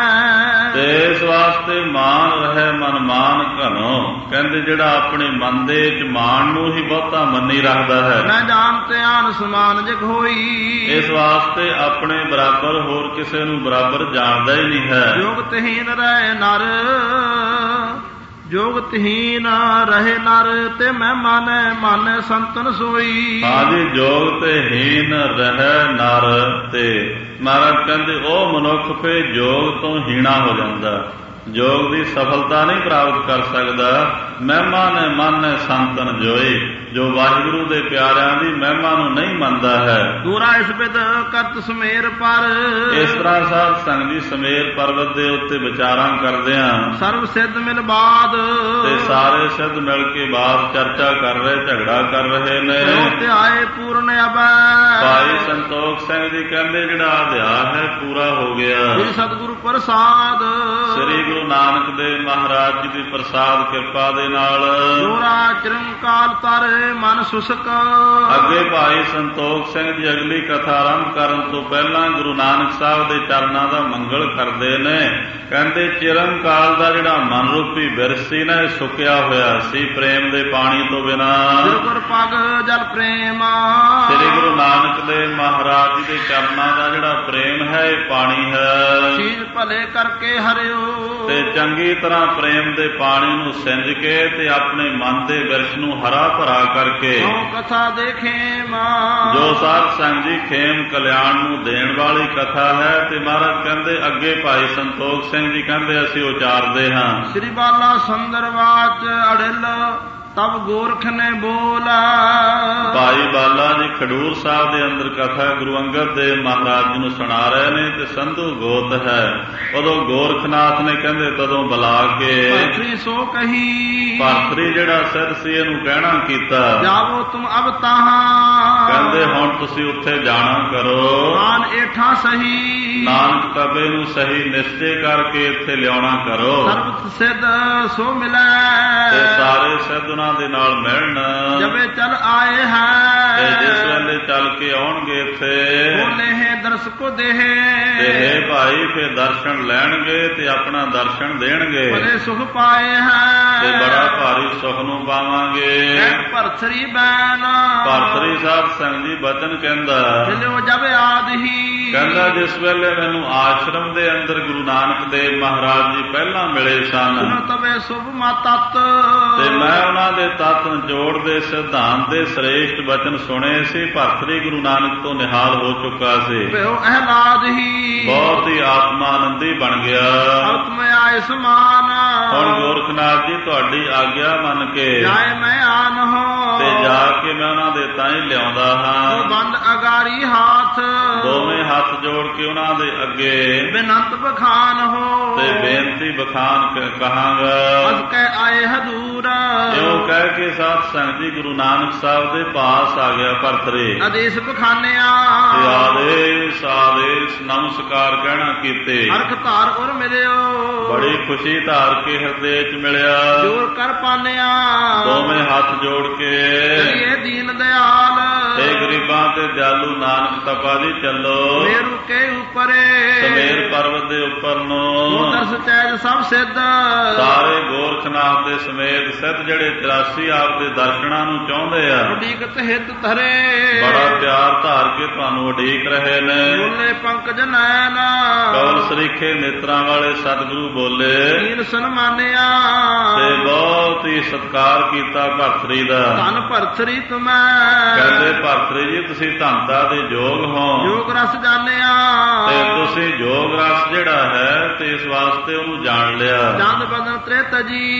B: ਨਹਿ,
A: ਤੇ ਇਸ ਵਾਸਤੇ ਮਾਨ ਰਹੇ ਮਨ ਮਾਨ ਘਨੋ, ਕਹਿੰਦੇ ਜਿਹੜਾ ਆਪਣੇ ਮਨ ਦੇ ਵਿੱਚ ਮਾਨ ਨੂੰ ਹੀ ਬਹੁਤਾ ਮੰਨੀ ਰੱਖਦਾ ਹੈ।
B: ਮੈਂ ਜਾਣ ਤੇ ਆਨ ਸਮਾਨ ਜਗ ਹੋਈ,
A: ਇਸ ਵਾਸਤੇ ਆਪਣੇ ਬਰਾਬਰ ਹੋਰ ਕਿਸੇ ਨੂੰ ਬਰਾਬਰ ਜਾਣਦਾ ਹੀ ਨਹੀਂ ਹੈ।
B: ਜੋਗ ਤਹੀਨ ਰਹਿ ਨਰ, ਜੋਗ ਤਹੀਨ ਰਹੇ ਨਰ ਤੇ ਮੈਂ ਮਾਨੈ ਮਾਨੈ ਸੰਤਨ ਸੋਈ।
A: ਹਾਂਜੀ ਜੋਗ ਤੇ ਹੀਨ ਰਹਿ ਨਰ, ਤੇ ਮਹਾਰਾਜ ਕਹਿੰਦੇ ਉਹ ਮਨੁੱਖ ਫੇ ਜੋਗ ਤੋਂ ਹੀਣਾ ਹੋ ਜਾਂਦਾ, ਜੋਗ ਦੀ ਸਫਲਤਾ ਨਹੀਂ ਪ੍ਰਾਪਤ ਕਰ ਸਕਦਾ। ਮਹਿਮਾ ਨੇ ਮਨ ਸੰਤਨ ਜੋਈ, ਜੋ ਵਾਹਿਗੁਰੂ ਦੇ ਪਿਆਰਿਆਂ ਦੀ ਮਹਿਮਾ ਨੂੰ ਨਹੀਂ ਮੰਨਦਾ ਹੈ।
B: ਦੂਰਾ ਇਸ ਬਿਦ ਕਰਤ ਸਮੇਰ ਪਰ,
A: ਇਸ ਤਰ੍ਹਾਂ ਸਾਧ ਸੰਗ ਜੀ ਸਮੇਰ ਪਰਬਤ ਦੇ ਉੱਤੇ ਵਿਚਾਰਾਂ ਕਰਦੇ ਆ।
B: ਸਰਬ ਸਿੱਧ ਮਿਲ ਬਾਦ,
A: ਤੇ ਸਾਰੇ ਸਿੱਧ ਮਿਲ ਕੇ ਬਾਤ ਚਰਚਾ ਕਰ ਰਹੇ, ਝਗੜਾ ਕਰ ਰਹੇ ਨੇ।
B: ਤੇ ਆਏ ਪੂਰਨ ਅਬੈ,
A: ਭਾਈ ਸੰਤੋਖ ਸਿੰਘ ਜੀ ਕਹਿੰਦੇ ਜਿਹੜਾ ਅਧਿਆਇ ਹੈ ਪੂਰਾ ਹੋ ਗਿਆ।
B: ਸ੍ਰੀ ਸਤਿਗੁਰੂ ਪ੍ਰਸਾਦ,
A: ਸ੍ਰੀ ਗੁਰੂ ਨਾਨਕ ਦੇਵ ਮਹਾਰਾਜ ਜੀ ਦੀ ਪ੍ਰਸਾਦ ਕਿਰਪਾ ਦੇ ਨਾਲ
B: ਜੋਰਾ ਚਿਰੰਕਾਲ ਤਰ ਮਨ ਸੁਸਕ।
A: ਅੱਗੇ ਭਾਈ ਸੰਤੋਖ ਸਿੰਘ ਜੀ ਅਗਲੀ ਕਥਾ ਆਰੰਭ ਕਰਨ ਤੋਂ ਪਹਿਲਾਂ ਗੁਰੂ ਨਾਨਕ ਸਾਹਿਬ ਦੇ ਚਰਨਾਂ ਦਾ ਮੰਗਲ ਕਰਦੇ ਨੇ। ਕਹਿੰਦੇ ਚਿਰੰਕਾਲ ਦਾ ਜਿਹੜਾ ਮਨ ਰੂਪੀ ਬਿਰਸ ਸੀ ਨਾ, ਇਹ ਸੁੱਕਿਆ ਹੋਇਆ ਸੀ ਪ੍ਰੇਮ ਦੇ ਪਾਣੀ ਤੋਂ ਬਿਨਾਂ।
B: ਗੁਰ ਪਗ ਜਲ ਪ੍ਰੇਮ,
A: ਸ੍ਰੀ ਗੁਰੂ ਨਾਨਕ ਦੇ ਮਹਾਰਾਜ ਜੀ ਦੇ ਚਰਨਾਂ ਦਾ ਜਿਹੜਾ ਪ੍ਰੇਮ ਹੈ ਇਹ ਪਾਣੀ ਹੈ।
B: ਚੀਜ਼ ਭਲੇ ਕਰਕੇ ਹਰਿਓ,
A: ਤੇ ਚੰਗੀ ਤਰ੍ਹਾਂ ਪ੍ਰੇਮ ਦੇ ਪਾਣੀ ਨੂੰ ਸਿੰਜ ਕੇ ਤੇ ਆਪਣੇ ਮਨ ਦੇ ਬਿਰਸ਼ ਨੂੰ ਹਰਾ ਭਰਾ ਕਰਕੇ
B: ਕਥਾ ਦੇਖੇ ਮਾਂ,
A: ਜੋ ਸਾਧ ਸੰਗ ਜੀ ਖੇਮ ਕਲਿਆਣ ਨੂੰ ਦੇਣ ਵਾਲੀ ਕਥਾ ਹੈ। ਤੇ ਮਹਾਰਾਜ ਕਹਿੰਦੇ ਅੱਗੇ ਭਾਈ ਸੰਤੋਖ ਸਿੰਘ ਜੀ ਕਹਿੰਦੇ ਅਸੀਂ ਉਚਾਰਦੇ ਹਾਂ।
B: ਸ੍ਰੀ ਬਾਲਾ ਸੁੰਦਰ ਵਾਚ ਅੜਿਲ ਤਬ ਗੋਰਖ ਨੇ ਬੋਲਾ।
A: ਭਾਈ ਬਾਲਾ ਜੀ ਖਡੂਰ ਸਾਹਿਬ ਦੇ ਅੰਦਰ ਕਥਾ ਗੁਰੂ ਅੰਗਦ ਦੇਵ ਮਹਾਰਾਜ ਜੀ ਨੂੰ ਸੁਣਾ ਰਹੇ ਨੇ ਤੇ ਸੰਧੂ ਗੋਤ ਹੈ। ਉਦੋਂ ਗੋਰਖਨਾਥ ਨੇ ਕਹਿੰਦੇ ਤਦੋਂ ਬੁਲਾ ਕੇ
B: ਭਰਤਰੀ ਸੋ ਕਹੀ।
A: ਭਰਤਰੀ ਜਿਹੜਾ ਸਿਰ ਸੀ ਇਹਨੂੰ ਕਹਿਣਾ ਕੀਤਾ
B: ਜਾਵੋ ਤੁਮ ਅਬ ਤਾਹਾਂ।
A: ਕਹਿੰਦੇ ਹੁਣ ਤੁਸੀਂ ਉੱਥੇ ਜਾਣਾ ਕਰੋ।
B: ਆਨ ਏਠਾਂ ਸਹੀ।
A: ਨਾਨਕ ਤਬੇ ਨੂੰ ਸਹੀ ਨਿਸ਼ਚੇ ਕਰਕੇ ਇੱਥੇ ਲਿਆਉਣਾ ਕਰੋ।
B: ਸਰਬਤ ਸਿੱਧ ਸੋ ਮਿਲੈ।
A: ਤੇ ਸਾਰੇ ਸਿੱਧ ਉਹਨਾਂ ਦੇ ਨਾਲ ਮਿਲਣ।
B: ਜਬੇ ਚਲ ਆਏ ਹੈ।
A: ਤੇ ਜਿਸ ਵੇਲੇ ਚੱਲ ਕੇ ਆਉਣਗੇ ਇੱਥੇ
B: ਬੋਲੇ ਹੈ ਦਰਸ ਕੋ ਦੇਹ।
A: ਤੇ ਹੈ ਭਾਈ ਫਿਰ ਦਰਸ਼ਨ ਲੈਣਗੇ ਤੇ ਆਪਣਾ ਦਰਸ਼ਨ ਦੇਣਗੇ।
B: ਬੜੇ ਸੁਖ ਪਾਏ ਹੈ।
A: ਤੇ ਬੜਾ ਭਾਰੀ ਸੁਖ ਨੂੰ ਪਾਵਾਂਗੇ।
B: ਭਰਤਰੀ ਬੈਨ।
A: ਭਰਤਰੀ ਸਾਹਿਬ ਸੰਗ ਜੀ ਬਚਨ ਕਹਿੰਦਾ
B: ਮਿਲਿਓ ਜਬ ਆਦ ਹੀ।
A: ਕਹਿੰਦਾ ਜਿਸ ਵੇਲੇ ਮੈਨੂੰ ਆਸ਼ਰਮ ਦੇ ਅੰਦਰ ਗੁਰੂ ਨਾਨਕ ਦੇਵ ਮਹਾਰਾਜ ਜੀ ਪਹਿਲਾਂ ਮਿਲੇ ਸਨ
B: ਸੁਨ ਤਵੇ ਸੁਭ ਮਾ ਤਤ।
A: ਤੇ ਮੈਂ ਉਹਨਾਂ ਦੇ ਤਤ ਜੋੜ ਦੇ ਸਿਧਾਂਤ ਦੇ ਸ੍ਰੇਸ਼ਟ ਬਚਨ ਸੁਣੇ ਸੀ। ਭਰਤਰੀ ਗੁਰੂ ਨਾਨਕ ਤੋਂ ਨਿਹਾਲ ਹੋ ਚੁੱਕਾ ਸੀ।
B: ਪਿਓ ਅਹਿਲਾਦ ਹੀ।
A: ਬਹੁਤ ਹੀ ਆਤਮਾਨੰਦੀ ਬਣ ਗਿਆ।
B: ਆਤਮ ਆਏ ਸਮਾਨ।
A: ਹੁਣ ਗੋਰਖਨਾਥ ਜੀ ਤੁਹਾਡੀ ਆਗਿਆ ਮੰਨ ਕੇ
B: ਜਾਏ ਮੈਂ ਆਨ ਹੋ।
A: ਤੇ ਜਾ ਕੇ ਮੈਂ ਉਹਨਾਂ ਦੇ ਤਾਂ ਹੀ ਲਿਆਉਂਦਾ ਹਾਂ।
B: ਬੰਦ ਅਗਾਰੀ ਹਾਥ।
A: ਦੋਵੇਂ ਹੱਥ ਜੋੜ ਕੇ ਉਹਨਾਂ ਦੇ ਅੱਗੇ
B: ਬੇਨੰਤ ਬਖਾਨ ਹੋ।
A: ਤੇ ਬੇਨਤੀ ਬਖਾਨ ਕਹਾਂਗਾ।
B: ਅਸ ਕਹਿ ਆਏ ਹਦੂਰ।
A: ਇਉਂ ਕਹਿ ਕੇ ਸਾਧ ਸੰਗਤ ਜੀ ਗੁਰੂ ਨਾਨਕ ਸਾਹਿਬ ਦੇ ਪਾਸ ਆ ਗਿਆ ਭਰਤਰੀ।
B: ਆਦੇਸ਼ ਬਖਾਨਿਆ।
A: ਤੇ ਆਦੇਸ਼ ਆਦੇਸ਼ ਨਮਸਕਾਰ ਕਹਿਣਾ ਕੀਤੇ।
B: ਹਰਖ ਧਾਰ ਉਰ ਮਿਲਿਓ।
A: ਬੜੀ ਖੁਸ਼ੀ ਧਾਰ ਕੇ ਹਿਰਦੇ ਚ ਮਿਲਿਆ।
B: ਜੋਰ ਕਰ ਪਾਨਿਆ।
A: ਦੋਵੇਂ ਹੱਥ ਜੋੜ ਕੇ
B: ਇਹ ਦੀਨ ਦਿਆਲ।
A: ਤੇ ਗਰੀਬਾਂ ਤੇ ਦਿਆਲੂ ਨਾਨਕ ਤਪਾ ਦੀ ਚੱਲੋ।
B: ਮੇਰੂ ਕੇ ਉਪਰੇ।
A: ਸਮੇਰ ਪਰਵਤ ਦੇ ਉੱਪਰ ਨੂੰ
B: ਦਰਸ ਚੈਜ ਸਭ ਸਿੱਧ।
A: ਸਾਰੇ ਗੋਰਖਨਾਥ ਦੇ ਸਮੇਤ ਸਿੱਧ ਜਿਹੜੇ ਤਰਾਸੀ ਆਪ ਦੇ ਦਰਸ਼ਨਾਂ ਨੂੰ ਚਾਹੁੰਦੇ ਆ।
B: ਉਡੀਕਤ ਹਿੱਤ ਧਰੇ।
A: ਬੜਾ ਪਿਆਰ ਧਾਰ ਕੇ ਤੁਹਾਨੂੰ ਉਡੀਕ ਰਹੇ ਨੇ।
B: ਬੋਲੇ ਪੰਕਜ ਨੈਣ।
A: ਕੌਲ ਸਰੀਖੇ ਨੇਤਰਾਂ ਵਾਲੇ ਸਤਿਗੁਰੂ ਬੋਲੇ।
B: ਦੀਨ ਸਨਮਾਨਿਆ।
A: ਤੇ ਬਹੁਤ ਹੀ ਸਤਿਕਾਰ ਕੀਤਾ ਭਰਤਰੀ ਦਾ।
B: ਧਨ ਭਰਤਰੀ ਤੁਮੈ।
A: ਕਹਿੰਦੇ ਭਰਤਰੀ ਜੀ ਤੁਸੀਂ ਧੰਤਾ ਦੇ ਯੋਗ ਹੋ।
B: ਯੋਗ ਰਸ ਜਾਣਿਆ।
A: ਤੇ ਤੁਸੀਂ ਯੋਗ ਰਸ ਜਿਹੜਾ ਹੈ ਤੇ ਇਸ ਵਾਸਤੇ ਉਹਨੂੰ ਜਾਣ ਲਿਆ।
B: ਚੰਦ ਬਦਨ ਤ੍ਰਿਤ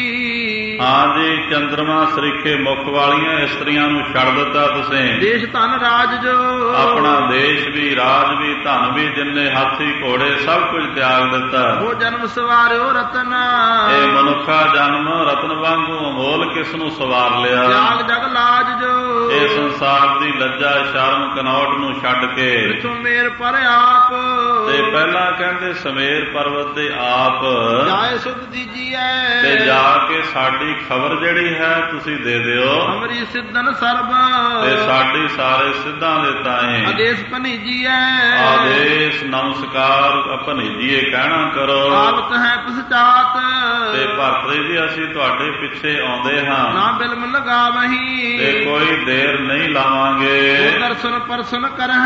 B: ਜੀ।
A: ਹਾਂ ਜੀ ਚੰਦਰਮਾ ਸਰੀਖੇ ਮੁਖ ਵਾਲੀਆਂ ਇਸਤਰੀਆਂ ਨੂੰ ਛੱਡ ਦਿੱਤਾ ਤੁਸੀਂ।
B: ਦੇਸ਼ ਧਨ ਰਾਜ ਜੋ।
A: ਆਪਣਾ ਦੇਸ਼ ਵੀ ਰਾਜ ਵੀ ਧਨ ਵੀ ਜਿੰਨੇ ਹਾਥੀ ਘੋੜੇ ਸਭ ਕੁਝ ਤਿਆਗ ਦਿੱਤਾ।
B: ਉਹ ਜਨਮ ਸਵਾਰਿਓ ਰਤਨ।
A: ਇਹ ਮਨੁੱਖਾ ਜਨਮ ਰਤਨ ਵਾਂਗੂ ਅਮੋਲ ਕਿਸ ਨੂੰ ਸਵਾਰ ਲਿਆ।
B: ਤਿਆਗ ਜਗ ਲਾਜ ਜੋ।
A: ਇਹ ਸੰਸਾਰ ਦੀ ਲੱਜਾ ਸ਼ਰਮ ਕਨੌਟ ਨੂੰ ਛੱਡ ਕੇ
B: ਪਿਛੋਂ ਮੇਰ ਪਰ ਆਪ।
A: ਤੇ ਪਹਿਲਾਂ ਕਹਿੰਦੇ ਸਮੇਰ ਪਰਵਤ ਦੇ ਆਪ
B: ਜਾਏ ਸੁਧ ਦੀਜੀਐ।
A: ਤੇ ਜਾ ਕੇ ਸਾਡੀ ਖਬਰ ਜਿਹੜੀ ਹੈ ਤੁਸੀਂ ਦੇ ਦਿਓ।
B: ਅਮਰੀ ਸਿੱਧਨ ਸਰਬ।
A: ਤੇ ਸਾਡੀ ਸਾਰੇ ਸਿੱਧਾਂ ਦੇ ਤਾਏ
B: ਆਦੇਸ਼ ਭਨੀਜੀਐ।
A: ਆਦੇਸ਼ ਨਮਸਕਾਰ ਭਨੀਜੀਏ ਕਹਿਣਾ ਕਰੋ।
B: ਆਵਤ ਹੈ ਪਛਾਤ।
A: ਤੇ ਭਰਤਰੀ ਜੀ ਅਸੀਂ ਤੁਹਾਡੇ ਪਿੱਛੇ ਆਉਂਦੇ ਹਾਂ।
B: ਨਾ ਬਿਲਮ ਲਗਾਵਹੀ।
A: ਤੇ ਕੋਈ ਦੇਰ ਨਹੀਂ ਲਾਵਾਂਗੇ।
B: ਦਰਸ਼ਨ ਪਰਸ਼ਨ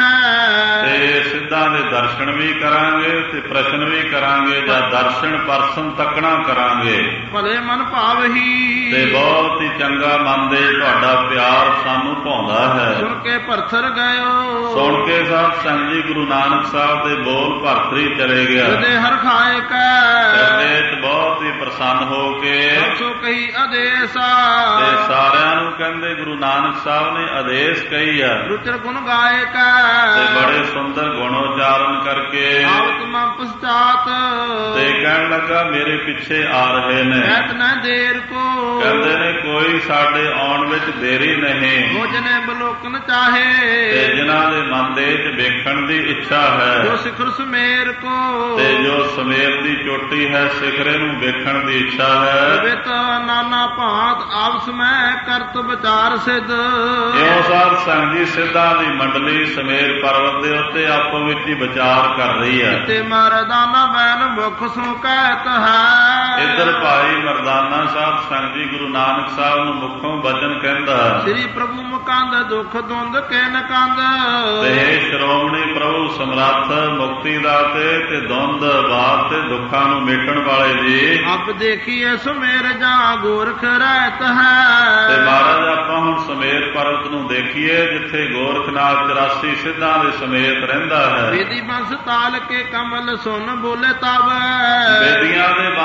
B: ਕਰਹਿ।
A: ਤੇ ਸਿੱਧਾਂ ਦੇ ਦਰਸ਼ਨ ਵੀ ਕਰਾਂਗੇ ਤੇ ਪ੍ਰਸ਼ਨ ਵੀ ਕਰਾਂਗੇ ਜਾਂ ਦਰਸ਼ਨ ਪਰਸ਼ਨ ਤੱਕਣਾ ਕਰਾਂਗੇ।
B: ਭਲੇ ਮਨ ਭਾਵਹੀ।
A: ਤੇ ਬਹੁਤ ਹੀ ਚੰਗਾ ਮੰਨਦੇ ਤੁਹਾਡਾ ਪਿਆਰ ਸਾਨੂੰ ਭਾਉਂਦਾ ਹੈ।
B: ਸੁਣ ਕੇ ਭਰਥਰ ਗਇਓ।
A: ਸੁਣ ਕੇ ਸਾਧ ਸੰਗਤ ਜੀ ਗੁਰੂ ਨਾਨਕ ਸਾਹਿਬ ਦੇ ਬੋਲ ਭਰਤਰੀ ਚਲੇ ਗਿਆ।
B: ਹਿਰਦੇ ਹਰ ਖਾਏ ਕੈ।
A: ਹਿਰਦੇ ਚ ਬਹੁਤ ਹੀ ਪ੍ਰਸੰਨ ਹੋ ਕੇ
B: ਸੋ ਕਹੀ ਆਦੇਸ਼।
A: ਤੇ ਸਾਰਿਆਂ ਨੂੰ ਕਹਿੰਦੇ ਗੁਰੂ ਨਾਨਕ ਸਾਹਿਬ ਨੇ ਆਦੇਸ਼ ਕਹੀ ਆ।
B: ਰੁਚਰ ਗੁਣ ਗਾਏ ਕੈ।
A: ਤੇ ਬੜੇ ਸੁੰਦਰ ਗੁਣ ਉਚਾਰਨ ਕਰਕੇ
B: ਆਵਤ ਮਾ ਪਛਾਤ।
A: ਤੇ ਕਹਿਣ ਲੱਗਾ ਮੇਰੇ ਪਿੱਛੇ ਆ ਰਹੇ ਨੇ।
B: ਐਤ ਨਾ ਦੇਰ ਕੋ।
A: ਕਹਿੰਦੇ ਨੇ ਕੋਈ ਸਾਡੇ ਆਉਣ ਵਿੱਚ ਦੇਰੀ ਨਹੀਂ।
B: ਉਹ ਜਨੇ ਬਲੋਕਨ ਚਾਹੇ।
A: ਤੇ ਜਿਨ੍ਹਾਂ ਦੇ ਮਨ ਦੇ ਵਿੱਚ ਵੇਖਣ ਦੀ ਇੱਛਾ ਹੈ।
B: ਜੋ ਸਿਖਰ ਸਮੇਰ ਕੋ।
A: ਤੇ ਜੋ ਸਮੇਰ ਦੀ ਚੋਟੀ ਹੈ ਸਿਖਰੇ ਨੂੰ ਵੇਖਣ ਦੀ ਇੱਛਾ ਹੈ।
B: ਵਿਤ ਨਾਨਾ ਭਾਂਤ ਆਪਸ ਮੈਂ ਕਰਤ ਵਿਚਾਰ ਸਿੱਧ।
A: ਇਉਂ ਸਾਧ ਸੰਗਤ ਜੀ ਸਿੱਧਾਂ ਦੀ ਮੰਡਲੀ ਸਮੇਰ ਪਰਵਤ ਦੇ ਉੱਤੇ ਆਪੋ ਵਿੱਚ ਹੀ ਵਿਚਾਰ ਕਰ ਰਹੀ ਹੈ।
B: ਤੇ ਮਰਦਾਨਾ ਬੈਨ ਮੁਖ ਸੋ ਕਹਿਤ ਹੈ।
A: ਇੱਧਰ ਭਾਈ ਮਰਦਾਨਾ ਸਾਹਿਬ ਸੰਗਤ ਜੀ ਗੁਰੂ ਨਾਨਕ ਸਾਹਿਬ ਨੂੰ ਮੁਖੋਂ ਬਚਨ ਕਹਿੰਦਾ।
B: ਸ੍ਰੀ ਪ੍ਰਭੂ ਮੁਕੰਦ ਦੁਖ ਦੁੰਦ ਕੇਨ ਕੰਦ।
A: ਤੇ ਸ਼੍ਰੋਮਣੀ ਪ੍ਰਭੂ ਸਮਰੱਥ ਮੁਕਤੀ ਦਾਤੇ ਤੇ ਦੁੰਦ ਬਾਤ ਤੇ ਦੁੱਖਾਂ ਨੂੰ ਮੇਟਣ ਵਾਲੇ ਜੀ।
B: ਅਬ ਦੇਖੀਏ ਸੁਮੇਰ ਜਾਂ ਗੋਰਖ ਰਹਿਤ ਹੈ।
A: ਤੇ ਮਹਾਰਾਜ ਆਪਾਂ ਹੁਣ ਸਮੇਤ ਪਰਬਤ ਨੂੰ ਦੇਖੀਏ ਜਿੱਥੇ ਗੋਰਖਨਾਥ ਚੁਰਾਸੀ ਸਿੱਧਾਂ ਦੇ ਸਮੇਤ ਰਹਿੰਦਾ ਹੈ।
B: ਵੇਦੀ ਬੰਸ ਤਾਲ ਕੇ ਕਮਲ ਸੁਨ ਬੋਲੇ ਤਬ।
A: ਬੇਦੀਆਂ ਦੇ ਬੰਸ ਦੇ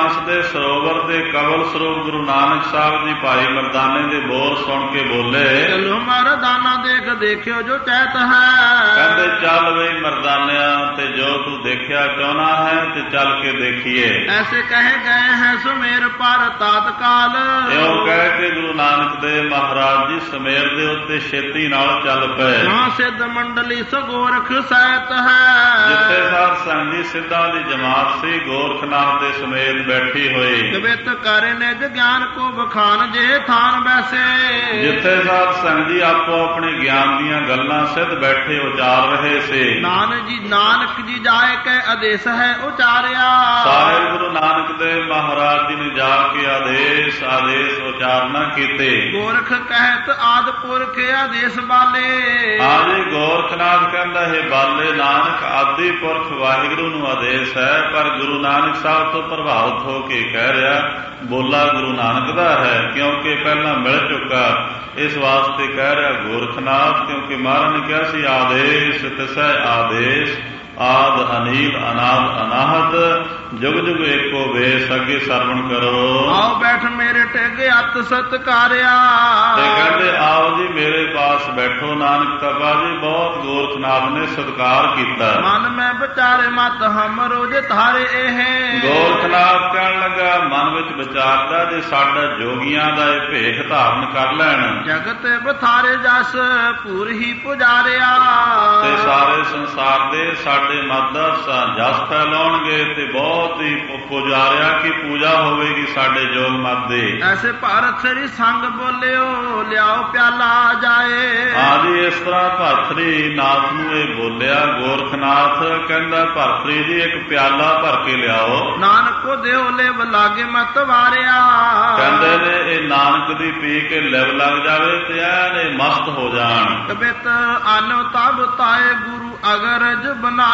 A: ਸਰੋਵਰ ਦੇ ਕਵਲ ਸਰੂਪ ਗੁਰੂ ਨਾਨਕ ਸਾਹਿਬ ਜੀ ਭਾਈ ਮਰਦਾਨੇ ਦੇ ਬੋਲ ਸੁਣ ਕੇ ਬੋਲੇ,
B: ਚਲੋ ਮਰਦਾਨਾ ਦੇਖ ਦੇਖਿਓ ਜੋ ਚੈਤ ਹੈ।
A: ਕਹਿੰਦੇ ਚੱਲ ਬਈ ਮਰਦਾਨਿਆ, ਤੇ ਜੋ ਤੂੰ ਦੇਖਿਆ ਚਾਹੁੰਦਾ ਹੈ ਤੇ ਚੱਲ ਕੇ ਦੇਖੀਏ।
B: ਐਸੇ ਕਹੇ ਗਏ ਹੈ ਸੁਮੇਰ ਪਰ ਤਾਤਕਾਲ।
A: ਇਉਂ ਕਹਿ ਕੇ ਗੁਰੂ ਨਾਨਕ ਦੇਵ ਮਹਾਰਾਜ ਜੀ ਸਮੇਰ ਦੇ ਉੱਤੇ ਛੇਤੀ ਨਾਲ ਚੱਲ ਪਏ।
B: ਹਾਂ ਸਿੱਧ ਮੰਡਲੀ ਸਗੋਰਖ ਸਹਿਤ ਹੈ।
A: ਜਿੱਥੇ ਸਾਧ ਸੰਗ ਜੀ ਸਿੱਧਾਂ ਦੀ ਜਮਾਤ ਸੀ, ਗੋਰਖਨਾਥ ਦੇ ਸਮੇਤ ਬੈਠੀ ਹੋਈ।
B: ਕਵਿਤ ਕਰੇ ਨਿਜ ਗਿਆਨ ਕੋ ਬਖਾਨ ਜੇ ਥਾਨ ਬੈਸੇ।
A: ਜਿੱਥੇ ਸਾਧ ਸੰਗ ਜੀ ਆਪੋ ਆਪਣੇ ਗਿਆਨ ਦੀਆਂ ਗੱਲਾਂ ਸਿੱਧ ਬੈਠੇ ਉਚਾਰ ਰਹੇ ਸੀ।
B: ਨਾਨਕ ਜੀ ਨਾਨਕ ਜੀ ਜਾਏ ਕੇ ਆਦੇਸ਼ ਹੈ ਉਚਾਰਿਆ।
A: ਸਾਹਿਬ ਗੁਰੂ ਨਾਨਕ ਦੇਵ ਮਹਾਰਾਜ ਜੀ ਨੇ ਜਾ ਕੇ ਆਦੇਸ਼ ਆਦੇਸ਼ ਉਚਾਰਨਾ ਕੀਤੇ।
B: ਗੋਰਖ ਕਹਿਤ ਆਦਿ ਪੁਰਖ ਆਦੇਸ਼ ਬਾਲੇ।
A: ਆਜੀ ਗੋਰਖਨਾਥ ਕਹਿੰਦਾ ਹੈ ਬਾਲੇ ਨਾਨਕ ਆਦਿ ਪੁਰਖ ਵਾਹਿਗੁਰੂ ਨੂੰ ਆਦੇਸ਼ ਹੈ, ਪਰ ਗੁਰੂ ਨਾਨਕ ਸਾਹਿਬ ਤੋਂ ਪ੍ਰਭਾਵਿਤ ਹੋ ਕੇ ਕਹਿ ਰਿਹਾ ਬੋਲਾ ਗੁਰੂ ਨਾਨਕ ਦਾ ਹੈ, ਕਿਉਂਕਿ ਪਹਿਲਾਂ ਮਿਲ ਚੁੱਕਾ। ਇਸ ਵਾਸਤੇ ਕਹਿ ਰਿਹਾ ਗੋਰਖਨਾਥ, ਕਿਉਂਕਿ ਮਹਾਰਾਜ ਨੇ ਕਿਹਾ ਸੀ ਆਦੇਸ਼ ਤਿਸੈ ਆਦੇਸ਼ ਆਦ ਅਨੀਲ ਅਨਾਦ ਅਨਾਹਤ ਜੁਗ ਜੁਗ ਏਕੋ ਵੇਸ, ਅੱਗੇ ਸਰਵਣ ਕਰੋ।
B: ਆਓ ਬੈਠ ਮੇਰੇ ਟੇਗੇ ਅਤ ਸਤਕਾਰਿਆ।
A: ਤੇ ਕਹਿੰਦੇ ਆਓ ਜੀ ਮੇਰੇ ਪਾਸ ਬੈਠੋ। ਨਾਨਕ ਤਪਾ ਜੀ ਬਹੁਤ ਗੋਰਖਨਾਥ ਨੇ ਸਤਿਕਾਰ ਕੀਤਾ।
B: ਮਨ ਮੈਂ ਵਿਚਾਰੇ ਮਤ ਹਮ ਰੋਜ ਧਾਰੇ ਇਹ।
A: ਗੋਰਖਨਾਥ ਕਹਿਣ ਲੱਗਾ ਮਨ ਵਿੱਚ ਵਿਚਾਰਦਾ ਜੇ ਸਾਡਾ ਜੋਗੀਆਂ ਦਾ ਇਹ ਭੇਖ ਧਾਰਨ ਕਰ ਲੈਣ,
B: ਜਗਤ ਬਥਾਰੇ ਜਸ ਪੂਰ ਹੀ ਪੁਜਾਰਿਆ।
A: ਤੇ ਸਾਰੇ ਸੰਸਾਰ ਦੇ ਸਾਡੇ ਮਤ ਦਾ ਜਸ ਫੈਲਾਉਣਗੇ ਤੇ ਬਹੁਤ ਹੀ ਪੁਜਾਰਿਆ ਕੀ ਪੂਜਾ ਹੋਵੇਗੀ ਸਾਡੇ ਜੋਗ ਮਤ ਦੇ।
B: ਐਸੇ ਭਾਰਤ ਸ੍ਰੀ ਸੰਗ ਬੋਲਿਓ ਲਿਆਓ ਪਿਆਲਾ ਜਾਏ।
A: ਹਾਂਜੀ ਇਸ ਤਰ੍ਹਾਂ ਭਰਤਰੀ ਨਾਥ ਨੂੰ ਇਹ ਬੋਲਿਆ। ਗੋਰਖਨਾਥ ਕਹਿੰਦਾ ਭਰਤਰੀ ਜੀ ਇੱਕ ਪਿਆਲਾ ਭਰ ਕੇ ਲਿਆਓ।
B: ਨਾਨਕ ਕੋ ਦਿਓ ਲਿਵ ਲਾਗੇ ਮਤ ਵਾਰਿਆ।
A: ਕਹਿੰਦੇ ਨੇ ਇਹ ਨਾਨਕ ਦੀ ਪੀ ਕੇ ਲਿਵ ਲੱਗ ਜਾਵੇ ਤੇ ਐਨ ਮਸਤ ਹੋ ਜਾਣ।
B: ਕਬਿਤ ਅਨ ਤਬ ਤਾਏ ਗੁਰੂ ਅਗਰਜ ਬਣਾਏ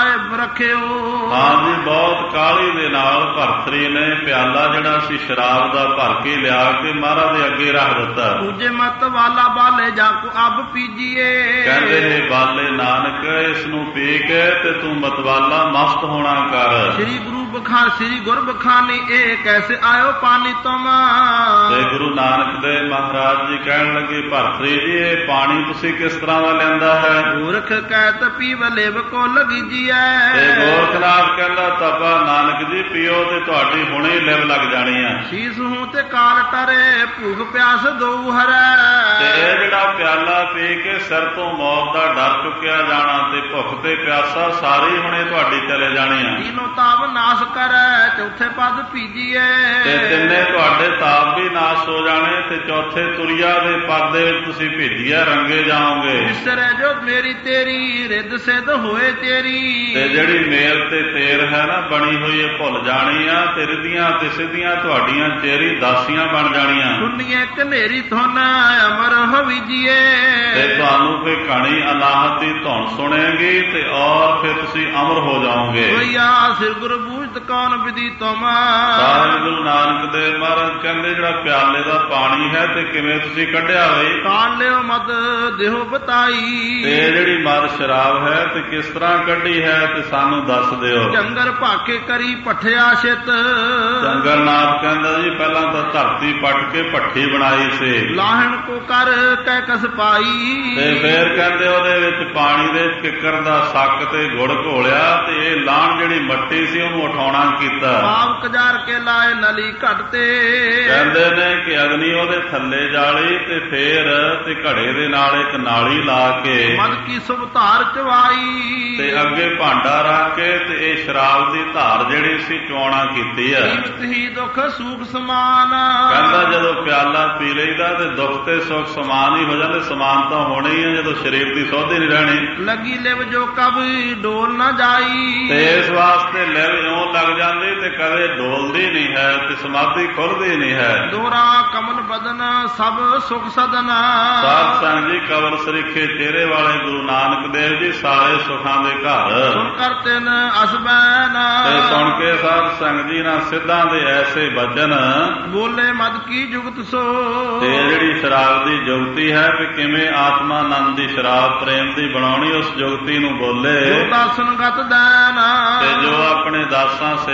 B: ਰੱਖਿਓ।
A: ਹਾਂਜੀ ਬਹੁਤ ਕਾਹਲੀ ਦੇ ਨਾਲ ਭਰਤਰੀ ਨੇ ਪਿਆਲਾ ਜਿਹੜਾ ਸੀ ਸ਼ਰਾਬ ਦਾ ਭਰ ਕੇ ਲਿਆ ਕੇ ਮਹਾਰਾਜ ਦੇ ਅੱਗੇ ਰੱਖ ਦਿੱਤਾ।
B: ਦੂਜੇ ਮਤ ਵਾਲਾ ਬਾਲੇ ਜਾ ਕੋ ਅਬ ਪੀਜੀਏ।
A: ਕਹਿੰਦੇ ਨੇ ਬਾਲੇ ਨਾਨਕ ਇਸ ਨੂੰ ਪੀ ਕੇ ਤੇ ਤੂੰ ਮਤਵਾਲਾ ਮਸਤ ਹੋਣਾ ਕਰ।
B: ਸ੍ਰੀ ਗੁਰੂ ਬਖਾਨ ਸ੍ਰੀ ਗੁਰ ਬਖਾਨੀ ਇਹ ਕੈਸੇ ਆਇਓ ਪਾਣੀ ਤੁਮ।
A: ਤੇ ਗੁਰੂ ਨਾਨਕ ਦੇ ਮਹਾਰਾਜ ਜੀ ਕਹਿਣ ਲੱਗੇ ਭਰਤਰੀ ਜੀ ਇਹ ਪਾਣੀ ਤੁਸੀਂ ਕਿਸ ਤਰ੍ਹਾਂ ਦਾ ਲੈਂਦਾ ਹੈ।
B: ਗੋਰਖ ਕਹਿਤ ਪੀਵ ਲਿਵ ਕੋ ਲਗੀ ਜੀਐ।
A: ਤੇ ਗੋਰਖਨਾਥ ਕਹਿੰਦਾ ਤਪਾ ਨਾਨਕ ਜੀ ਪੀਓ ਤੇ ਤੁਹਾਡੀ ਹੁਣੇ ਲਿਵ ਲੱਗ ਜਾਣੀ ਆ।
B: ਸ਼ੀਸ ਹੂੰ ਤੇ ਕਾਲ ਟਰੇ ਭੁਖ ਪਿਆਸ ਦੋ ਹਰੈ।
A: ਤੇ ਇਹ ਜਿਹੜਾ ਪਿਆਲਾ ਪੀ ਕੇ ਸਿਰ ਤੋਂ ਮੌਤ ਦਾ ਡਰ ਚੁੱਕਿਆ ਜਾਣਾ ਤੇ ਭੁੱਖ ਤੇ ਪਿਆਸਾ ਸਾਰੀ ਹੁਣੇ ਤੁਹਾਡੀ ਚਲੇ ਜਾਣੀ ਆ।
B: ਤੀਨੋਂ ਤਾਪ ਨਾਸ ਕਰੈ ਚੌਥੇ ਪਦ ਪੀਜੀਏ।
A: ਤੇ ਤਿੰਨੇ ਤੁਹਾਡੇ ਤਾਪ ਵੀ ਨਾਸ ਹੋ ਜਾਣੇ ਤੇ ਚੌਥੇ ਤੁਰਿਆ ਦੇ ਪਦ ਦੇ ਵਿੱਚ ਤੁਸੀਂ ਭੇਜੀਆ ਰੰਗੇ ਜਾਓਗੇ।
B: ਵਿਸਰੈ ਜੋ ਮੇਰੀ ਤੇਰੀ ਰਿੱਧ ਸਿੱਧ ਹੋਏ ਤੇਰੀ।
A: ਤੇ ਜਿਹੜੀ ਮੇਲ ਤੇ ਤੇਰ ਹੈ ਨਾ ਬਣੀ ਹੋਈ ਇਹ ਭੁੱਲ ਜਾਣੀ ਆ। ਤੇ ਰਿੱਧੀਆਂ ਤੇ ਸਿੱਧੀਆਂ ਤੁਹਾਡੀਆਂ ਤੇਰੀ ਦਾਸੀਆਂ ਬਣ ਜਾਣੀਆਂ।
B: ਸੁਣੀਏ ਕਨੇਰੀ ਧੁਨ ਅਮਰ ਹਵੀਜੀਏ।
A: ਤੇ ਤੁਹਾਨੂੰ ਕੋਈ ਕਹਾਣੀ ਅਨਾਹਤ ਦੀ ਧੁਨ ਸੁਣੇਗੀ ਤੇ ਔਰ ਫਿਰ ਤੁਸੀਂ ਅਮਰ ਹੋ ਜਾਓਗੇ।
B: ਹੋਇਆ ਸਿਰ ਗੁਰ ਬੂਝਤ ਕੌਣ ਵਿਧੀ ਤੁਮ।
A: ਸਾਹਿਬ ਗੁਰੂ ਨਾਨਕ ਦੇਵ ਮਹਾਰਾਜ ਕਹਿੰਦੇ ਜਿਹੜਾ ਪਿਆਲੇ ਦਾ ਪਾਣੀ ਹੈ ਤੇ ਕਿਵੇਂ ਤੁਸੀਂ ਕੱਢਿਆ ਵੇ।
B: ਕਾਲ ਲਿਓ ਮਦ ਦੇਹੋ ਬਤਾਈ।
A: ਤੇ ਜਿਹੜੀ ਮਦ ਸ਼ਰਾਬ ਹੈ ਤੇ ਕਿਸ ਤਰ੍ਹਾਂ ਕੱਢੀ ਹੈ ਤੇ ਸਾਨੂੰ ਦੱਸ ਦਿਓ।
B: ਜੰਗਰ ਭਾਕੇ ਕਰੀ ਪਠਿਆ ਛਿਤ।
A: ਜੰਗਲਨਾਥ ਕਹਿੰਦਾ ਜੀ ਪਹਿਲਾਂ ਤਾਂ ਧਰਤੀ ਪੱਟ ਕੇ ਭੱਠੀ ਬਣਾਈ ਸੀ।
B: ਲਾਹਣ ਕੋ ਕਰ ਕਹਿ ਕਸ ਪਾਈ।
A: ਤੇ ਫੇਰ ਕਹਿੰਦੇ ਉਹਦੇ ਵਿੱਚ ਪਾਣੀ ਦੇ ਕਿੱਕਰ ਦਾ ਸੱਕ ਤੇ ਗੁੜ ਘੋਲਿਆ ਤੇ ਇਹ ਲਾਹਣ ਜਿਹੜੀ ਮੱਟੀ ਸੀ ਉਹਨੂੰ ਉਠਾਉਣਾ ਕੀਤਾ।
B: ਪਾਪ ਕਜਾਰ ਕੇ ਲਾਏ ਨਲੀ ਘਟ ਤੇ।
A: ਕਹਿੰਦੇ ਨੇ ਕਿ ਅਗਨੀ ਉਹਦੇ ਥੱਲੇ ਜਾਲੀ ਤੇ ਫੇਰ ਤੇ ਘੜੇ ਦੇ ਨਾਲ ਇੱਕ ਨਾਲੀ ਲਾ ਕੇ
B: ਮਦ ਕੀ ਸੁਭ ਧਾਰ ਚਵਾਈ।
A: ਤੇ ਅੱਗੇ ਭਾਂਡਾ ਰੱਖ ਕੇ ਤੇ ਇਹ ਸ਼ਰਾਬ ਦੀ ਧਾਰ ਜਿਹੜੀ ਸੀ ਚੋਣਾ ਕੀਤੀ ਆ।
B: ਜੀਵਤ ਹੀ ਦੁੱਖ ਸੁਖ ਸਮਾਨ।
A: ਕਹਿੰਦਾ ਜਦੋਂ ਪਿਆਲਾ ਪੀ ਲਈਦਾ ਤੇ ਦੁੱਖ ਤੇ ਸੁੱਖ ਸਮਾਨ ਹੀ ਹੋ ਜਾਂਦੇ। ਸਮਾਨ ਤਾਂ ਹੋਣੇ ਹੀ ਆ ਜਦੋਂ ਸਰੀਰ ਦੀ ਸੋਧੀ ਨਹੀਂ ਰਹਿਣੀ।
B: ਲੱਗੀ ਲਿਵ ਜੋ ਕਬੀ ਡੋਲ ਨਾ ਜਾਈ।
A: ਤੇ ਇਸ ਵਾਸਤੇ ਲਿਵ ਇਉਂ ਲੱਗ ਜਾਂਦੀ ਤੇ ਕਦੇ ਡੋਲਦੀ ਨਹੀਂ ਹੈ ਤੇ ਸਮਾਧੀ ਖੁੱਲਦੀ ਨਹੀਂ ਹੈ।
B: ਦੋਰਾ ਕਮਲ ਬਦਨ ਸਭ ਸੁਖ ਸਦਨ।
A: ਸਾਧ ਸੰਗ ਜੀ ਕਵਲ ਸਰੀਖੇ ਚਿਹਰੇ ਵਾਲੇ ਗੁਰੂ ਨਾਨਕ ਦੇਵ ਜੀ ਸਾਰੇ ਸੁਖਾਂ ਦੇ ਘਰ।
B: ਸੁਣ ਕਰਤੇ ਨ ਅਸਬੈਨ।
A: ਤੇ ਸੁਣ ਕੇ ਸਾਧ ਸੰਗ ਜੀ ਨਾਲ ਸਿੱਧਾਂ ਦੇ ਐਸੇ ਵਚਨ
B: ਬੋਲੇ ਮਦ ਕੀ ਜੁਗਤ ਸੋ।
A: ਤੇ ਜਿਹੜੀ ਸ਼ਰਾਬ ਦੀ ਜੁਗਤੀ ਹੈ ਵੀ ਕਿਵੇਂ ਆਤਮਾ ਆਨੰਦ ਦੀ ਸ਼ਰਾਬ ਪ੍ਰੇਮ ਦੀ ਬਣਾਉਣੀ ਉਸ ਜੁਗਤੀ ਨੂੰ ਬੋਲੇ।
B: ਜੋ ਦਾਸਨ ਗਤ ਦੈਨ।
A: ਤੇ ਜੋ ਆਪਣੇ ਦਾਸਾਂ ਸੇਵਕਾਂ ਨੂੰ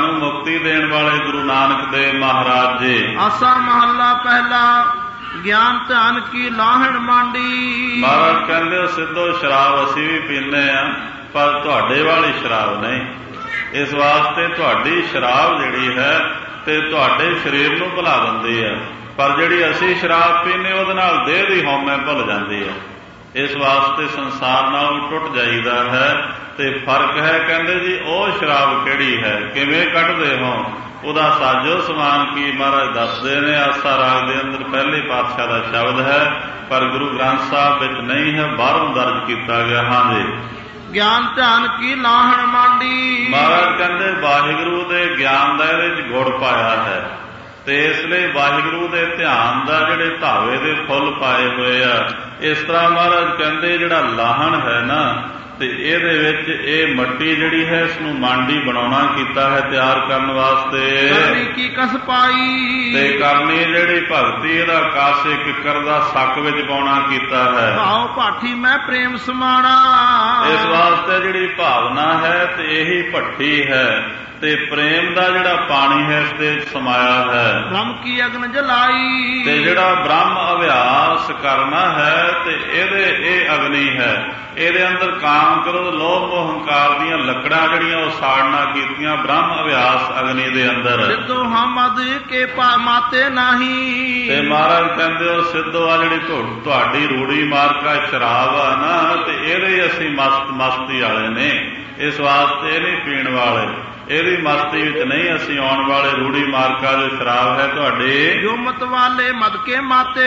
A: ਨੂੰ ਮੁਕਤੀ ਦੇਣ ਵਾਲੇ ਗੁਰੂ ਨਾਨਕ ਦੇਵ ਮਹਾਰਾਜ ਜੀ।
B: ਆਸਾ ਮਹੱਲਾ ਪਹਿਲਾ, ਗਿਆਨ ਧਿਆਨ ਕੀ ਲਾਹਣ ਮਾਂਡੀ।
A: ਮਹਾਰਾਜ ਕਹਿੰਦੇ ਸਿੱਧੋ ਸ਼ਰਾਬ ਅਸੀਂ ਵੀ ਪੀਂਦੇ ਆ, ਪਰ ਤੁਹਾਡੇ ਵਾਲੀ ਸ਼ਰਾਬ ਨਹੀਂ। ਇਸ ਵਾਸਤੇ ਤੁਹਾਡੀ ਸ਼ਰਾਬ ਜਿਹੜੀ ਹੈ ਤੇ ਤੁਹਾਡੇ ਸਰੀਰ ਨੂੰ ਭੁਲਾ ਦਿੰਦੀ ਹੈ, ਪਰ ਜਿਹੜੀ ਅਸੀਂ ਸ਼ਰਾਬ ਪੀਂਦੇ ਉਹਦੇ ਨਾਲ ਦੇਹ ਦੀ ਹਉਮੈ ਭੁੱਲ ਜਾਂਦੀ ਹੈ। ਇਸ ਵਾਸਤੇ ਸੰਸਾਰ ਨਾਲੋਂ ਟੁੱਟ ਜਾਈਦਾ ਹੈ। ਤੇ ਫਰਕ ਹੈ ਕਹਿੰਦੇ ਜੀ ਉਹ ਸ਼ਰਾਬ ਕਿਹੜੀ ਹੈ, ਕਿਵੇਂ ਕੱਢਦੇ ਹੋ, ਉਹਦਾ ਸਾਜੋ ਸਮਾਨ ਕੀ ਮਹਾਰਾਜ ਦੱਸਦੇ ਨੇ। ਆਸਾ ਰਾਗ ਦੇ ਅੰਦਰ ਪਹਿਲੇ ਪਾਤਸ਼ਾਹ ਦਾ ਸ਼ਬਦ ਹੈ, ਪਰ ਗੁਰੂ ਗ੍ਰੰਥ ਸਾਹਿਬ ਵਿੱਚ ਨਹੀਂ ਹੈ, ਬਾਹਰੋਂ ਦਰਜ ਕੀਤਾ ਗਿਆ। ਹਾਂਜੀ,
B: ਗਿਆਨ ਧਿਆਨ ਕੀ ਲਾਹਣ ਮਾਂਡੀ।
A: ਮਹਾਰਾਜ ਕਹਿੰਦੇ ਵਾਹਿਗੁਰੂ ਦੇ ਗਿਆਨ ਦਾ ਇਹਦੇ ਵਿੱਚ ਗੁੜ ਪਾਇਆ ਹੈ, ਤੇ ਇਸ ਲਈ ਵਾਹਿਗੁਰੂ ਦੇ ਧਿਆਨ ਦਾ ਜਿਹੜੇ ਧਾਵੇ ਦੇ ਫੁੱਲ ਪਾਏ ਹੋਏ ਆ। ਇਸ ਤਰ੍ਹਾਂ ਮਹਾਰਾਜ ਕਹਿੰਦੇ ਜਿਹੜਾ ਲਾਹਣ ਹੈ ਨਾ, ਤੇ ਇਹਦੇ ਵਿੱਚ ਇਹ ਮੱਟੀ ਜਿਹੜੀ ਹੈ ਇਸ ਨੂੰ ਮਾਂਡੀ ਬਣਾਉਣਾ ਕੀਤਾ ਹੈ ਤਿਆਰ ਕਰਨ ਵਾਸਤੇ।
B: ਕਰਨੀ ਕੀ ਕਸ ਪਾਈ।
A: ਤੇ ਕਰਨੀ ਜਿਹੜੀ ਭਗਤੀ ਇਹਦਾ ਕਾਸੇ ਕਿੱਕਰ ਦਾ ਸੱਕ ਵਿੱਚ ਪਾਉਣਾ ਕੀਤਾ ਹੈ।
B: ਭਾਉ ਭਾਠੀ ਮੈਂ ਪ੍ਰੇਮ ਸਮਾਣਾ।
A: ਇਸ ਵਾਸਤੇ ਜਿਹੜੀ ਭਾਵਨਾ ਹੈ ਤੇ ਇਹੀ ਭੱਠੀ ਹੈ, ਤੇ ਪ੍ਰੇਮ ਦਾ ਜਿਹੜਾ ਪਾਣੀ ਹੈ ਇਸ ਦੇ ਸਮਾਇਆ ਹੈ।
B: ਬ੍ਰਹਮ ਕੀ ਅਗਨ ਜਲਾਈ। ਤੇ
A: ਜਿਹੜਾ ਬ੍ਰਹਮ ਅਭਿਆਸ ਕਰਨਾ ਹੈ ਤੇ ਇਹਦੇ ਇਹ ਅਗਨੀ ਹੈ। ਇਹਦੇ ਅੰਦਰ ਕਾਮ ਕ੍ਰੋਧ ਲੋਭ ਮੋਹ ਹੰਕਾਰ ਦੀਆਂ ਲੱਕੜਾਂ ਜਿਹੜੀਆਂ ਉਹ ਸਾੜਨਾ ਕੀਤੀਆਂ ਬ੍ਰਹਮ ਅਭਿਆਸ ਅਗਨੀ ਦੇ ਅੰਦਰ।
B: ਸਿੱਧੋ ਹਮਦ ਕੇ ਮਾਤੇ ਨਹੀਂ।
A: ਤੇ ਮਹਾਰਾਜ ਕਹਿੰਦੇ ਉਹ ਸਿੱਧੋ ਆ ਜਿਹੜੀ ਤੁਹਾਡੀ ਰੂੜੀ ਮਾਰਕਾ ਸ਼ਰਾਬ ਆ ਨਾ, ਤੇ ਇਹਦੇ ਅਸੀਂ ਮਸਤ ਮਸਤੀ ਵਾਲੇ ਨੇ। ਇਸ ਵਾਸਤੇ ਇਹ ਨਹੀਂ ਪੀਣ ਵਾਲੇ, ਇਹਦੀ ਮਸਤੀ ਵਿੱਚ ਨਹੀਂ ਅਸੀਂ ਆਉਣ ਵਾਲੇ। ਰੂੜੀ ਮਾਰਕਾ ਜੋ ਸ਼ਰਾਬ ਹੈ ਤੁਹਾਡੇ,
B: ਜੋ ਮਤਵਾਲੇ ਮਦ ਕੇ ਮਾਤੇ।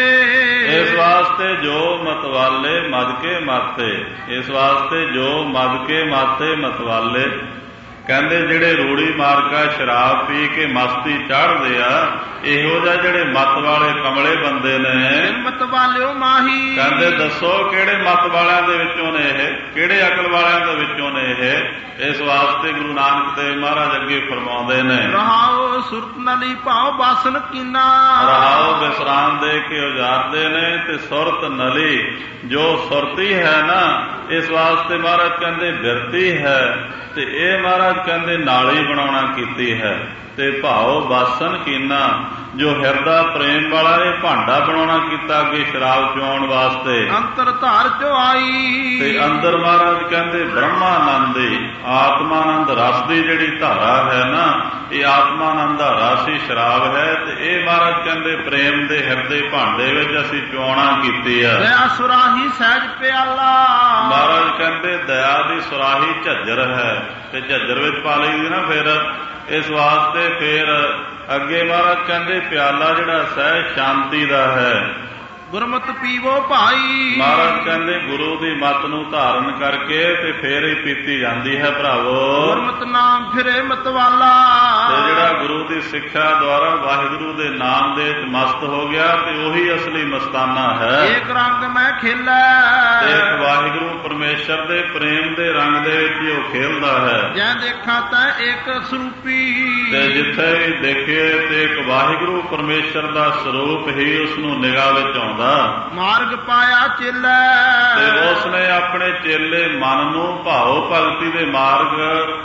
A: ਇਸ ਵਾਸਤੇ ਜੋ ਮਤਵਾਲੇ ਮਦ ਕੇ ਮਾਤੇ। ਇਸ ਵਾਸਤੇ ਜੋ ਮਦ ਕੇ ਮਾਤੇ ਮਤਵਾਲੇ ਕਹਿੰਦੇ ਜਿਹੜੇ ਰੂੜੀ ਮਾਰਕਾ ਸ਼ਰਾਬ ਪੀ ਕੇ ਮਸਤੀ ਚੜ੍ਹਦੇ ਆ, ਇਹੋ ਜਿਹਾ ਜਿਹੜੇ ਮਤ ਵਾਲੇ ਕਮਲੇ ਬੰਦੇ ਨੇ।
B: ਮਤ ਵਾਲਿਓ ਮਾਹੀ।
A: ਕਹਿੰਦੇ ਦੱਸੋ ਕਿਹੜੇ ਮਤ ਵਾਲਿਆਂ ਦੇ ਵਿੱਚੋਂ ਨੇ ਇਹ, ਕਿਹੜੇ ਅਕਲ ਵਾਲਿਆਂ ਦੇ ਵਿੱਚੋਂ ਨੇ ਇਹ। ਇਸ ਵਾਸਤੇ ਗੁਰੂ ਨਾਨਕ ਦੇਵ ਮਹਾਰਾਜ ਅੱਗੇ ਫਰਮਾਉਂਦੇ ਨੇ,
B: ਰਹਾਓ ਸੁਰਤ ਨਲੀ ਭਾਉ ਬਾਸਨ ਕੀਨਾ।
A: ਰਹਾਓ ਵਿਸਰਾਮ ਦੇ ਕੇ ਉਜਾਰਦੇ ਨੇ, ਤੇ ਸੁਰਤ ਨਲੀ ਜੋ ਸੁਰਤੀ ਹੈ ਨਾ, ਇਸ ਵਾਸਤੇ ਮਹਾਰਾਜ ਕਹਿੰਦੇ ਬਿਰਤੀ ਹੈ, ਤੇ ਇਹ ਮਹਾਰਾਜ ਕਹਿੰਦੇ ਨਾਲੀ ਬਣਾਉਣਾ ਕੀਤੀ ਹੈ। ਤੇ ਭਾਉ ਬਾਸਨ ਕੀਨਾ ਜੋ ਹਿਰਦਾ ਪ੍ਰੇਮ ਵਾਲਾ, ਇਹ ਭਾਂਡਾ ਬਣਾਉਣਾ ਕੀਤਾ ਅੱਗੇ ਸ਼ਰਾਬ ਪਿਆਉਣ ਵਾਸਤੇ।
B: ਅੰਤਰ ਧਾਰ ਚੋ ਆਈ।
A: ਤੇ ਅੰਦਰ ਮਹਾਰਾਜ ਕਹਿੰਦੇ ਬ੍ਰਹਮਾਨੰਦ ਦੀ ਆਤਮਾਨੰਦ ਰਸ ਦੀ ਜਿਹੜੀ ਧਾਰਾ ਹੈ ਨਾ, ਇਹ ਆਤਮਾਨੰਦ ਦਾ ਰਸ ਹੀ ਸ਼ਰਾਬ ਹੈ। ਤੇ ਇਹ ਮਹਾਰਾਜ ਕਹਿੰਦੇ ਪ੍ਰੇਮ ਦੇ ਹਿਰਦੇ ਭਾਂਡੇ ਵਿੱਚ ਅਸੀਂ ਪਿਆਉਣਾ ਕੀਤੀ ਹੈ।
B: ਦਇਆ ਸੁਰਾਹੀ ਸਹਿਜ ਪਿਆਲਾ।
A: ਮਹਾਰਾਜ ਕਹਿੰਦੇ ਦਇਆ ਦੀ ਸੁਰਾਹੀ ਝੱਜਰ ਹੈ, ਤੇ ਝੱਜਰ ਵਿੱਚ ਪਾ ਲਈ ਨਾ ਫਿਰ। ਇਸ ਵਾਸਤੇ ਫਿਰ ਅੱਗੇ ਮਹਾਰਾਜ ਕਹਿੰਦੇ ਪਿਆਲਾ ਜਿਹੜਾ ਸਹਿਜ ਸ਼ਾਂਤੀ ਦਾ ਹੈ।
B: ਗੁਰਮਤਿ ਪੀਵੋ ਭਾਈ।
A: ਮਹਾਰਾਜ ਕਹਿੰਦੇ ਗੁਰੂ ਦੀ ਮੱਤ ਨੂੰ ਧਾਰਨ ਕਰਕੇ ਤੇ ਫੇਰ ਹੀ ਪੀਤੀ ਜਾਂਦੀ ਹੈ ਭਰਾਵੋ।
B: ਗੁਰਮਤਿ ਨਾਮ ਫਿਰੇ ਮਤਵਾਲਾ।
A: ਤੇ ਜਿਹੜਾ ਗੁਰੂ ਦੀ ਸਿੱਖਿਆ ਦੁਆਰਾ ਵਾਹਿਗੁਰੂ ਦੇ ਨਾਮ ਦੇ ਵਿੱਚ ਮਸਤ ਹੋ ਗਿਆ, ਤੇ ਉਹੀ ਅਸਲੀ ਮਸਤਾਨਾ ਹੈ।
B: ਏਕ ਰੰਗ ਮੈਂ ਖੇਲਾ।
A: ਤੇ ਇੱਕ ਵਾਹਿਗੁਰੂ ਪਰਮੇਸ਼ਰ ਦੇ ਪ੍ਰੇਮ ਦੇ ਰੰਗ ਦੇ ਵਿੱਚ ਹੀ ਉਹ ਖੇਲਦਾ ਹੈ।
B: ਜੈ ਦੇਖਾ ਤਾਂ ਇੱਕ ਸਰੂਪੀ।
A: ਤੇ ਜਿੱਥੇ ਵੀ ਦੇਖੇ ਤੇ ਇੱਕ ਵਾਹਿਗੁਰੂ ਪਰਮੇਸ਼ਰ ਦਾ ਸਰੂਪ ਹੀ ਉਸ ਨੂੰ ਨਿਗਾਹ ਵਿੱਚ ਆਉਂਦਾ।
B: ਮਾਰਗ ਪਾਇਆ ਚੇਲਾ।
A: ਤੇ ਉਸ ਨੇ ਆਪਣੇ ਚੇਲੇ ਮਨ ਨੂੰ ਭਾਉ ਭਗਤੀ ਦੇ ਮਾਰਗ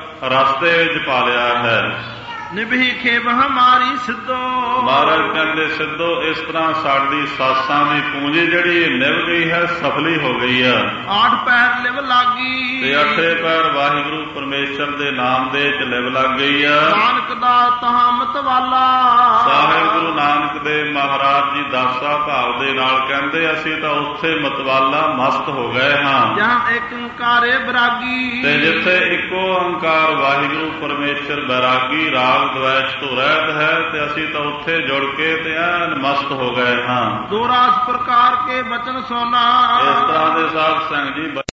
A: ਰਸਤੇ ਵਿੱਚ ਪਾ ਲਿਆ ਹੈ।
B: ਨਿਭੀ ਖੇਬ ਹਮਾਰੀ ਸਿੱਧੋ।
A: ਮਹਾਰਾਜ ਕਹਿੰਦੇ ਸਿੱਧੋ ਇਸ ਤਰ੍ਹਾਂ ਸਾਡੀ ਸਾਸਾਂ ਦੀ ਪੂੰਜੀ ਜਿਹੜੀ ਨਿਭ ਗਈ ਹੈ, ਸਫਲੀ ਹੋ ਗਈ ਆ।
B: ਆਠ ਪੈਰ ਲਿਵ ਲਾਗੀ।
A: ਤੇ ਅੱਠੇ ਪੈਰ ਵਾਹਿਗੁਰੂ ਪਰਮੇਸ਼ਰ ਦੇ ਨਾਮ ਦੇ ਵਿੱਚ ਲਿਵ ਲੱਗ ਗਈ ਆ।
B: ਨਾਨਕ ਦਾ ਤਹਾਂ ਮਤਵਾਲਾ।
A: ਸਾਹਿਬ ਗੁਰੂ ਨਾਨਕ ਦੇਵ ਮਹਾਰਾਜ ਜੀ ਦਾਸਾ ਭਾਵ ਦੇ ਨਾਲ ਕਹਿੰਦੇ ਅਸੀਂ ਤਾਂ ਉੱਥੇ ਮਤਵਾਲਾ ਮਸਤ ਹੋ ਗਏ ਹਾਂ,
B: ਜਹਾਂ ਇੱਕ ਓੰਕਾਰੇ ਬਰਾਗੀ।
A: ਤੇ ਜਿੱਥੇ ਇੱਕੋ ਓੰਕਾਰ ਵਾਹਿਗੁਰੂ ਪਰਮੇਸ਼ਰ ਬੈਰਾਗੀ ਰਾਗ ਦਵੈਸ਼ ਤੋਂ ਰਹਿਤ ਹੈ, ਤੇ ਅਸੀਂ ਤਾਂ ਉੱਥੇ ਜੁੜ ਕੇ ਤੇ ਐਨ ਮਸਤ ਹੋ ਗਏ ਹਾਂ।
B: ਦੋ ਰਾਸ ਪ੍ਰਕਾਰ ਕੇ ਬਚਨ ਸੋਨਾ।
A: ਇਸ ਤਰ੍ਹਾਂ ਦੇ ਸਾਧ ਸੰਗ ਜੀ